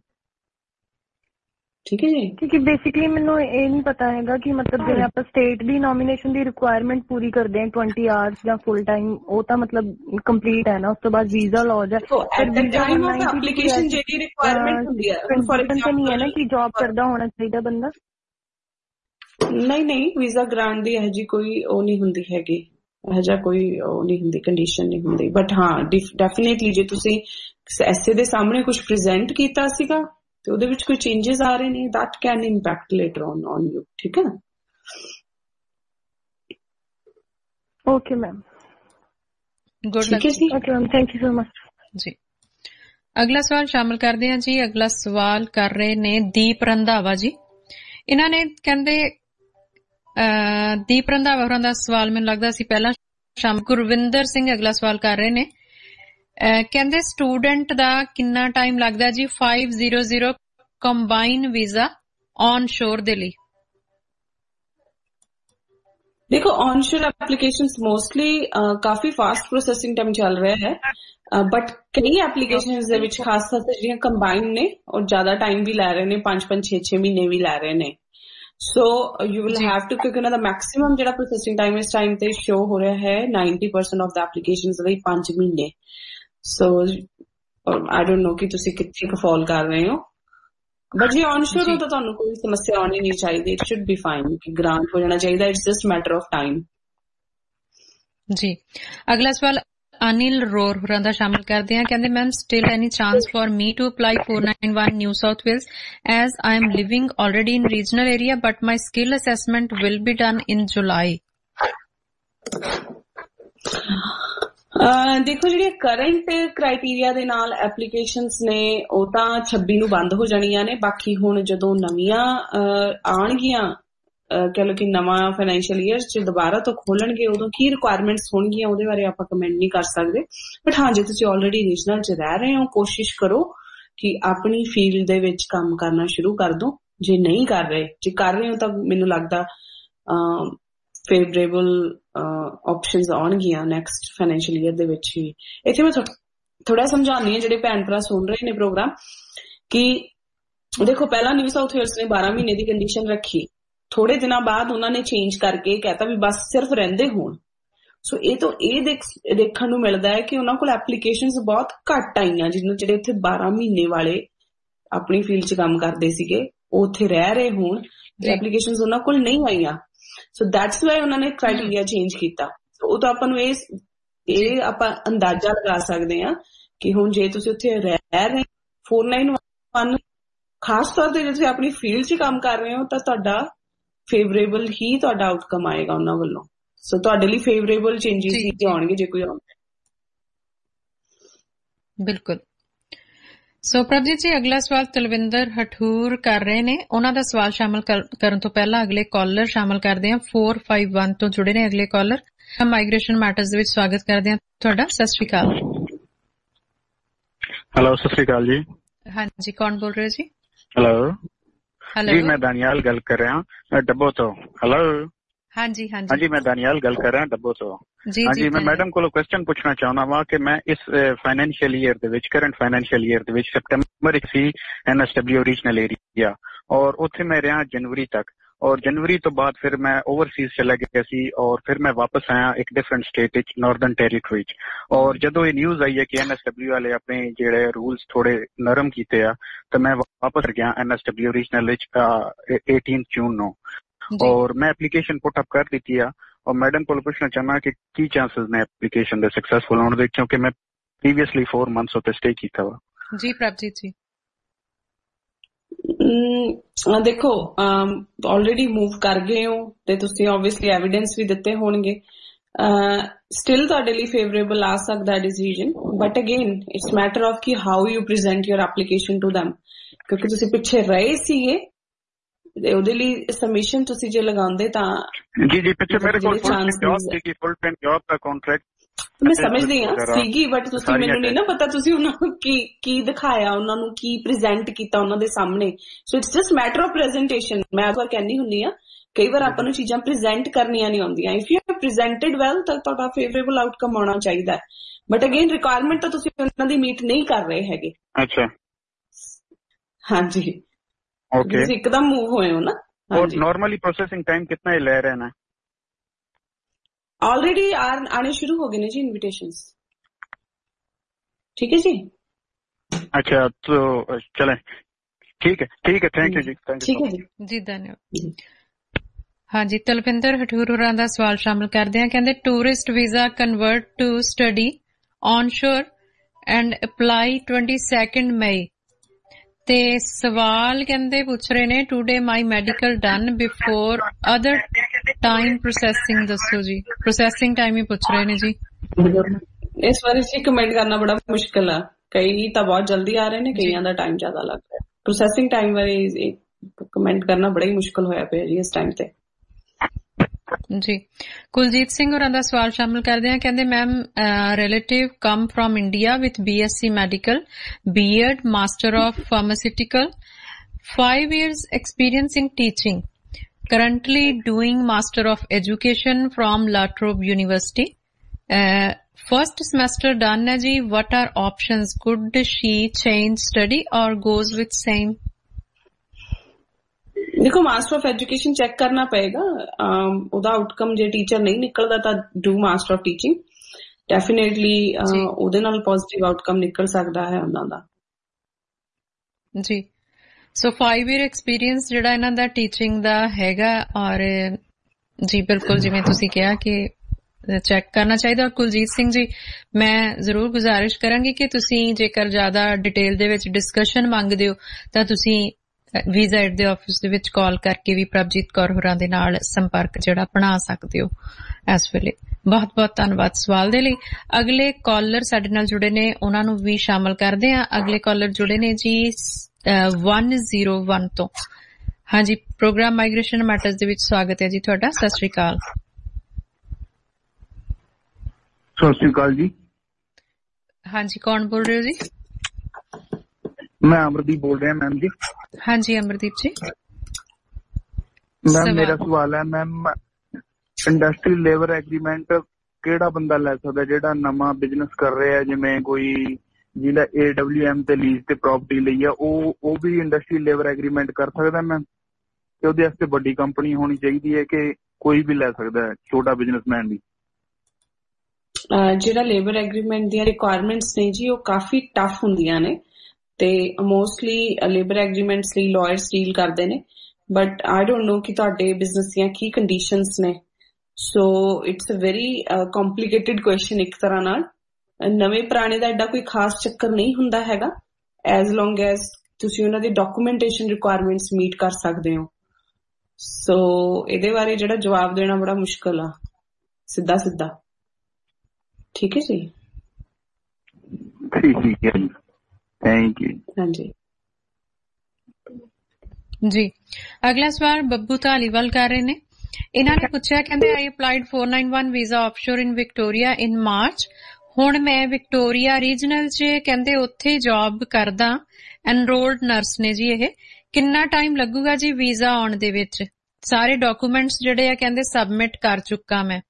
ਠੀਕ ਹੈ ਜੀ। ਕਿਉਂਕਿ ਬੇਸਿਕਲੀ ਮੈਨੂੰ ਇਹ ਨਹੀਂ ਪਤਾ ਹੈਗਾ ਕਿ ਮਤਲਬ ਜਿਵੇਂ ਆਪਾਂ ਸਟੇਟ ਦੀ ਨੋਮੀਨੇਸ਼ਨ ਦੀ ਰਿਕੁਆਇਰਮੈਂਟ ਪੂਰੀ ਕਰਦੇ ਹਾਂ twenty ਆਵਰਸ ਜਾਂ ਫੁੱਲ ਟਾਈਮ, ਉਹ ਤਾਂ ਮਤਲਬ ਕੰਪਲੀਟ ਹੈ ਨਾ, ਉਸ ਤੋਂ ਬਾਅਦ ਵੀਜ਼ਾ ਲੌਜ ਹੈ। ਐਪਲੀਕੇਸ਼ਨ ਜਿਹੜੀ ਰਿਕੁਆਇਰਮੈਂਟ ਹੁੰਦੀ ਹੈ, ਫॉर ਐਗਜ਼ਾਮਪਲ ਨਹੀਂ ਹੈ ਨਾ ਕਿ ਜੌਬ ਕਰਦਾ ਹੋਣਾ ਚਾਹੀਦਾ ਬੰਦਾ? ਨਹੀਂ ਨਹੀਂ, ਵੀਜ਼ਾ ਗ੍ਰਾਂਟ ਦੀ ਇਹੋ ਜਿਹੀ ਕੋਈ ਉਹ ਨਹੀਂ ਹੁੰਦੀ ਹੈਗੀ, ਇਹੋ ਜਿਹਾ ਕੋਈ ਉਹ ਨਹੀਂ ਹੁੰਦੀ, ਕੰਡੀਸ਼ਨ ਨਹੀਂ ਹੁੰਦੀ। ਬਟ ਹਾਂ, ਡੈਫੀਨੇਟਲੀ ਜੇ ਤੁਸੀਂ ਐਸੇ ਦੇ ਸਾਹਮਣੇ ਕੁਝ ਪ੍ਰੈਜ਼ੈਂਟ ਕੀਤਾ ਸੀਗਾ ਤੇ ਉਹਦੇ ਵਿੱਚ ਕੋਈ ਚੇਂਜਸ ਆ ਰਹੇ ਨੇ, that can impact later on on you, ਠੀਕ ਹੈ ਨਾ? ਓਕੇ ਮੈਮ, ਗੁੱਡ ਲੱਕ ਜੀ। Okay ma'am, thank you so much ਜੀ। ਅਗਲਾ ਸਵਾਲ ਸ਼ਾਮਲ ਕਰਦੇ ਹਾਂ ਜੀ। ਅਗਲਾ ਸਵਾਲ ਕਰ ਰਹੇ ਨੇ ਦੀਪ ਰੰਧਾਵਾ ਜੀ। ਇਹਨਾਂ ਨੇ ਕਹਿੰਦੇ ਦੀਪ ਰੰਧਾਵਾ ਹੋਰਾਂ ਦਾ ਸਵਾਲ ਮੈਨੂੰ ਲੱਗਦਾ ਸੀ ਪਹਿਲਾਂ ਸ਼ਾਮ। ਗੁਰਵਿੰਦਰ ਸਿੰਘ ਅਗਲਾ ਸਵਾਲ ਕਰ ਰਹੇ ਨੇ, ਕਹਿੰਦੇ ਸਟੂਡੈਂਟ ਦਾ ਕਿੰਨਾ ਟਾਈਮ ਲੱਗਦਾ ਜੀ five zero zero combine visa on shore ਦੇ ਲਈ? ਦੇਖੋ ਔਨਸ਼ੋਰ ਐਪਲੀਕੇਸ਼ਨਸ ਮੋਸਟਲੀ ਕਾਫੀ ਫਾਸਟ ਪ੍ਰੋਸੈਸਿੰਗ ਟਾਈਮ ਚੱਲ ਰਿਹਾ ਹੈ, ਬਟ ਕਈ ਐਪਲੀਕੇਸ਼ਨਸ ਦੇ ਵਿੱਚ ਖਾਸ ਤੌਰ ਤੇ ਜਿਹੜੀਆਂ ਕੰਬਾਈਨ ਨੇ ਉਹ ਜ਼ਿਆਦਾ ਟਾਈਮ ਵੀ ਲੈ ਰਹੇ ਨੇ, ਪੰਜ ਪੰਜ ਛੇ ਛੇ ਮਹੀਨੇ ਵੀ ਲੈ ਰਹੇ ਨੇ। So you will have to, ਕਿਉਂਕਿ ਉਹਨਾਂ ਦਾ ਮੈਕਸਿਮਮ ਜਿਹੜਾ ਪ੍ਰੋਸੈਸਿੰਗ ਟਾਈਮ ਇਸ ਟਾਈਮ ਤੇ ਸ਼ੋ ਹੋ ਰਿਹਾ ਹੈ ninety percent of the applications ਲਈ ਪੰਜ ਮਹੀਨੇ। ਸੋ ਆਈ ਡੋਂਟ ਨੋ ਕਿ ਤੁਸੀਂ ਕਿੱਥੇ ਕੁ ਫਾਲ ਕਰ ਰਹੇ ਹੋ, ਬਟ ਜੇ ਔਨਸ਼ੋਰ ਹੋ ਤਾਂ ਤੁਹਾਨੂੰ ਕੋਈ ਸਮੱਸਿਆ ਆਉਣੀ ਨਹੀਂ ਚਾਹੀਦੀ। ਇਟ ਸ਼ੁੱਡ ਬੀ ਫਾਈਨ ਕਿ ਗ੍ਰਾਂਟ ਹੋ ਜਾਣਾ ਚਾਹੀਦਾ। It's just matter of time. ਜੀ ਅਗਲਾ ਸਵਾਲ ਅਨਿਲ ਰੋਰ ਹੋਰਾਂ ਦਾ ਸ਼ਾਮਲ ਕਰਦੇ ਹਾਂ। ਕਹਿੰਦੇ ma'am still any chance for me to apply four ninety-one New South Wales as I am living already in regional area but my skill assessment will be done in July? ਦੇਖੋ ਜਿਹੜੀਆਂ current criteria ਦੇ ਨਾਲ applications ਨੇ ਉਹ ਤਾਂ ਛੱਬੀ ਨੂੰ ਬੰਦ ਹੋ ਜਾਣੀਆਂ ਨੇ। ਬਾਕੀ ਹੁਣ ਜਦੋਂ ਨਵੀਆਂ ਆਉਣਗੀਆਂ, ਕਹਿ ਲਓ ਕਿ ਨਵਾਂ ਫਾਈਨੈਂਸ਼ੀਅਲ ਈਅਰ ਚ ਦੁਬਾਰਾ ਤੋਂ ਖੋਲਣਗੇ, ਉਦੋਂ ਕੀ ਰਿਕੁਆਇਰਮੈਂਟਸ ਹੋਣਗੀਆਂ ਉਹਦੇ ਬਾਰੇ ਆਪਾਂ ਕਮੈਂਟ ਨਹੀਂ ਕਰ ਸਕਦੇ। ਬਟ ਹਾਂ, ਜੇ ਤੁਸੀਂ ਆਲਰੇਡੀ ਰੀਜਨਲ ਚ ਰਹਿ ਰਹੇ ਹੋ, ਕੋਸ਼ਿਸ਼ ਕਰੋ ਕਿ ਆਪਣੀ ਫੀਲਡ ਦੇ ਵਿੱਚ ਕੰਮ ਕਰਨਾ ਸ਼ੁਰੂ ਕਰ ਦੋ। ਜੇ ਨਹੀਂ ਕਰ ਰਹੇ, ਜੇ ਕਰ ਰਹੇ ਹੋ ਤਾਂ ਮੈਨੂੰ ਲੱਗਦਾ ਫੇਵਰੇਬਲ ਆਪਸ਼ਨਸ ਆਉਣਗੀਆਂ ਨੈਕਸਟ ਫਾਈਨੈਂਸ਼ੀਅਲ ਈਅਰ ਦੇ ਵਿੱਚ ਹੀ। ਇੱਥੇ ਮੈਂ ਥੋੜਾ ਸਮਝਾਉਂਦੀ ਹਾਂ ਜਿਹੜੇ ਭੈਣ ਭਰਾ ਸੁਣ ਰਹੇ ਨੇ ਪ੍ਰੋਗਰਾਮ, ਕਿ ਦੇਖੋ ਪਹਿਲਾਂ ਨਿਊ ਸਾਊਥ ਵੇਲਸ ਨੇ ਬਾਰਾਂ ਮਹੀਨੇ ਦੀ ਕੰਡੀਸ਼ਨ ਰੱਖੀ, ਥੋੜੇ ਦਿਨਾਂ ਬਾਅਦ ਉਹਨਾਂ ਨੇ ਚੇਂਜ ਕਰਕੇ ਕਹਿਤਾ ਵੀ ਬਸ ਸਿਰਫ ਰਹਿੰਦੇ ਹੋਣ। ਸੋ ਇਹ ਤੋਂ ਇਹ ਦੇਖਣ ਨੂੰ ਮਿਲਦਾ ਹੈ ਕਿ ਉਹਨਾਂ ਕੋਲ ਐਪਲੀਕੇਸ਼ਨਸ ਬਹੁਤ ਘੱਟ ਆਈਆਂ, ਜਿਹਨਾਂ ਜਿਹੜੇ ਉੱਥੇ ਬਾਰਾਂ ਮਹੀਨੇ ਵਾਲੇ ਆਪਣੀ ਫੀਲਡ ਚ ਕੰਮ ਕਰਦੇ ਸੀਗੇ ਉਹ ਉੱਥੇ ਰਹਿ ਰਹੇ ਹੋਣ, ਐਪਲੀਕੇਸ਼ਨਸ ਉਹਨਾਂ ਕੋਲ ਨਹੀਂ ਆਈਆਂ। ਸੋ ਦੈਟਸ ਵਾਈ ਉਹਨਾਂ ਨੇ ਕ੍ਰਾਈਟੇਰੀਆ ਚੇਂਜ ਕੀਤਾ। ਉਹ ਤਾਂ ਆਪਾਂ ਨੂੰ ਇਹ ਇਹ ਆਪਾਂ ਅੰਦਾਜ਼ਾ ਲਗਾ ਸਕਦੇ ਹਾਂ ਕਿ ਹੁਣ ਜੇ ਤੁਸੀਂ ਉੱਥੇ ਰਹਿ ਰਹੇ ਫੋਰ ਨਾਈਨ ਵਨ, ਖਾਸ ਤੌਰ ਤੇ ਜੇ ਤੁਸੀਂ ਆਪਣੀ ਫੀਲਡ ਚ ਕੰਮ ਕਰ ਰਹੇ ਹੋ ਤਾਂ ਤੁਹਾਡਾ ਫੇਵਰੇਬਲ ਹੀ ਤੁਹਾਡਾ ਆਊਟਕਮ ਆਏਗਾ ਉਹਨਾਂ ਵੱਲੋਂ। ਸੋ ਤੁਹਾਡੇ ਲਈ ਫੇਵਰੇਬਲ ਚੇਂਜਿਸ ਹੀ ਆਉਣਗੇ ਜੇ ਕੋਈ ਆਉਂਦਾ। ਬਿਲਕੁਲ। ਸੋ ਪ੍ਰਭਜੀਤ ਜੀ ਅਗਲਾ ਸਵਾਲ ਤਲਵਿੰਦਰ ਹਠੂਰ ਕਰ ਰਹੇ ਨੇ। ਉਹਨਾਂ ਦਾ ਸਵਾਲ ਸ਼ਾਮਲ ਕਰਨ ਤੋਂ ਪਹਿਲਾਂ ਅਗਲੇ ਕਾਲਰ ਸ਼ਾਮਲ ਕਰਦੇ ਹਾਂ। ਚਾਰ ਪੰਜ ਇੱਕ ਤੋਂ ਜੁੜੇ ਨੇ ਅਗਲੇ ਕਾਲਰ। ਮਾਈਗ੍ਰੇਸ਼ਨ ਮੈਟਰਸ ਦੇ ਵਿੱਚ ਸਵਾਗਤ ਕਰਦੇ ਹਾਂ ਤੁਹਾਡਾ। ਸਤਿ ਸ਼੍ਰੀ ਅਕਾਲ। ਹੈਲੋ, ਸਤਿ ਸ਼੍ਰੀ ਅਕਾਲ ਜੀ। ਹਾਂਜੀ, ਕੌਣ ਬੋਲ ਰਹੇ ਜੀ? ਹੈਲੋ ਜੀ, ਮੈਂ ਦਾਨੀਆਲ ਗੱਲ ਕਰ ਰਿਹਾ ਡੱਬੋ ਤੋਂ। ਹੈਲੋ ਹਾਂਜੀ ਹਾਂਜੀ ਹਾਂਜੀ ਮੈਂ ਦਾਨੀਆਲ ਗੱਲ ਕਰ ਰਿਹਾ ਡੱਬੋ ਤੋਂ। ਹਾਂਜੀ, ਮੈਂ ਮੈਡਮ ਕੋਲੋਂ ਕੁਐਸਚਨ ਪੁੱਛਣਾ ਚਾਹੁੰਦਾ ਵਾ ਕਿ ਮੈਂ ਇਸ ਫਾਈਨੈਂਸ਼ੀਅਲ ਈਅਰ ਦੇ ਵਿੱਚ, ਕਰੰਟ ਫਾਈਨੈਂਸ਼ੀਅਲ ਈਅਰ ਦੇ ਵਿੱਚ ਸੈਪਟੈਂਬਰ ਇੱਕ C N S W regional area, ਔਰ ਉੱਥੇ ਮੈਂ ਰਿਹਾ ਜਨਵਰੀ ਤੱਕ, ਔਰ ਜਨਵਰੀ ਤੋਂ ਬਾਅਦ ਫਿਰ ਮੈਂ ਓਵਰਸੀਜ਼ ਚਲਾ ਗਿਆ ਸੀ, ਔਰ ਫਿਰ ਮੈਂ ਵਾਪਸ ਆਇਆ ਇੱਕ ਡਿਫਰੈਂਟ ਸਟੇਟ ਵਿੱਚ, ਨਾਰਦਰਨ ਟੈਰੀਟਰੀ ਚ। ਔਰ ਜਦੋਂ ਇਹ ਨਿਊਜ਼ ਆਈ ਹੈ ਕਿ ਐਨ ਐਸ ਡਬਲਿਊ ਵਾਲੇ ਆਪਣੇ ਜਿਹੜੇ ਰੂਲਸ ਥੋੜੇ ਨਰਮ ਕੀਤੇ ਆ, ਤਾਂ ਮੈਂ ਵਾਪਸ ਗਿਆ ਐਨ ਐਸ ਡਬਲਿਊ ਰੀਜਨਲ ਵਿੱਚ ਅਠਾਰਾਂ ਜੂਨ ਨੂੰ, ਔਰ ਮੈਂ ਐਪਲੀਕੇਸ਼ਨ ਪੁੱਟ ਅਪ ਕਰ ਦਿੱਤੀ ਆ। ਔਰ ਮੈਡਮ ਕੋਲ ਪੁੱਛਣਾ ਚਾਹੁੰਦਾ ਕਿ ਕੀ ਚਾਂਸਸ ਨੇ ਐਪਲੀਕੇਸ਼ਨ ਦੇ ਸਕਸੈਸਫੁਲ ਹੋਣ ਦੇ, ਕਿਉਂਕਿ ਮੈਂ ਪ੍ਰੀਵੀਅਸਲੀ ਫੋਰ ਮੰਥਸ ਉੱਤੇ ਸਟੇ ਕੀਤਾ ਵਾ। ਜੀ ਪ੍ਰਭਜੀਤ ਜੀ। ਦੇਖੋ ਆਲਰੇਡੀ ਮੂਵ ਕਰ ਗਏ ਹੋ ਤੇ ਤੁਸੀਂ ਆਬਵੀਅਸਲੀ ਐਵੀਡੈਂਸ ਵੀ ਦਿੱਤੇ ਹੋਣਗੇ। ਸਟਿਲ ਤੁਹਾਡੇ ਲਈ ਫੇਵਰੇਬਲ ਆ ਸਕਦਾ decision, but again it's matter of ਕਿ how you present your application to them, ਕਿਉਂਕਿ ਤੁਸੀਂ ਪਿੱਛੇ ਰਹੇ ਸੀਗੇ ਉਹਦੇ ਲਈ ਸਬਮਿਸ਼ਨ ਤੁਸੀਂ ਜੇ ਲਗਾਉਂਦੇ ਤਾਂ। ਜੀ ਜੀ ਪਿੱਛੇ ਮੇਰੇ ਕੋਲ ਫੁੱਲ ਟਾਈਮ ਜੌਬ ਸੀਗੀ, ਫੁੱਲ ਟਾਈਮ ਜੌਬ ਦਾ ਕੰਟਰੈਕਟ ਮੈਂ ਸਮਝਦੀ ਹਾਂ ਸੀਗੀ, ਬਟ ਤੁਸੀਂ ਮੈਨੂੰ ਨਹੀਂ ਨਾ ਪਤਾ ਤੁਸੀਂ ਉਹਨਾਂ ਨੂੰ ਕੀ ਕੀ ਦਿਖਾਇਆ, ਉਹਨਾਂ ਨੂੰ ਕੀ ਪ੍ਰੈਜ਼ੈਂਟ ਕੀਤਾ ਉਹਨਾਂ ਦੇ ਸਾਹਮਣੇ। So it's just matter of presentation. ਮੈਂ ਆਪਾਂ ਕਹਿੰਦੀ ਹੁੰਦੀ ਹਾਂ ਕਈ ਵਾਰ ਆਪਾਂ ਨੂੰ ਚੀਜ਼ਾਂ ਪ੍ਰੈਜ਼ੈਂਟ ਕਰਨੀਆਂ ਨਹੀਂ ਆਉਂਦੀਆਂ। If you have presented well ਤਾਂ ਤੁਹਾਡਾ ਫੇਵਰੇਬਲ ਆਊਟਕਮ ਆਉਣਾ ਚਾਹੀਦਾ, ਬਟ ਅਗੇਨ ਰਿਕੁਆਇਰਮੈਂਟ ਤਾਂ ਤੁਸੀਂ ਉਹਨਾਂ ਦੀ ਮੀਟ ਨਹੀਂ ਕਰ ਰਹੇ ਹੈਗੇ। ਅੱਛਾ, ਹਾਂਜੀ ਤੁਸੀਂ ਇੱਕਦਮ ਮੂਵ ਹੋਏ ਹੋ ਨਾ। और नॉर्मली प्रोसेसिंग टाइम कितना ही ले रहे हैं? ऑलरेडी आने शुरू हो गए ना जी इनविटेशंस। ठीक है जी। अच्छा तो चलें, ठीक है ठीक है, थैंक यू जी। ठीक है जी जी धन्यवाद। हाँ जी, तलविंदर हठूर होरां दा सवाल शामिल करदे हैं। कहंदे tourist visa convert to study onshore and apply twenty second May. ਤੇ ਸਵਾਲ ਕਹਿੰਦੇ ਪੁੱਛ ਰਹੇ ਨੇ today my medical done before other time processing ਦੱਸੋ ਜੀ। ਪ੍ਰੋਸੈਸਿੰਗ ਟਾਈਮ ਹੀ ਪੁੱਛ ਰਹੇ ਨੇ ਜੀ। ਇਸ ਬਾਰੇ ਜੀ ਕਮੈਂਟ ਕਰਨਾ ਬੜਾ ਮੁਸ਼ਕਿਲ ਆ। ਕਈ ਤਾਂ ਬਹੁਤ ਜਲਦੀ ਆ ਰਹੇ ਨੇ, ਕਈਆਂ ਦਾ ਟਾਈਮ ਜ਼ਿਆਦਾ ਲੱਗ ਰਿਹਾ। ਪ੍ਰੋਸੈਸਿੰਗ ਟਾਈਮ ਬਾਰੇ ਕਮੈਂਟ ਕਰਨਾ ਬੜਾ ਹੀ ਮੁਸ਼ਕਲ ਹੋਇਆ ਪਿਆ ਜੀ ਇਸ ਟਾਈਮ ਤੇ। ਜੀ ਕੁਲਜੀਤ ਸਿੰਘ ਹੋਰਾਂ ਦਾ ਸਵਾਲ ਸ਼ਾਮਿਲ ਕਰਦੇ ਹਾਂ। ਕਹਿੰਦੇ ma'am relative come from India with B S C medical, BEd, master of pharmaceutical, five years experience in teaching, currently doing master of education from La Trobe University, uh, first semester done hai ji, what are options, could she change study or goes with same? देखो master of education check करना पड़ेगा, ਉਹਦਾ outcome ਜੇ teacher ਨਹੀਂ ਨਿਕਲਦਾ ਤਾਂ do master of teaching, definitely ਉਹਦੇ ਨਾਲ ਪੋਜ਼ਿਟਿਵ ਆਊਟਕਮ ਨਿਕਲ ਸਕਦਾ ਹੈ ਉਹਨਾਂ ਦਾ। ਜੀ ਸੋ ਫਾਈਵ ਈਅਰ ਐਕਸਪੀਰੀਅੰਸ ਜਿਹੜਾ ਇਹਨਾਂ ਦਾ ਟੀਚਿੰਗ ਦਾ ਹੈਗਾ, ਔਰ ਜੀ ਬਿਲਕੁਲ ਜਿਵੇਂ ਤੁਸੀਂ ਕਿਹਾ ਕਿ ਚੈੱਕ ਕਰਨਾ ਚਾਹੀਦਾ। ਔਰ ਕੁਲਜੀਤ ਸਿੰਘ ਜੀ ਮੈਂ ਜ਼ਰੂਰ ਗੁਜ਼ਾਰਿਸ਼ ਕਰਾਂਗੀ ਕਿ ਤੁਸੀਂ ਜੇਕਰ ਜ਼ਿਆਦਾ ਡਿਟੇਲ ਦੇ ਵਿੱਚ ਡਿਸਕਸ਼ਨ ਮੰਗਦੇ ਹੋ ਤਾਂ ਤੁਸੀਂ ਵੀਜ਼ਾ ਐਡ ਦੇ ਆਫਿਸ ਦੇ ਵਿੱਚ ਕਾਲ ਕਰਕੇ ਵੀ ਪ੍ਰਭਜੀਤ ਕੌਰ ਹੋਰਾਂ ਦੇ ਨਾਲ ਸੰਪਰਕ ਜਿਹੜਾ ਬਣਾ ਸਕਦੇ ਹੋ ਇਸ ਵੇਲੇ। ਬਹੁਤ ਬਹੁਤ ਧੰਨਵਾਦ ਸਵਾਲ ਦੇ ਲਈ। ਅਗਲੇ ਕਾਲਰ ਸਾਡੇ ਨਾਲ ਜੁੜੇ ਨੇ, ਉਹਨਾਂ ਨੂੰ ਵੀ ਸ਼ਾਮਲ ਕਰਦੇ ਹਾਂ। ਅਗਲੇ ਕਾਲਰ ਜੁੜੇ ਨੇ ਜੀ one zero one ਤੋਂ। ਹਾਂਜੀ, ਪ੍ਰੋਗਰਾਮ ਮਾਈਗ੍ਰੇਸ਼ਨ ਮੈਟਰਸ ਦੇ ਵਿੱਚ ਸਵਾਗਤ ਹੈ ਜੀ ਤੁਹਾਡਾ। ਸਤਿ ਸ਼੍ਰੀ ਅਕਾਲ। ਸਤਿ ਸ਼੍ਰੀ ਅਕਾਲ ਜੀ। ਹਾਂਜੀ, ਕੌਣ ਬੋਲ ਰਹੇ ਹੋ ਜੀ? ਮੈਂ ਅਮਰਦੀਪ ਬੋਲ ਰਿਹਾ ਮੈਮ ਜੀ। ਹਾਂਜੀ ਅਮਰਦੀਪ ਜੀ। ਮੈਮ ਮੇਰਾ ਸਵਾਲ ਹੈ ਮੈਮ, ਇੰਡਸਟਰੀ ਲੇਬਰ ਐਗਰੀਮੈਂਟ ਕਿਹੜਾ ਬੰਦਾ ਲੈ ਸਕਦਾ ਜਿਹੜਾ ਨਵਾਂ ਬਿਜ਼ਨਸ ਕਰ ਰਿਹਾ, ਜਿਵੇਂ ਕੋਈ ਜਿਹਦਾ ਏ ਡਬਲਿਊ ਐਮ ਤੇ ਲੀਜ਼ ਤੇ ਪ੍ਰਾਪਰਟੀ ਲਈ ਆ, ਉਹ ਉਹ ਵੀ ਇੰਡਸਟਰੀ ਲੇਬਰ ਐਗਰੀਮੈਂਟ ਕਰ ਸਕਦਾ ਮੈਮ? ਤੇ ਉਹਦੇ ਵਾਸਤੇ ਵੱਡੀ ਕੰਪਨੀ ਹੋਣੀ ਚਾਹੀਦੀ ਹੈ ਕਿ ਕੋਈ ਵੀ ਲੈ ਸਕਦਾ ਹੈ, ਛੋਟਾ ਬਿਜ਼ਨਸਮੈਨ ਵੀ? ਜਿਹੜਾ ਲੇਬਰ ਐਗਰੀਮੈਂਟ ਦੀਆਂ ਰਿਕੁਆਇਰਮੈਂਟਸ ਨੇ ਜੀ ਉਹ ਕਾਫੀ ਟਫ ਹੁੰਦੀਆਂ ਨੇ ਤੇ ਮੋਸਟਲੀ ਲੇਬਰ ਐਗਰੀਮੈਂਟਸ ਲਈ ਲਾਇਰਸ ਡੀਲ ਕਰਦੇ ਨੇ, ਬਟ ਆਈ ਡੋਂਟ ਨੋ ਕਿ ਤੁਹਾਡੇ ਬਿਜ਼ਨਸ ਦੀਆਂ ਕੀ ਕੰਡੀਸ਼ਨਸ ਨੇ। So it's a very complicated question. ਇੱਕ ਤਰ੍ਹਾਂ ਨਾਲ ਨਵੇਂ ਪੁਰਾਣੇ ਦਾ ਐਡਾ ਕੋਈ ਖਾਸ ਚੱਕਰ ਨਹੀਂ ਹੁੰਦਾ ਹੈਗਾ, ਐਜ਼ ਲੌਂਗ ਐਜ਼ ਤੁਸੀਂ ਉਹਨਾਂ ਦੀ ਡਾਕੂਮੈਂਟੇਸ਼ਨ ਰਿਕੁਆਇਰਮੈਂਟਸ ਮੀਟ ਕਰ ਸਕਦੇ ਹੋ। ਸੋ ਇਹਦੇ ਬਾਰੇ ਜਿਹੜਾ ਜਵਾਬ ਦੇਣਾ ਬੜਾ ਮੁਸ਼ਕਿਲ ਆ ਸਿੱਧਾ ਸਿੱਧਾ। ਠੀਕ ਹੈ ਜੀ। ਠੀਕ ਹੈ ਜੀ, ਥੈਂਕ ਯੂ। ਹਾਂਜੀ ਜੀ ਅਗਲਾ ਸਵਾਲ ਬੱਬੂ ਧਾਲੀਵਾਲ ਕਰ ਰਹੇ ਨੇ। ਇਹਨਾਂ ਨੇ ਪੁੱਛਿਆ, ਕਹਿੰਦੇ I applied four ninety-one visa offshore in Victoria in March. ਹੁਣ ਮੈਂ ਵਿਕਟੋਰੀਆ ਰੀਜਨਲ ਚ ਕਹਿੰਦੇ ਉੱਥੇ ਜੌਬ ਕਰਦਾ, ਐਨਰੋਲਡ ਨਰਸ ਨੇ ਜੀ। ਇਹ ਕਿੰਨਾ ਟਾਈਮ ਲੱਗੂਗਾ ਜੀ ਵੀਜ਼ਾ ਆਉਣ ਦੇ ਵਿੱਚ? ਸਾਰੇ ਡਾਕੂਮੈਂਟਸ ਜਿਹੜੇ ਆ ਕਹਿੰਦੇ ਸਬਮਿਟ ਕਰ ਚੁੱਕਾ ਮੈਂ।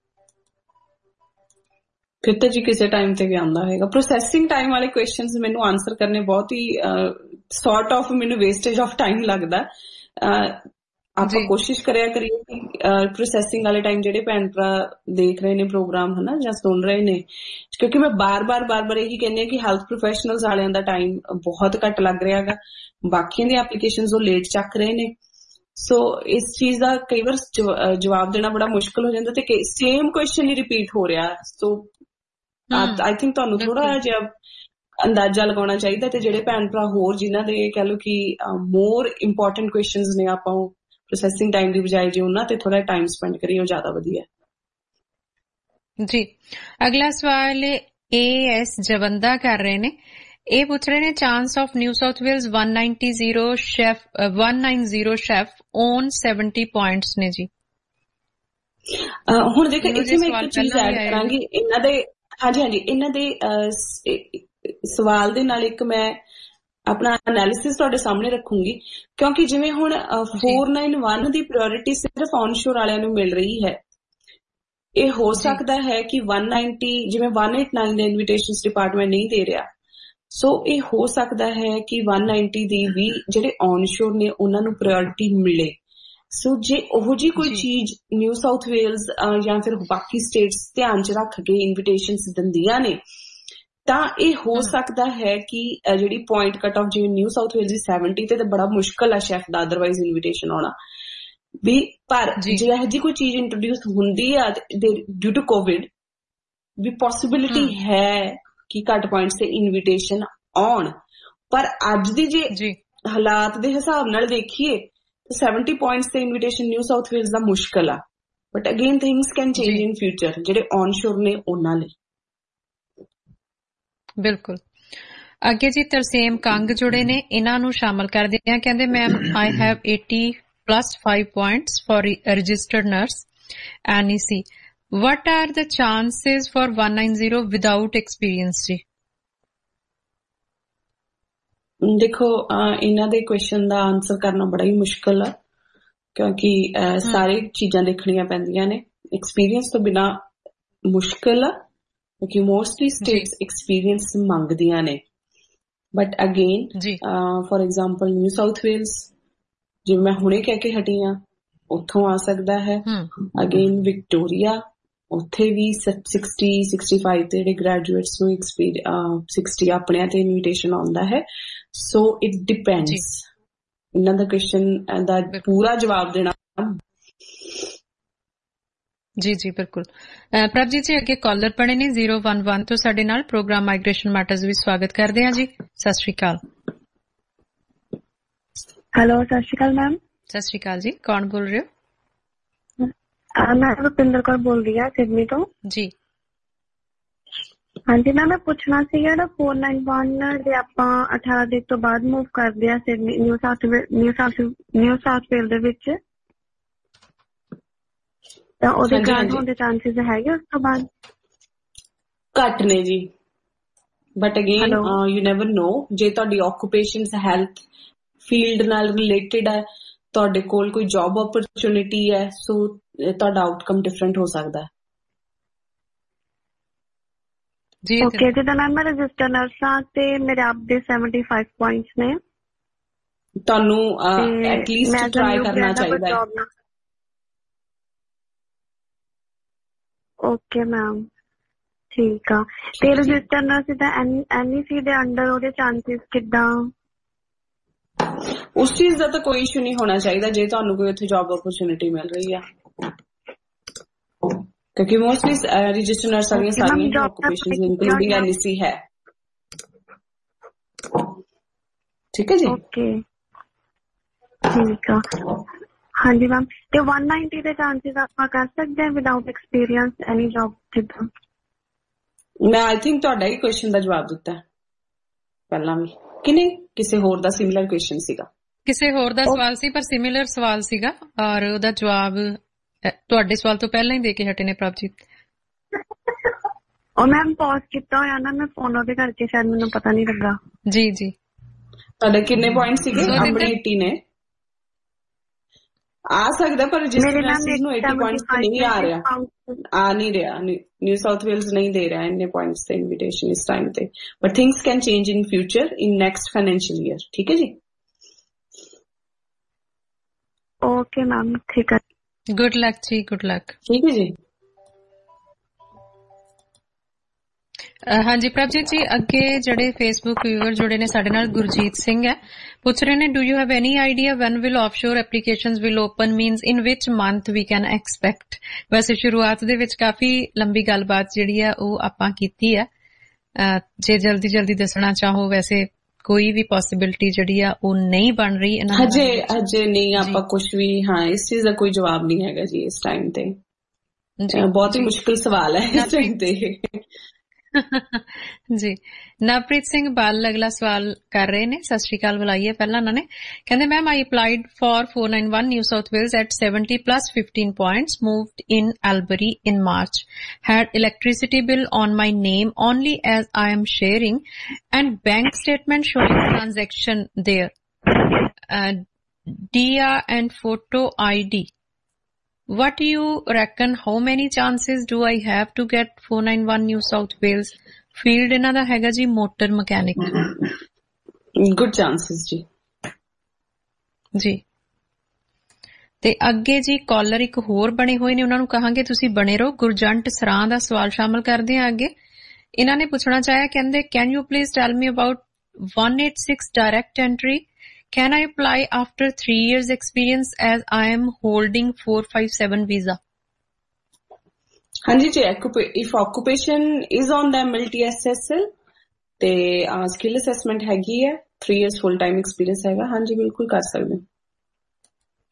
ਫਿਰ ਤਾਂ ਜੀ ਕਿਸੇ ਟਾਈਮ ਤੇ ਵੀ ਆਉਂਦਾ ਹੋਏਗਾ। ਪ੍ਰੋਸੈਸਿੰਗ ਟਾਈਮ ਵਾਲੇ ਕੁਐਸਚਨਸ ਮੈਨੂੰ ਆਨਸਰ ਕਰਨੇ ਬਹੁਤ ਹੀ ਸੌਰਟ ਆਫ ਮੈਨੂੰ ਵੇਸਟੇਜ ਆਫ ਟਾਈਮ ਲੱਗਦਾ। ਆਪਾਂ ਕੋਸ਼ਿਸ਼ ਕਰਿਆ ਕਰੀਏ ਕਿ ਪ੍ਰੋਸੈਸਿੰਗ ਵਾਲੇ ਟਾਈਮ ਜਿਹੜੇ ਭੈਣ ਭਰਾ ਦੇਖ ਰਹੇ ਨੇ ਪ੍ਰੋਗਰਾਮ ਹਨਾ ਜਾਂ ਸੁਣ ਰਹੇ ਨੇ, ਕਿਉਂਕਿ ਮੈਂ ਬਾਰ ਬਾਰ ਬਾਰ ਬਾਰ ਇਹੀ ਕਹਿੰਦੀ ਹਾਂ ਕਿ ਹੈਲਥ ਪ੍ਰੋਫੈਸ਼ਨਲਸ ਵਾਲਿਆਂ ਦਾ ਟਾਈਮ ਬਹੁਤ ਘੱਟ ਲੱਗ ਰਿਹਾ ਹੈਗਾ, ਬਾਕੀਆਂ ਦੀ ਐਪਲੀਕੇਸ਼ਨਸ ਉਹ ਲੇਟ ਚੱਕ ਰਹੇ ਨੇ। ਸੋ ਇਸ ਚੀਜ਼ ਦਾ ਕਈ ਵਾਰ ਜਵਾਬ ਦੇਣਾ ਬੜਾ ਮੁਸ਼ਕਿਲ ਹੋ ਜਾਂਦਾ ਤੇ ਸੇਮ ਕੁਐਸਚਨ ਹੀ ਰਿਪੀਟ ਹੋ ਰਿਹਾ। ਸੋ ਆਈ ਥਿੰਕ ਤੁਹਾਨੂੰ ਥੋੜਾ ਜਿਹਾ ਅੰਦਾਜ਼ਾ ਲਗਾਉਣਾ ਚਾਹੀਦਾ ਤੇ ਜਿਹੜੇ ਭੈਣ ਭਰਾ ਹੋਰ ਜਿਨ੍ਹਾਂ ਦੇ ਕਹਿ ਲਓ ਕਿ ਮੋਰ ਇੰਪੋਰਟੈਂਟ ਕੁਐਸਚਨਸ ਨੇ, ਆਪਾਂ ਉਹ ਪ੍ਰੋਸੈਸਿੰਗ ਟਾਈਮ ਦੀ ਬਜਾਏ ਜੇ ਉਹਨਾਂ ਤੇ ਥੋੜਾ ਟਾਈਮ ਸਪੈਂਡ ਕਰੀਏ ਉਹ ਜ਼ਿਆਦਾ ਵਧੀਆ ਜੀ। ਅਗਲਾ ਸਵਾਲ ਏ ਐਸ ਜਵੰਦਾ ਕਰ ਰਹੇ ਨੇ। ਇਹ ਪੁੱਛ ਰਹੇ ਨੇ, chance of New South Wales one ninety chef one ninety chef on seventy points ਨੇ ਜੀ। ਹੁਣ ਦੇਖੋ ਇੱਥੇ ਮੈਂ ਇੱਕ ਚੀਜ਼ ਐਡ ਕਰਾਂਗੀ ਇਹਨਾਂ ਦੇ। ਹਾਂਜੀ ਹਾਂਜੀ ਇਹਨਾਂ ਦੇ ਸਵਾਲ ਦੇ ਨਾਲ ਇੱਕ ਮੈਂ ਆਪਣਾ ਐਨਾਲਿਸਿਸ ਤੁਹਾਡੇ ਸਾਹਮਣੇ ਰੱਖੂੰਗੀ, ਕਿਉਂਕਿ ਜਿਵੇਂ ਹੁਣ four ninety-one ਦੀ ਪ੍ਰਾਇੋਰਟੀ ਸਿਰਫ ਔਨਸ਼ੋਰ ਵਾਲਿਆਂ ਨੂੰ ਮਿਲ ਰਹੀ ਹੈ। ਇਹ ਹੋ ਸਕਦਾ ਹੈ ਕਿ one ninety ਜਿਵੇਂ one eighty-nine ਦੇ ਇਨਵੀਟੇਸ਼ਨਸ ਡਿਪਾਰਟਮੈਂਟ ਨਹੀਂ ਦੇ ਰਿਹਾ, ਸੋ ਇਹ ਹੋ ਸਕਦਾ ਹੈ ਕਿ one ninety ਦੀ ਵੀ ਜਿਹੜੇ ਔਨਸ਼ੋਰ ਨੇ ਉਹਨਾਂ ਨੂੰ ਪ੍ਰਾਇੋਰਟੀ ਮਿਲੇ। ਸੋ ਜੇ ਉਹੋ ਜਿਹੀ ਕੋਈ ਚੀਜ਼ ਨਿਊ ਸਾਊਥ ਵੇਲਜ਼ ਜਾਂ ਫਿਰ ਬਾਕੀ ਸਟੇਟਸ ਧਿਆਨ ਚ ਰੱਖ ਕੇ ਇਨਵੀਟੇਸ਼ਨਸ ਦਿੰਦੀਆਂ ਨੇ ਤਾਂ ਇਹ ਹੋ ਸਕਦਾ ਹੈ ਕਿ ਜਿਹੜੀ ਪੁਆਇੰਟ ਕੱਟ ਆਫ ਜਿਵੇਂ ਨਿਊ ਸਾਊਥ ਵੇਲਜ਼ ਦੀ seventy ਤੇ ਬੜਾ ਮੁਸ਼ਕਿਲ ਹੈ ਸ਼ੈਫ ਦਾ ਅਦਰਵਾਈਜ਼ ਇਨਵੀਟੇਸ਼ਨ ਆਉਣਾ ਵੀ। ਪਰ ਜੇ ਇਹੋ ਜਿਹੀ ਕੋਈ ਚੀਜ਼ ਇੰਟਰੋਡਿਊਸ ਹੁੰਦੀ ਆ ਡਿਊ ਟੂ ਕੋਵਿਡ ਵੀ ਪੋਸੀਬਿਲਿਟੀ ਹੈ ਕਿ ਘੱਟ ਪੁਆਇੰਟਸ ਤੇ ਇਨਵੀਟੇਸ਼ਨ ਆਉਣ। ਪਰ ਅੱਜ ਦੀ ਜੇ ਹਾਲਾਤ ਦੇ ਹਿਸਾਬ ਨਾਲ ਦੇਖੀਏ seventy ਪੁਆਇੰਟਸ ਤੇ ਇਨਵੀਟੇਸ਼ਨ ਨਿਊ ਸਾਊਥ ਵੇਲਜ਼ ਦਾ ਮੁਸ਼ਕਿਲ ਆ। But again things can change in future ਜਿਹੜੇ ਔਨਸ਼ੋਰ ਨੇ ਉਹਨਾਂ ਲਈ। ਬਿਲਕੁਲ। ਅੱਗੇ ਜੀ ਤਰਸੇਮ ਕੰਗ ਜੁੜੇ ਨੇ, ਇਹਨਾਂ ਨੂੰ ਸ਼ਾਮਲ ਕਰਦੇ ਆ। ਕਹਿੰਦੇ ma'am I have eighty plus five points for a registered nurse N E C. What are the chances for one ninety without experience ਜੀ? ਦੇਖੋ ਇਹਨਾਂ ਦੇ ਕੁਐਸਚਨ ਦਾ ਆਨਸਰ ਕਰਨਾ ਬੜਾ ਹੀ ਮੁਸ਼ਕਲ ਆ, ਕਿਉਂਕਿ ਸਾਰੇ ਚੀਜ਼ਾਂ ਦੇਖਣੀਆਂ ਪੈਂਦੀਆਂ ਨੇ। ਐਕਸਪੀਰੀਅੰਸ ਤੋਂ ਬਿਨਾ ਮੁਸ਼ਕਲ ਆ, ਕਿਉਂਕਿ ਮੋਸਟਲੀ ਸਟੇਟਸ ਐਕਸਪੀਰੀਅੰਸ ਮੰਗਦੀਆਂ ਨੇ। But again for example New South Wales, ਜਿਵੇਂ ਮੈਂ ਹੁਣੇ ਕਹਿ ਕੇ ਹਟੀ ਆ, ਉੱਥੋਂ ਆ ਸਕਦਾ ਹੈ। ਅਗੇਨ ਵਿਕਟੋਰੀਆ, ਉੱਥੇ ਵੀ sixty sixty-five ਤੇ ਜਿਹੜੇ ਗ੍ਰੈਜੂਏਟਸ ਨੂੰ sixty ਆਪਣਿਆਂ ਤੇ ਇਨਵੀਟੇਸ਼ਨ ਆਉਂਦਾ ਹੈ। So it depends. ਇਹਨਾਂ ਦਾ ਕੁਐਸਚਨ ਦਾ ਪੂਰਾ ਜਵਾਬ ਦੇਣਾ। ਜੀ ਜੀ ਬਿਲਕੁਲ। ਪ੍ਰਭਜੀਤ ਜੀ ਅੱਗੇ ਕਾਲਰ ਬਣੇ ਨੇ zero one one ਤੋਂ ਸਾਡੇ ਨਾਲ, ਪ੍ਰੋਗਰਾਮ ਮਾਈਗ੍ਰੇਸ਼ਨ ਮੈਟਰਸ ਵੀ ਸਵਾਗਤ ਕਰਦੇ ਹਾਂ ਜੀ। ਸਤਿ ਸ਼੍ਰੀ ਅਕਾਲ। ਹੈਲੋ, ਸਤਿ ਸ਼੍ਰੀ ਅਕਾਲ ਮੈਮ। ਸਤਿ ਸ਼੍ਰੀ ਅਕਾਲ ਜੀ, ਕੌਣ ਬੋਲ ਰਹੇ ਹੋ? ਮੈਂ ਰੁਪਿੰਦਰ ਕੌਰ ਬੋਲ ਰਹੀ ਹਾਂ ਸਿਡਨੀ ਤੋਂ ਜੀ। ਹਾਂਜੀ ਮੈਮ, ਮੈਂ ਪੁੱਛਣਾ ਸੀ ਜਿਹੜਾ four nine one ਜੇ ਆਪਾਂ ਅਠਾਰਾਂ ਤਰੀਕ ਤੋਂ ਬਾਅਦ ਮੂਵ ਕਰਦੇ ਆ Sydney New South New South New South Wales ਦੇ ਵਿੱਚ, ਤਾਂ ਉਹਦੇ ਗ੍ਰਾਂਟ ਹੋਣ ਦੇ ਚਾਂਸਿਸ ਹੈਗੇ ਉਸ ਤੋਂ ਬਾਅਦ? ਘੱਟ ਨੇ ਜੀ, but again you never know. ਜੇ ਤੁਹਾਡੀ ਆਕੂਪੇਸ਼ਨਸ ਹੈਲਥ ਫੀਲਡ ਨਾਲ ਰਿਲੇਟਡ ਹੈ, ਤੁਹਾਡੇ ਕੋਲ ਕੋਈ ਜੌਬ ਓਪਰਚੁਨਿਟੀ ਹੈ, ਸੋ ਤੁਹਾਡਾ ਆਊਟਕਮ ਡਿਫਰੈਂਟ ਹੋ ਸਕਦਾ ਹੈ। ਓਕੇ, ਜਿੱਦਾਂ ਮੈਮ ਮੈਂ ਰਜਿਸਟਰ ਨਰਸ ਹਾਂ ਤੇ ਮੇਰੇ ਆਪ ਦੇ seventy-five ਪੁਆਇੰਟਸ ਨੇ, ਤੁਹਾਨੂੰ ਐਟਲੀਸਟ ਟਰਾਈ ਕਰਨਾ ਚਾਹੀਦਾ ਹੈ। ਓਕੇ ਮੈਮ, ਠੀਕ ਆ। ਤੇ ਰਜਿਸਟਰ ਨਰਸ ਦਾ N E C ਦੇ ਅੰਡਰ ਉਹਦੇ ਚਾਂਸਿਸ ਕਿੱਦਾਂ? ਉਸ ਚੀਜ਼ ਦਾ ਤਾਂ ਕੋਈ ਇਸ਼ੂ ਨਹੀਂ ਹੋਣਾ ਚਾਹੀਦਾ ਜੇ ਤੁਹਾਨੂੰ ਕੋਈ ਉੱਥੇ ਜੌਬ ਓਪਰਚੁਨਿਟੀ ਮਿਲ ਰਹੀ ਆ, ਕਿਉਂਕਿ ਮੋਸਟਲੀ ਰਜਿਸਟਰ ਨਰਸ ਵਾਲੀਆਂ ਸਾਰੀਆਂ occupations including N E C ਹੈ। ਠੀਕ ਹੈ ਜੀ। ਓਕੇ ਠੀਕ ਆ। ਹਾਂਜੀ ਮੈਮ, ਤੇ one ninety ਦੇ ਚਾਂਸਿਸ ਆਪਾਂ ਕਰ ਸਕਦੇ ਹਾਂ ਵਿਦਆਊਟ ਐਕਸਪੀਰੀਅੰਸ ਐਨੀ ਜੌਬ ਜਿੱਦਾਂ? ਮੈਂ ਆਈ ਥਿੰਕ ਤੁਹਾਡਾ ਹੀ ਕੁਐਸਚਨ ਦਾ ਜਵਾਬ ਦਿੱਤਾ ਪਹਿਲਾਂ ਵੀ ਕਿ ਨਹੀਂ? ਕਿਸੇ ਹੋਰ ਦਾ ਸਿਮਿਲਰ ਕੁਐਸਚਨ ਸੀਗਾ? ਕਿਸੇ ਹੋਰ ਦਾ ਸਵਾਲ ਸੀ, ਪਰ ਸਿਮਿਲਰ ਸਵਾਲ ਸੀਗਾ, ਔਰ ਉਹਦਾ ਜਵਾਬ ਤੁਹਾਡੇ ਸਵਾਲ ਤੋਂ ਪਹਿਲਾਂ ਹੀ ਦੇ ਕੇ ਹਟੇ ਨੇ ਪ੍ਰਭਜੀਤ। ਉਹ ਮੈਮ ਪੌਜ਼ ਕੀਤਾ ਹੋਇਆ ਨਾ ਮੈਂ ਫੋਨ, ਉਹਦੇ ਕਰਕੇ ਸ਼ਾਇਦ ਮੈਨੂੰ ਪਤਾ ਨਹੀਂ ਲੱਗਾ। ਜੀ ਜੀ। ਤੁਹਾਡੇ ਕਿੰਨੇ ਪੁਆਇੰਟ ਸੀਗੇ? ਆਪਣੇ eighty ਨੇ। ਆ ਸਕਦਾ, ਪਰ ਰਜਿਸਟਰ ਨਰਸਿਸ ਨੂੰ eighty ਪੁਆਇੰਟਸ ਤੇ ਨਹੀਂ ਆ ਰਿਹਾ, ਆ ਨਹੀਂ ਰਿਹਾ। ਨਿਊ ਸਾਊਥ ਵੇਲਸ ਨਹੀਂ ਦੇ ਰਿਹਾ ਇੰਨੇ ਪੁਆਇੰਟਸ ਤੇ ਇਨਵੀਟੇਸ਼ਨ ਇਸ ਟਾਈਮ ਤੇ, but things can change in future in next financial year. ਠੀਕ ਹੈ ਜੀ। ਓਕੇ ਮੈਮ, ਠੀਕ ਹੈ। ਗੁੱਡ ਲੱਕ ਜੀ, ਗੁੱਡ ਲੱਕ। ਠੀਕ ਹੈ ਜੀ। ਹਾਂਜੀ ਪ੍ਰਭਜੀਤ ਜੀ, ਅੱਗੇ ਜਿਹੜੇ ਫੇਸਬੁੱਕ ਵਿਊਅਰ ਜੁੜੇ ਨੇ ਸਾਡੇ ਨਾਲ, ਗੁਰਜੀਤ ਸਿੰਘ ਹੈ, ਪੁੱਛ ਰਹੇ ਨੇ do you have any idea when will offshore applications will open, means in which month we can expect? ਵੈਸੇ ਸ਼ੁਰੂਆਤ ਦੇ ਵਿੱਚ ਕਾਫੀ ਲੰਬੀ ਗੱਲਬਾਤ ਜਿਹੜੀ ਆ ਉਹ ਆਪਾਂ ਕੀਤੀ ਆ, ਜੇ ਜਲਦੀ ਜਲਦੀ ਦੱਸਣਾ ਚਾਹੋ। ਵੈਸੇ ਕੋਈ ਵੀ ਪੋਸੀਬਿਲਿਟੀ ਜਿਹੜੀ ਆ ਉਹ ਨਹੀਂ ਬਣ ਰਹੀ ਹਜੇ ਹਜੇ ਨਹੀਂ ਆਪਾਂ ਕੁਝ ਵੀ। ਹਾਂ, ਇਸ ਚੀਜ਼ ਦਾ ਕੋਈ ਜਵਾਬ ਨਹੀਂ ਹੈਗਾ ਜੀ ਇਸ ਟਾਈਮ ਤੇ। ਬਹੁਤ ਹੀ ਮੁਸ਼ਕਿਲ ਸਵਾਲ ਹੈ ਇਸ ਟਾਈਮ ਤੇ। ਜੀ। ਨਵਪ੍ਰੀਤ ਸਿੰਘ ਬਾਲ ਅਗਲਾ ਸਵਾਲ ਕਰ ਰਹੇ ਨੇ। ਸਤਿ ਸ਼੍ਰੀ ਅਕਾਲ ਬੁਲਾਈਏ ਪਹਿਲਾਂ ਉਹਨਾਂ ਨੇ। ਕਹਿੰਦੇ ma'am I applied for four ninety-one New South Wales at seventy plus fifteen points, moved in Albury in March, had electricity bill on my name only as I am sharing and bank statement showing transaction there, uh, D R and photo I D. What do you reckon, how many chances do I have to get four ninety-one New South Wales? Field ਇਹਨਾਂ ਦਾ ਹੈਗਾ ਜੀ motor mechanic. Good chances ਜੀ। ਜੀ। ਤੇ ਅੱਗੇ ਜੀ collar ਇੱਕ ਹੋਰ ਬਣੇ ਹੋਏ ਨੇ, ਉਹਨਾਂ ਨੂੰ ਕਹਾਂਗੇ ਤੁਸੀਂ ਬਣੇ ਰਹੋ। ਗੁਰਜੰਟ ਸਰਾਂ ਦਾ ਸਵਾਲ ਸ਼ਾਮਲ ਕਰਦੇ ਹਾਂ ਅੱਗੇ। ਇਹਨਾਂ ਨੇ ਪੁੱਛਣਾ ਚਾਹਿਆ, ਕਹਿੰਦੇ can you please tell me about one eighty-six direct entry? Can I apply after three years experience as I am holding four fifty-seven visa? ਹਾਂਜੀ ਜੀ, if occupation is on the M L T S S L ਤੇ skill assessment ਹੈਗੀ ਹੈ, three years full time experience ਹੈਗਾ, ਹਾਂਜੀ ਬਿਲਕੁਲ ਕਰ ਸਕਦੇ।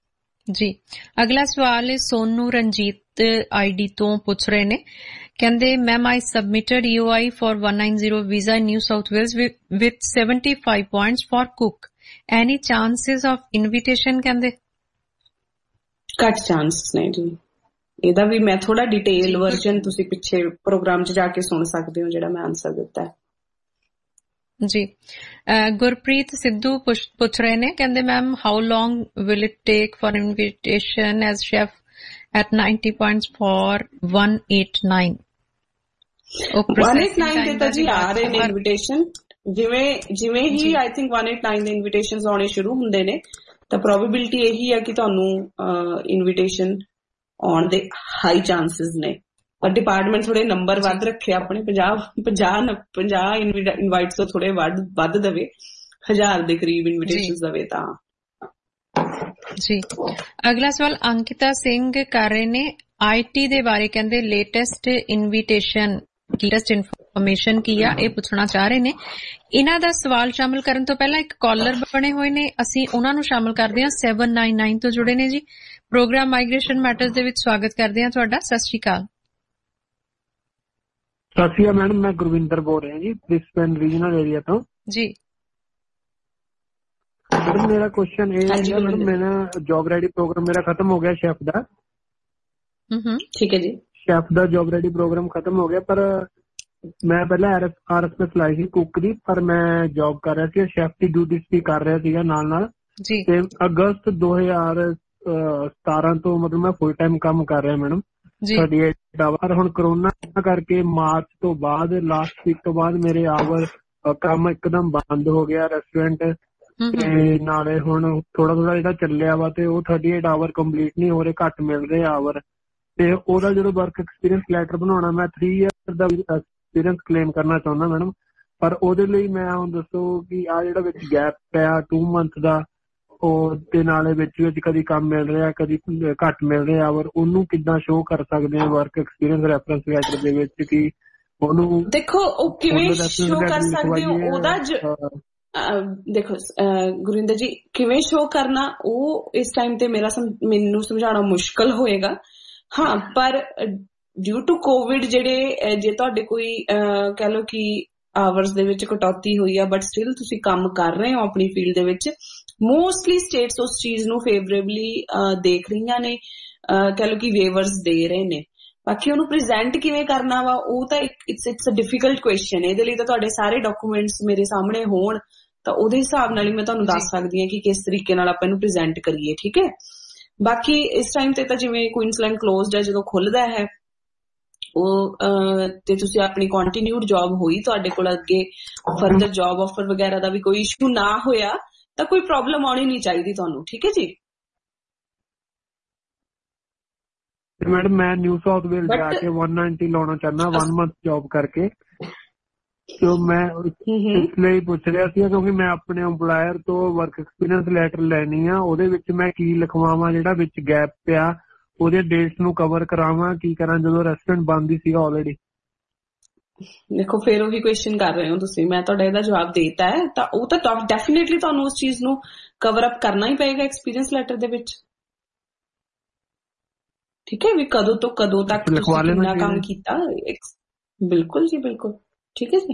ਜੀ। ਅਗਲਾ ਸਵਾਲ ਸੋਨੂ ਰਣਜੀਤ ਆਈਡੀ ਤੋਂ ਪੁੱਛ ਰਹੇ ਨੇ, ਕਹਿੰਦੇ ma'am I submitted E O I for one ninety visa in New South Wales with, with seventy-five points for cook. Any chances of invitation? ਕਹਿੰਦੇ ਘੱਟ ਚਾਂਸ ਨੇ ਜੀ। ਇਹਦਾ ਵੀ ਮੈਂ ਥੋੜਾ ਡਿਟੇਲ ਵਰਜ਼ਨ ਤੁਸੀਂ ਪਿੱਛੇ ਪ੍ਰੋਗਰਾਮ 'ਚ ਜਾ ਕੇ ਸੁਣ ਸਕਦੇ ਹੋ ਜਿਹੜਾ ਮੈਂ ਆਨਸਰ ਦਿੱਤਾ ਹੈ ਜੀ। ਗੁਰਪ੍ਰੀਤ ਸਿੱਧੂ ਪੁੱਛ ਰਹੇ ਨੇ, ਕਹਿੰਦੇ ma'am how long will it take for invitation as chef at ninety points for one eighty-nine? one eighty-nine ਦੇ ਤਾਂ ਜੀ ਆ ਰਹੇ ਨੇ ਇਨਵੀਟੇਸ਼ਨ। ਜਿਵੇਂ ਜਿਵੇਂ ਹੀ ਆਈ ਥਿੰਕ one eighty-nine ਦੇ ਇਨਵੀਟੇਸ਼ਨਸ ਆਉਣੇ ਸ਼ੁਰੂ ਹੁੰਦੇ ਨੇ ਤਾਂ ਪ੍ਰੋਬੇਬਿਲਿਟੀ ਇਹੀ ਹੈ ਕਿ ਤੁਹਾਨੂੰ ਇਨਵੀਟੇਸ਼ਨ ਆਉਣ ਦੇ ਹਾਈ ਚਾਂਸਿਸ ਨੇ। ਪਰ ਡਿਪਾਰਟਮੈਂਟ ਥੋੜੇ ਨੰਬਰ ਵੱਧ ਰੱਖੇ ਆਪਣੇ, ਪੰਜਾਹ ਪੰਜਾਹ ਪੰਜਾਹ ਇਨਵਾਈਟਸ ਤੋਂ ਥੋੜੇ ਵੱਧ ਵੱਧ ਦੇਵੇ, ਹਜ਼ਾਰ ਦੇ ਕਰੀਬ ਇਨਵੀਟੇਸ਼ਨਸ ਦੇਵੇ ਤਾਂ ਜੀ। ਅਗਲਾ ਸਵਾਲ ਅੰਕਿਤਾ ਸਿੰਘ ਕਰ ਰਹੇ ਨੇ ਆਈਟੀ ਦੇ ਬਾਰੇ, ਕਹਿੰਦੇ ਲੇਟੈਸਟ ਇਨਵੀਟੇਸ਼ਨ ਲੇਟੈਸਟ ਇਨਫੋਰਮੇਸ਼ਨ ਕੀ ਆ, ਇਹ ਪੁੱਛਣਾ ਚਾਹ ਰਹੇ ਨੇ। ਇਹਨਾਂ ਦਾ ਸਵਾਲ ਸ਼ਾਮਿਲ ਕਰਨ ਤੋਂ ਪਹਿਲਾਂ ਇੱਕ ਕਾਲਰ ਬਣੇ ਹੋਏ ਨੇ, ਅਸੀਂ ਉਹਨਾਂ ਨੂੰ ਸ਼ਾਮਿਲ ਕਰਦੇ ਹਾਂ। seven nine nine ਤੋਂ ਜੁੜੇ ਨੇ ਜੀ। ਪ੍ਰੋਗਰਾਮ ਮਾਈਗ੍ਰੇਸ਼ਨ ਮੈਟਰਸ ਦੇ ਵਿੱਚ ਸਵਾਗਤ ਕਰਦੇ ਹਾਂ ਤੁਹਾਡਾ। ਸਤਿ ਸ਼੍ਰੀ ਅਕਾਲ। ਸਤਿ ਸ਼੍ਰੀ ਅਕਾਲ ਮੈਡਮ, ਮੈਂ ਗੁਰਵਿੰਦਰ ਬੋਲ ਰਿਹਾ ਜੀ, ਬ੍ਰਿਸਬੇਨ ਰੀਜਨਲ ਏਰੀਆ ਤੋਂ ਜੀ। ਮੈਡਮ ਮੇਰਾ ਕੁਐਸਚਨ ਇਹ ਹੈ, ਮੈਡਮ ਮੇਰਾ ਜੌਬ ਰੈਡੀ ਪ੍ਰੋਗਰਾਮ ਮੇਰਾ ਖਤਮ ਹੋ ਗਿਆ ਸ਼ੈਫ ਦਾ। ਠੀਕ ਹੈ ਜੀ। ਸ਼ੈਫ ਦਾ ਜੌਬ ਰੈਡੀ ਪ੍ਰੋਗਰਾਮ ਖਤਮ ਹੋ ਗਿਆ, ਪਰ ਮੈਂ ਪਹਿਲਾਂ ਆਰ ਐਸ ਪੀ ਲਾਈ ਸੀ ਕੁੱਕ ਦੀ, ਪਰ ਮੈਂ ਜੌਬ ਕਰ ਰਿਹਾ ਸੀ, ਸ਼ੈਫ ਦੀ ਡਿਊਟੀਜ਼ ਵੀ ਕਰ ਰਿਹਾ ਸੀਗਾ ਨਾਲ ਨਾਲ। ਤੇ ਅਗਸਤ ਦੋ ਹਜ਼ਾਰ ਸਤਾਰਾਂ ਤੋਂ ਮਤਲਬ ਮੈਂ ਫੁੱਲ ਟਾਈਮ ਕੰਮ ਕਰ ਰਿਹਾ ਮੈਡਮ, ਥਰਟੀ ਏਟ ਆਵਰ। ਹੁਣ ਕਰੋਨਾ ਕਰਕੇ ਮਾਰਚ ਤੋਂ ਬਾਅਦ ਲਾਸਟ ਵੀਕ ਤੋਂ ਬਾਅਦ ਮੇਰੇ ਆਵਰ ਕੰਮ ਇੱਕਦਮ ਬੰਦ ਹੋ ਗਿਆ ਰੈਸਟੋਰੈਂਟ ਤੇ ਨਾਲੇ ਹੁਣ ਥੋੜਾ ਥੋੜਾ ਜਿਹੜਾ ਚੱਲਿਆ ਵਾ ਤੇ ਉਹ ਥਰਟੀ ਏਟ ਆਵਰ ਕੰਪਲੀਟ ਨਹੀਂ ਹੋ ਰਹੇ, ਘੱਟ ਮਿਲ ਰਹੇ ਆਵਰ। ਤੇ ਉਹਦਾ ਜਦੋਂ ਵਰਕ ਐਕਸਪੀਰੀਅੰਸ ਲੈਟਰ ਬਣਾਉਣਾ, ਮੈਂ ਥ੍ਰੀ ਈਅਰ ਦਾ ਐਕਸਪੀਰੀਅੰਸ ਕਲੇਮ ਕਰਨਾ ਚਾਹੁੰਦਾ ਮੈਡਮ, ਪਰ ਉਹਦੇ ਲਈ ਮੈਂ ਹੁਣ ਦੱਸੋ ਕਿ ਆ ਜਿਹੜਾ ਵਿੱਚ ਗੈਪ ਪਿਆ ਟੂ ਮੰਥ ਦਾ, ਉਹ ਤੇ ਨਾਲੇ ਵਿੱਚ ਵਿੱਚ ਕਦੀ ਕੰਮ ਮਿਲ ਰਿਹਾ ਕਦੀ ਘੱਟ ਮਿਲ ਰਿਹਾ ਆਵਰ, ਉਹਨੂੰ ਕਿੱਦਾਂ ਸ਼ੋਅ ਕਰ ਸਕਦੇ ਆ ਵਰਕ ਐਕਸਪੀਰੀਅੰਸ ਰੈਫਰੈਂਸ ਲੈਟਰ ਦੇ ਵਿੱਚ ਕਿ ਉਹਨੂੰ ਦੇਖੋ ਉਹ ਕਿਵੇਂ ਸ਼ੋਅ ਕਰ ਸਕਦੇ ਹੋ? ਉਹਦਾ ਦੇਖੋ ਗੁਰਿੰਦਰ ਜੀ, ਕਿਵੇਂ ਸ਼ੋਅ ਕਰਨਾ ਉਹ ਇਸ ਟਾਈਮ ਤੇ ਮੇਰਾ ਮੈਨੂੰ ਸਮਝਾਉਣਾ ਮੁਸ਼ਕਲ ਹੋਏਗਾ। ਹਾਂ, ਪਰ ਡਿਊ ਟੂ ਕੋਵਿਡ ਜਿਹੜੇ ਜੇ ਤੁਹਾਡੇ ਕੋਈ ਕਹਿ ਲਓ ਕਿ ਆਵਰਸ ਦੇ ਵਿੱਚ ਕਟੌਤੀ ਹੋਈ ਆ, ਬਟ ਸਟਿਲ ਤੁਸੀਂ ਕੰਮ ਕਰ ਰਹੇ ਹੋ ਆਪਣੀ ਫੀਲਡ ਦੇ ਵਿੱਚ, ਮੋਸਟਲੀ ਸਟੇਟਸ ਉਸ ਚੀਜ਼ ਨੂੰ ਫੇਵਰੇਬਲੀ ਦੇਖ ਰਹੀਆਂ ਨੇ, ਕਹਿ ਲਓ ਕਿ ਵੇਵਰਸ ਦੇ ਰਹੇ ਨੇ। ਬਾਕੀ ਉਹਨੂੰ ਪ੍ਰੈਜ਼ੈਂਟ ਕਿਵੇਂ ਕਰਨਾ ਵਾ ਉਹ ਤਾਂ it's it's a difficult question. ਇਹਦੇ ਲਈ ਤਾਂ ਤੁਹਾਡੇ ਸਾਰੇ ਡਾਕੂਮੈਂਟਸ ਮੇਰੇ ਸਾਹਮਣੇ ਹੋਣ ਤਾਂ ਉਹਦੇ ਹਿਸਾਬ ਨਾਲ ਹੀ ਮੈਂ ਤੁਹਾਨੂੰ ਦੱਸ ਸਕਦੀ ਹਾਂ ਕਿ ਕਿਸ ਤਰੀਕੇ ਨਾਲ ਆਪਾਂ ਇਹਨੂੰ ਪ੍ਰੈਜ਼ੈਂਟ ਕਰੀਏ। ਠੀਕ ਹੈ। ਬਾਕੀ ਇਸ ਟਾਈਮ ਤੇ ਤਾਂ ਜਿਵੇਂ ਕੁਈਨਸਲੈਂਡ ਕਲੋਜ਼ਡ ਹੈ, ਜਦੋਂ ਖੁੱਲਦਾ ਹੈ ਉਹ ਤੇ ਤੁਸੀਂ ਆਪਣੀ ਕੰਟੀਨਿਊਡ ਜੌਬ ਹੋਈ, ਤੁਹਾਡੇ ਕੋਲ ਅੱਗੇ ਫਰਦਰ ਜੌਬ ਆਫਰ ਵਗੈਰਾ ਦਾ ਵੀ ਕੋਈ ਇਸ਼ੂ ਨਾ ਹੋਇਆ ਤਾਂ ਕੋਈ ਪ੍ਰੋਬਲਮ ਆਉਣੀ ਨਹੀਂ ਚਾਹੀਦੀ ਤੁਹਾਨੂੰ। ਠੀਕ ਹੈ ਜੀ। ਮੈਡਮ ਮੈਂ ਨਿਊ ਸਾਊਥ ਵੇਲ ਜਾ ਕੇ one ninety ਲਾਉਣਾ ਚਾਹੁੰਦਾ ਵਨ ਮੰਥ ਜੌਬ ਕਰਕੇ, ਤੇ ਮੈਂ ਇਸ ਲਈ ਪੁੱਛ ਰਿਹਾ ਸੀ ਕਿਉਂਕਿ ਮੈਂ ਆਪਣੇ ਐਮਪਲਾਇਰ ਤੋਂ ਵਰਕ ਐਕਸਪੀਰੀਅੰਸ ਲੈਟਰ ਲੈਣੀ ਆ, ਉਹਦੇ ਵਿੱਚ ਮੈਂ ਕੀ ਲਿਖਵਾਵਾਂ ਜਿਹੜਾ ਵਿੱਚ ਗੈਪ ਪਿਆ, ਉਹਦੇ ਡੇਟਸ ਨੂੰ ਕਵਰ ਕਰਾਵਾਂ, ਕੀ ਕਰਾਂ ਜਦੋਂ ਰੈਸਟੋਰੈਂਟ ਬੰਦ ਹੀ ਸੀਗਾ ਆਲਰੇਡੀ। ਦੇਖੋ ਫਿਰ ਉਹੀ ਕੁਐਸਚਨ ਕਰ ਰਹੇ ਹੋ ਤੁਸੀਂ, ਮੈਂ ਤੁਹਾਡਾ ਇਹਦਾ ਜਵਾਬ ਦੇਤਾ ਹੈ ਤਾਂ ਉਹ ਤਾਂ ਡੈਫੀਨੇਟਲੀ ਤੁਹਾਨੂੰ ਉਸ ਚੀਜ਼ ਨੂੰ ਕਵਰ ਅਪ ਕਰਨਾ ਹੀ ਪਏਗਾ ਐਕਸਪੀਰੀਅੰਸ ਲੈਟਰ ਦੇ ਵਿੱਚ। ਠੀਕ ਹੈ, ਵੀ ਕਦੋਂ ਤੋਂ ਕਦੋਂ ਤੱਕ ਤੁਸੀਂ ਕਿੰਨਾ ਕੰਮ ਕੀਤਾ। ਬਿਲਕੁਲ ਜੀ, ਬਿਲਕੁਲ ਠੀਕ ਹੈ ਜੀ।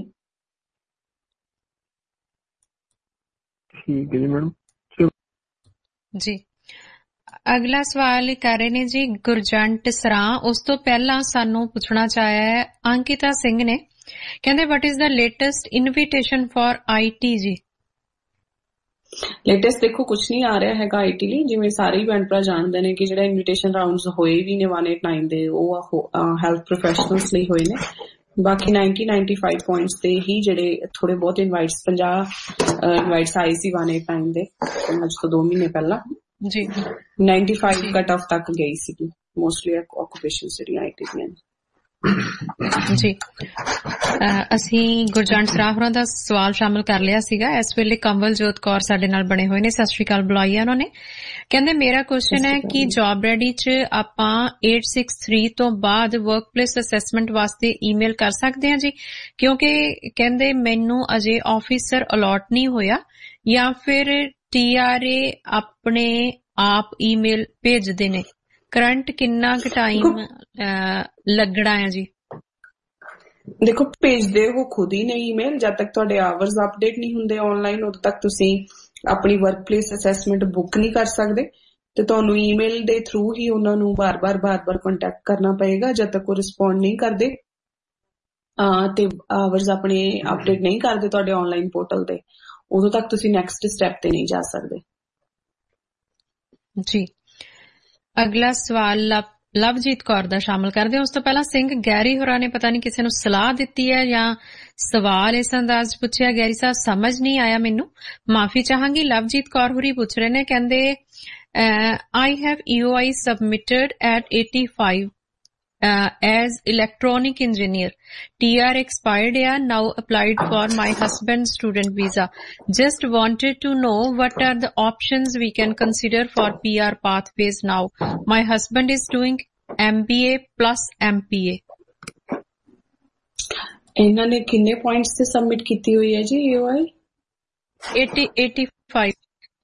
ਠੀਕ ਹੈ ਜੀ ਮੈਡਮ ਜੀ। ਅਗਲਾ ਸਵਾਲ ਕਰ ਰਹੇ ਨੇ ਜੀ ਗੁਰਜੰਟ ਸਰਾਂ। ਉਸ ਤੋਂ ਪਹਿਲਾਂ ਸਾਨੂੰ ਪੁੱਛਣਾ ਚਾਹਿਆ ਹੈ ਅੰਕਿਤਾ ਸਿੰਘ ਨੇ, ਕਹਿੰਦੇ what is the latest invitation for IT ਜੀ। ਲੇਟੈਸਟ ਦੇਖੋ ਕੁਝ ਨਹੀਂ ਆ ਰਿਹਾ ਹੈਗਾ ਆਈਟੀ ਲਈ, ਜਿਵੇਂ ਸਾਰੇ ਹੀ ਭੈਣ ਭਰਾ ਜਾਣਦੇ ਨੇ ਕਿ ਜਿਹੜਾ ਇਨਵੀਟੇਸ਼ਨ ਰਾਉਂਡਸ ਹੋਏ ਵੀ ਨੇ one eighty-nine ਦੇ ਉਹ ਹੈਲਥ ਪ੍ਰੋਫੈਸ਼ਨਲਸ ਲਈ ਹੋਏ ਨੇ। ਬਾਕੀ ninety ninety-five ਪੁਆਇੰਟਸ ਤੇ ਹੀ ਜਿਹੜੇ ਥੋੜੇ ਬਹੁਤ ਇਨਵਾਈਟਸ ਪੰਜਾਹ ਇਨਵਾਈਟਸ ਆਏ ਸੀ one eighty-nine ਦੇ ਅੱਜ ਤੋਂ ਦੋ ਮਹੀਨੇ ਪਹਿਲਾਂ ਜੀ ninety-five ਕੱਟ ਆਫ ਤੱਕ ਗਈ ਸੀ ਮੋਸਟਲੀ ਆਕੂਪੇਸ਼ਨਸ ਜਿਹੜੀਆਂ ਆਈਟੀ ਦੀਆਂ ਜੀ। ਅਸੀਂ ਗੁਰਜੰਟ ਸਰਾਂ ਹੋਰਾਂ ਦਾ ਸਵਾਲ ਸ਼ਾਮਿਲ ਕਰ ਲਿਆ ਸੀਗਾ। ਇਸ ਵੇਲੇ ਕੰਵਲਜੋਤ ਕੌਰ ਸਾਡੇ ਨਾਲ ਬਣੇ ਹੋਏ ਨੇ, ਸਤਿ ਸ਼੍ਰੀ ਅਕਾਲ ਬੁਲਾਈਆ ਉਹਨਾਂ ਨੇ। ਕਹਿੰਦੇ ਮੇਰਾ ਕੁਐਸਚਨ ਹੈ ਕਿ ਜੌਬ ਰੈਡੀ ਚ ਆਪਾਂ eight sixty-three ਤੋਂ ਬਾਅਦ ਵਰਕ ਪਲੇਸ ਅਸੈਸਮੈਂਟ ਵਾਸਤੇ ਈਮੇਲ ਕਰ ਸਕਦੇ ਹਾਂ ਜੀ, ਕਿਉਂਕਿ ਕਹਿੰਦੇ ਮੈਨੂੰ ਅਜੇ ਆਫਿਸਰ ਅਲਾਟ ਨਹੀਂ ਹੋਇਆ, ਜਾਂ ਫਿਰ ਟੀ ਆਰ ਏ ਆਪਣੇ ਆਪ ਈਮੇਲ ਭੇਜਦੇ ਨੇ, ਕਰੰਟ ਕਿੰਨਾ ਕੁ ਟਾਈਮ ਲੱਗਣਾ ਹੈ ਜੀ? ਦੇਖੋ, ਭੇਜਦੇ ਹੋ ਖੁਦ ਹੀ ਨੇ ਈਮੇਲ। ਜਦ ਤੱਕ ਤੁਹਾਡੇ ਆਵਰਸ ਅਪਡੇਟ ਨਹੀਂ ਹੁੰਦੇ ਆਨਲਾਈਨ, ਉਦੋਂ ਤੱਕ ਤੁਸੀਂ ਆਪਣੀ ਵਰਕ ਪਲੇਸ ਅਸੈਸਮੈਂਟ ਬੁੱਕ ਨਹੀਂ ਕਰ ਸਕਦੇ ਤੇ ਤੁਹਾਨੂੰ ਈਮੇਲ ਦੇ ਥਰੂ ਹੀ ਉਹਨਾਂ ਨੂੰ ਬਾਰ-ਬਾਰ ਬਾਰ-ਬਾਰ ਕੰਟੈਕਟ ਕਰਨਾ ਪਏਗਾ। ਜਦ ਤੱਕ ਉਹ ਰਿਸਪੌਂਡ ਨਹੀਂ ਕਰਦੇ ਤੇ ਆਵਰਸ ਆਪਣੇ ਅਪਡੇਟ ਨਹੀਂ ਕਰਦੇ ਤੁਹਾਡੇ ਆਨਲਾਈਨ ਪੋਰਟਲ ਤੇ, ਉਦੋਂ ਤੱਕ ਤੁਸੀਂ ਨੈਕਸਟ ਸਟੈਪ ਤੇ ਨਹੀਂ ਜਾ ਸਕਦੇ ਜੀ। ਅਗਲਾ ਸਵਾਲ ਲਵਜੀਤ ਕੌਰ ਦਾ ਸ਼ਾਮਲ ਕਰਦੇ ਹਾਂ। ਉਸ ਤੋਂ ਪਹਿਲਾਂ ਸਿੰਘ ਗੈਰੀ ਹੋਰਾਂ ਨੇ ਪਤਾ ਨਹੀਂ ਕਿਸੇ ਨੂੰ ਸਲਾਹ ਦਿੱਤੀ ਹੈ ਜਾਂ ਸਵਾਲ ਇਸ ਅੰਦਾਜ਼ ਪੁੱਛਿਆ। ਗੈਰੀ ਸਾਹਿਬ ਸਮਝ ਨਹੀਂ ਆਇਆ ਮੈਨੂੰ, ਮਾਫੀ ਚਾਹਾਂਗੀ। ਲਵਜੀਤ ਕੌਰ ਹੋਰੀ ਪੁੱਛ ਰਹੇ ਨੇ, ਕਹਿੰਦੇ I have E O I submitted at eighty-five uh, as electronic engineer. T R expired yeah, now applied for my husband's student visa. Just wanted to know what are the options we can consider for P R pathways now. My husband is doing M B A plus M P A. ਇਹਨਾਂ ਨੇ ਕਿੰਨੇ points ਤੇ submit ਕੀਤੀ ਹੋਈ ਹੈ ਜੀ E O I? eighty eighty-five.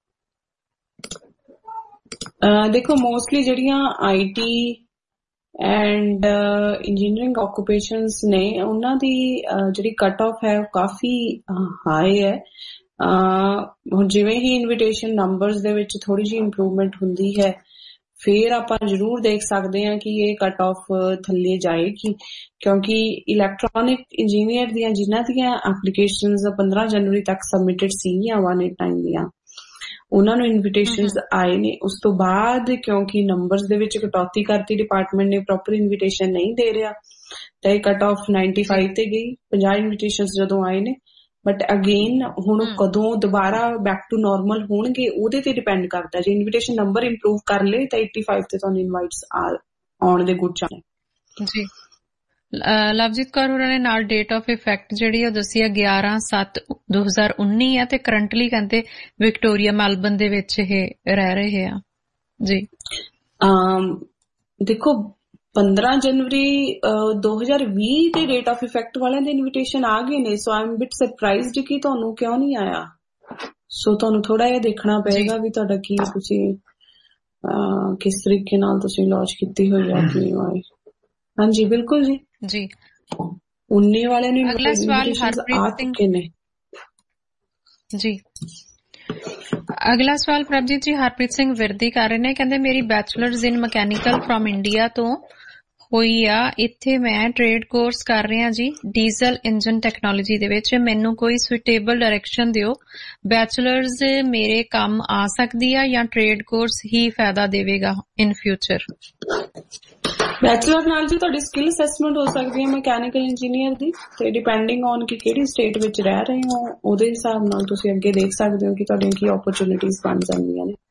ਦੇਖੋ, mostly ਜਿਹੜੀਆਂ I T and engineering occupations ਨੇ, ਉਹਨਾਂ ਦੀ ਜਿਹੜੀ ਕੱਟ ਆਫ ਹੈ ਉਹ ਕਾਫੀ ਹਾਈ ਹੈ। ਹੁਣ ਜਿਵੇਂ ਹੀ ਇਨਵੀਟੇਸ਼ਨ ਨੰਬਰਸ ਦੇ ਵਿੱਚ ਥੋੜੀ ਜਿਹੀ ਇੰਪਰੂਵਮੈਂਟ ਹੁੰਦੀ ਹੈ, ਫਿਰ ਆਪਾਂ ਜ਼ਰੂਰ ਦੇਖ ਸਕਦੇ ਹਾਂ ਕਿ ਇਹ ਕੱਟ ਆਫ ਥੱਲੇ ਜਾਏਗੀ, ਕਿਉਂਕਿ ਇਲੈਕਟ੍ਰੋਨਿਕ ਇੰਜੀਨੀਅਰ ਦੀਆਂ ਜਿਨ੍ਹਾਂ ਦੀਆਂ ਐਪਲੀਕੇਸ਼ਨਸ ਪੰਦਰਾਂ ਜਨਵਰੀ ਤੱਕ ਸਬਮਿਟਡ ਸੀਗੀਆਂ ਵਨ ਏਟ ਨਾਈਨ ਦੀਆਂ, ਉਹਨਾਂ ਨੂੰ ਇਨਵੀਟੇਸ਼ਨਸ ਆਏ ਨੇ। ਉਸ ਤੋਂ ਬਾਅਦ ਕਿਉਂਕਿ ਨੰਬਰਸ ਦੇ ਵਿੱਚ ਕਟੌਤੀ ਕਰਤੀ ਡਿਪਾਰਟਮੈਂਟ ਨੇ, ਪ੍ਰੋਪਰ ਇਨਵੀਟੇਸ਼ਨ ਨਹੀਂ ਦੇ ਰਿਹਾ, ਤਾਂ ਇਹ ਕੱਟ ਆਫ ਨਾਈਨਟੀ ਫਾਈਵ ਤੇ ਗਈ। ਪੰਜਾਹ ਇਨਵੀਟੇਸ਼ਨਸ ਜਦੋਂ ਆਏ ਨੇ, ਬਟ ਅਗੇਨ ਹੁਣ ਕਦੋਂ ਦੁਬਾਰਾ ਬੈਕ ਟੂ ਨਾਰਮਲ ਹੋਣਗੇ ਉਹਦੇ ਤੇ ਡਿਪੈਂਡ ਕਰਦਾ। ਜੇ ਇਨਵੀਟੇਸ਼ਨ ਨੰਬਰ ਇੰਪਰੂਵ ਕਰ ਲਏ ਤਾਂ eighty five ਤੇ ਤੁਹਾਨੂੰ ਇਨਵਾਈਟਸ ਆਉਣ ਦੇ ਗੁੱਡ ਚਾਂਸ ਜੀ। ਲਵਜੀਤ ਕੌਰ ਹੋਰਾਂ ਨੇ ਨਾਲ ਡੇਟ ਆਫ ਇਫੈਕਟ ਜਿਹੜੀ ਉਹ ਦੱਸੀ ਹੈ ਗਿਆਰਾਂ ਸੱਤ ਦੋ ਹਜ਼ਾਰ ਉੱਨੀ ਆ ਤੇ ਕਰੰਟਲੀ ਕਹਿੰਦੇ ਵਿਕਟੋਰੀਆ ਮੈਲਬਨ ਦੇ ਵਿੱਚ ਇਹ ਰਹਿ ਰਹੇ ਆ ਜੀ। ਦੇਖੋ, ਪੰਦਰਾਂ ਜਨਵਰੀ ਦੋ ਹਜ਼ਾਰ ਵੀਹ ਦੇ ਡੇਟ ਆਫ ਇਫੈਕਟ ਵਾਲਿਆਂ ਦੇ ਇਨਵੀਟੇਸ਼ਨ ਆ ਗਏ ਨੇ, so I am bit surprised ਕਿ ਤੁਹਾਨੂੰ ਕਿਉਂ ਨਹੀਂ ਆਇਆ। ਸੋ ਤੁਹਾਨੂੰ ਥੋੜਾ ਜਿਹਾ ਦੇਖਣਾ ਪਏਗਾ ਵੀ ਤੁਹਾਡਾ ਕੀ, ਤੁਸੀਂ ਕਿਸ ਤਰੀਕੇ ਨਾਲ ਤੁਸੀਂ ਲੌਂਚ ਕੀਤੀ ਹੋਈ ਹੈ ਆਪਣੀ। ਹਾਂਜੀ ਬਿਲਕੁਲ ਜੀ ਜੀ। ਉੱਨੀ ਵਾਲਿਆਂ ਨੂੰ ਅਗਲਾ ਸਵਾਲ ਹਰਪ੍ਰੀਤ ਸਿੰਘ ਨੇ ਜੀ। ਅਗਲਾ ਸਵਾਲ ਪ੍ਰਭਜੀਤ ਜੀ ਹਰਪ੍ਰੀਤ ਸਿੰਘ ਵਿਰਦੀ ਕਰ ਰਹੇ ਨੇ, ਕਹਿੰਦੇ ਮੇਰੀ bachelors in mechanical from India ਤੋਂ ਹੋਈ ਆ, ਇੱਥੇ ਮੈਂ ਟ੍ਰੇਡ ਕੋਰਸ ਕਰ ਰਿਹਾ ਜੀ ਡੀਜ਼ਲ ਇੰਜਨ ਟੈਕਨੋਲੋਜੀ ਦੇ ਵਿੱਚ। ਮੈਨੂੰ ਕੋਈ ਸੁਟੇਬਲ ਡਾਇਰੈਕਸ਼ਨ ਦਿਓ, ਬੈਚਲਰਸ ਮੇਰੇ ਕੰਮ ਆ ਸਕਦੀ ਆ ਜਾਂ ਟ੍ਰੇਡ ਕੋਰਸ ਹੀ ਫਾਇਦਾ ਦੇਵੇਗਾ ਇਨ ਫਿਊਚਰ? ਬੈਚਲਰ ਨਾਲ ਜੀ ਤੁਹਾਡੀ ਸਕਿੱਲ ਅਸੈਸਮੈਂਟ ਹੋ ਸਕਦੀ ਹੈ ਮਕੈਨੀਕਲ ਇੰਜੀਨੀਅਰ ਦੀ, ਤੇ ਡਿਪੈਂਡਿੰਗ ਔਨ ਕਿ ਕਿਹੜੀ ਸਟੇਟ ਵਿੱਚ ਰਹਿ ਰਹੇ ਹੋ ਉਹਦੇ ਹਿਸਾਬ ਨਾਲ ਤੁਸੀਂ ਅੱਗੇ ਦੇਖ ਸਕਦੇ ਹੋ ਕਿ ਤੁਹਾਡੀਆਂ ਕੀ ਓਪਰਚੁਨਿਟੀਜ਼ ਬਣ ਜਾਂਦੀਆਂ ਨੇ,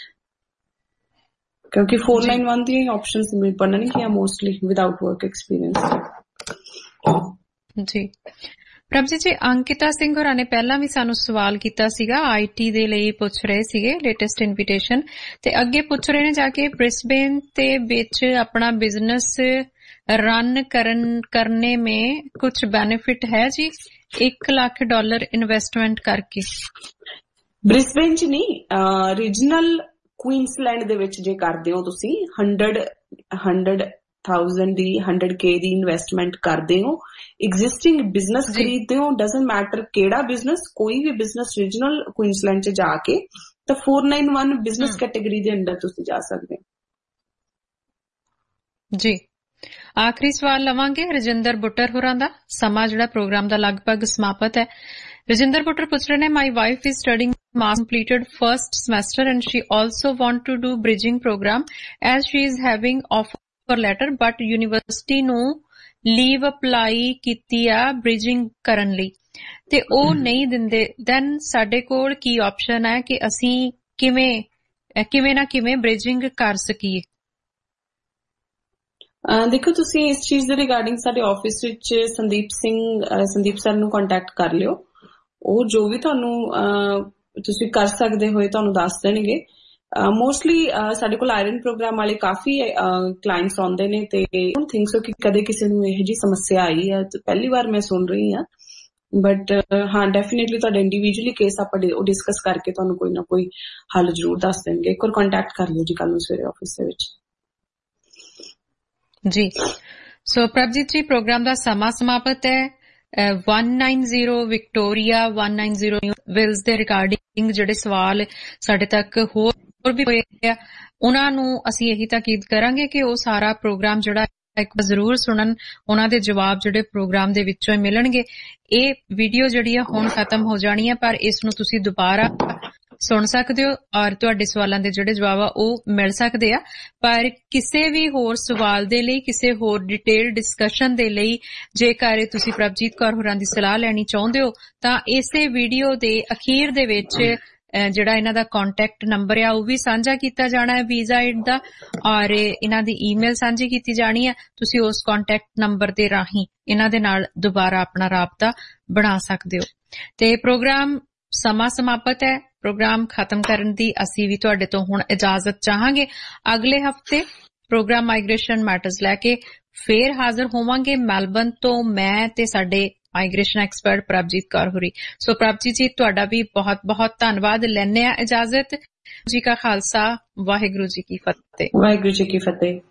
ਕਿਉਂਕਿ four nine one ਦੀਆਂ ਆਪਸ਼ਨਸ ਬਣਨਗੀਆਂ ਮੋਸਟਲੀ ਵਿਦਆਊਟ ਵਰਕ ਐਕਸਪੀਰੀਅੰਸ ਜੀ। ਪ੍ਰਭਜੀਤ ਜੀ ਅੰਕਿਤਾ ਸਿੰਘ ਹੋਰਾਂ ਨੇ ਪਹਿਲਾਂ ਵੀ ਸਾਨੂੰ ਸਵਾਲ ਕੀਤਾ ਸੀਗਾ, ਆਈ ਟੀ ਦੇ ਲਈ ਪੁੱਛ ਰਹੇ ਸੀਗੇ ਲੇਟੈਸਟ ਇਨਵੀਟੇਸ਼ਨ, ਤੇ ਅੱਗੇ ਪੁੱਛ ਰਹੇ ਨੇ ਜਾ ਕੇ ਬ੍ਰਿਸਬੇਨ ਤੇ ਵਿੱਚ ਆਪਣਾ ਬਿਜ਼ਨਸ ਰਨ ਕਰਨ ਕਰਨੇ में कुछ बेनिफिट है जी, एक लाख डॉलर इन्वेस्टमेंट करके? ਬ੍ਰਿਸਬੇਨ ਚ ਨਹੀਂ, ਰੀਜਨਲ ਕੁਈਨਸਲੈਂਡ ਦੇ ਵਿੱਚ ਜੇ ਕਰਦੇ ਹੋ ਤੁਸੀਂ ਹੰਡਰਡ ਹੰਡਰਡ थाउजेंड ਦੀ हंड्रेड के ਦੀ ਇਨਵੈਸਟਮੈਂਟ ਕਰਦੇ ਹੋ, ਐਗਜ਼ਿਸਟਿੰਗ ਬਿਜ਼ਨਸ ਖਰੀਦਦੇ ਹੋ, ਡਸਨਟ ਮੈਟਰ ਕਿਹੜਾ ਬਿਜ਼ਨਸ, ਕੋਈ ਵੀ ਬਿਜ਼ਨਸ ਰੀਜਨਲ ਕੁਈਨਸਲੈਂਡ ਚ ਜਾ ਕੇ, ਤਾਂ four nine one business category ਦੇ ਅੰਡਰ ਤੁਸੀਂ ਜਾ ਸਕਦੇ ਹੋ ਜੀ। ਆਖਰੀ ਸਵਾਲ ਲਵਾਂਗੇ ਰਜਿੰਦਰ ਬੁੱਟਰ ਹੋਰਾਂ ਦਾ, ਸਮਾਂ ਜਿਹੜਾ ਪ੍ਰੋਗਰਾਮ ਦਾ ਲਗਭਗ ਸਮਾਪਤ ਹੈ। ਰਜਿੰਦਰ ਬੁੱਟਰ ਪੁੱਛ ਰਹੇ ਨੇ, my wife is studying mass completed first semester and she also want to do bridging program as she is having offer letter but university ਨੂੰ ਲੀਵ ਅਪਲਾਈ ਕੀਤੀ ਆ ਬ੍ਰਿਜਿੰਗ ਕਰਨ ਲਈ ਤੇ ਉਹ ਨਹੀਂ ਦਿੰਦੇ, ਦੈਨ ਸਾਡੇ ਕੋਲ ਕੀ ਆਪਸ਼ਨ ਹੈ ਕਿ ਅਸੀਂ ਕਿਵੇਂ ਕਿਵੇਂ ਨਾ ਕਿਵੇਂ ਬ੍ਰਿਜਿੰਗ ਕਰ ਸਕੀਏ? ਦੇਖੋ, ਤੁਸੀਂ ਇਸ ਚੀਜ਼ ਦੇ ਰਿਗਾਰਡਿੰਗ ਸਾਡੇ ਆਫਿਸ ਵਿੱਚ ਸੰਦੀਪ ਸਿੰਘ ਸੰਦੀਪ ਸਰ ਨੂੰ ਕੰਟੈਕਟ ਕਰ ਲਿਓ, ਉਹ ਜੋ ਵੀ ਤੁਹਾਨੂੰ ਤੁਸੀਂ ਕਰ ਸਕਦੇ ਹੋਏ ਤੁਹਾਨੂੰ ਦੱਸ ਦੇਣਗੇ। ਮੋਸਟਲੀ ਸਾਡੇ ਕੋਲ ਆਇਰਨ ਪ੍ਰੋਗਰਾਮ ਵਾਲੇ ਕਾਫੀ ਕਲਾਇੰਟਸ ਆਉਂਦੇ ਨੇ ਤੇ ਆਈ ਡੋਨਟ ਥਿੰਕ ਸੋ ਕਿ ਕਦੇ ਕਿਸੇ ਨੂੰ ਇਹੋ ਜਿਹੀ ਸਮੱਸਿਆ ਆਈ ਹੈ, ਪਹਿਲੀ ਵਾਰ ਮੈਂ ਸੁਣ ਰਹੀ ਹਾਂ। ਬਟ ਹਾਂ ਡੈਫੀਨੇਟਲੀ ਤੁਹਾਡਾ ਇੰਡੀਵਿਜੂਅਲੀ ਕੇਸ ਆਪਾਂ ਉਹ ਡਿਸਕਸ ਕਰਕੇ ਤੁਹਾਨੂੰ ਕੋਈ ਨਾ ਕੋਈ ਹੱਲ ਜ਼ਰੂਰ ਦੱਸ ਦੇਣਗੇ। ਇੱਕ ਵਾਰ ਕੰਟੈਕਟ ਕਰ ਲਿਓ ਜੀ ਕੱਲ ਨੂੰ ਸਵੇਰੇ ਆਫਿਸ ਦੇ ਵਿੱਚ। ਜੀ ਸੋ ਪ੍ਰਭਜੀਤ ਜੀ ਪ੍ਰੋਗਰਾਮ ਦਾ ਸਮਾਂ ਸਮਾਪਤ ਹੈ। one ninety Victoria one ninety Wales ਦੇ ਰਿਗਾਰਡਿੰਗ ਜਿਹੜੇ ਸਵਾਲ ਸਾਡੇ ਤੱਕ ਹੋਰ ਵੀ ਹੋਏ ਆ ਉਹਨਾਂ ਨੂੰ ਅਸੀਂ ਇਹੀ ਤਾਕੀਦ ਕਰਾਂਗੇ ਕਿ ਉਹ ਸਾਰਾ ਪ੍ਰੋਗਰਾਮ ਜਿਹੜਾ ਇੱਕ ਵਾਰ ਜ਼ਰੂਰ ਸੁਣਨ, ਉਹਨਾਂ ਦੇ ਜਵਾਬ ਜਿਹੜੇ ਪ੍ਰੋਗਰਾਮ ਦੇ ਵਿੱਚੋਂ ਮਿਲਣਗੇ। ਇਹ ਵੀਡੀਓ ਜਿਹੜੀ ਆ ਹੁਣ ਖਤਮ ਹੋ ਜਾਣੀ ਹੈ ਪਰ ਇਸ ਨੂੰ ਤੁਸੀਂ ਦੁਬਾਰਾ ਸੁਣ ਸਕਦੇ ਹੋ ਔਰ ਤੁਹਾਡੇ ਸਵਾਲਾਂ ਦੇ ਜਿਹੜੇ ਜਵਾਬ ਆ ਉਹ ਮਿਲ ਸਕਦੇ ਆ। ਪਰ ਕਿਸੇ ਵੀ ਹੋਰ ਸਵਾਲ ਦੇ ਲਈ, ਕਿਸੇ ਹੋਰ ਡਿਟੇਲ ਡਿਸਕਸ਼ਨ ਦੇ ਲਈ ਜੇਕਰ ਤੁਸੀਂ ਪ੍ਰਭਜੀਤ ਕੌਰ ਹੋਰਾਂ ਦੀ ਸਲਾਹ ਲੈਣੀ ਚਾਹੁੰਦੇ ਹੋ ਤਾਂ ਇਸੇ ਵੀਡੀਓ ਦੇ ਅਖੀਰ ਦੇ ਵਿੱਚ ਜਿਹੜਾ ਇਹਨਾਂ ਦਾ ਕੰਟੈਕਟ ਨੰਬਰ ਆ ਉਹ ਵੀ ਸਾਂਝਾ ਕੀਤਾ ਜਾਣਾ ਹੈ ਵੀਜ਼ਾ ਏਡ ਦਾ ਔਰ ਇਹਨਾਂ ਦੀ ਈਮੇਲ ਸਾਂਝੀ ਕੀਤੀ ਜਾਣੀ ਹੈ। ਤੁਸੀਂ ਉਸ ਕੰਟੈਕਟ ਨੰਬਰ ਦੇ ਰਾਹੀਂ ਇਹਨਾਂ ਦੇ ਨਾਲ ਦੁਬਾਰਾ ਆਪਣਾ ਰਾਬਤਾ ਬਣਾ ਸਕਦੇ ਹੋ। ਤੇ ਪ੍ਰੋਗਰਾਮ ਸਮਾਂ ਸਮਾਪਤ ਹੈ। ਪ੍ਰੋਗਰਾਮ ਖਤਮ ਕਰਨ ਦੀ ਅਸੀਂ ਵੀ ਤੁਹਾਡੇ ਤੋਂ ਹੁਣ ਇਜਾਜ਼ਤ ਚਾਹਾਂਗੇ। ਅਗਲੇ ਹਫ਼ਤੇ ਪ੍ਰੋਗਰਾਮ ਮਾਈਗ੍ਰੇਸ਼ਨ ਮੈਟਰਸ ਲੈ ਕੇ ਫੇਰ ਹਾਜ਼ਰ ਹੋਵਾਂਗੇ ਮੈਲਬਨ ਤੋਂ, ਮੈਂ ਤੇ ਸਾਡੇ ਮਾਈਗ੍ਰੇਸ਼ਨ ਐਕਸਪਰਟ ਪ੍ਰਭਜੀਤ ਕੌਰ ਹੋਰੀ। ਸੋ ਪ੍ਰਭਜੀਤ ਜੀ ਤੁਹਾਡਾ ਵੀ ਬਹੁਤ ਬਹੁਤ ਧੰਨਵਾਦ। ਲੈਂਦੇ ਆ ਇਜਾਜ਼ਤ। ਜੀ ਕਾ ਖਾਲਸਾ, ਵਾਹਿਗੁਰੂ ਜੀ ਕੀ ਫਤਿਹ। ਵਾਹਿਗੁਰੂ ਜੀ ਕੀ ਫਤਿਹ।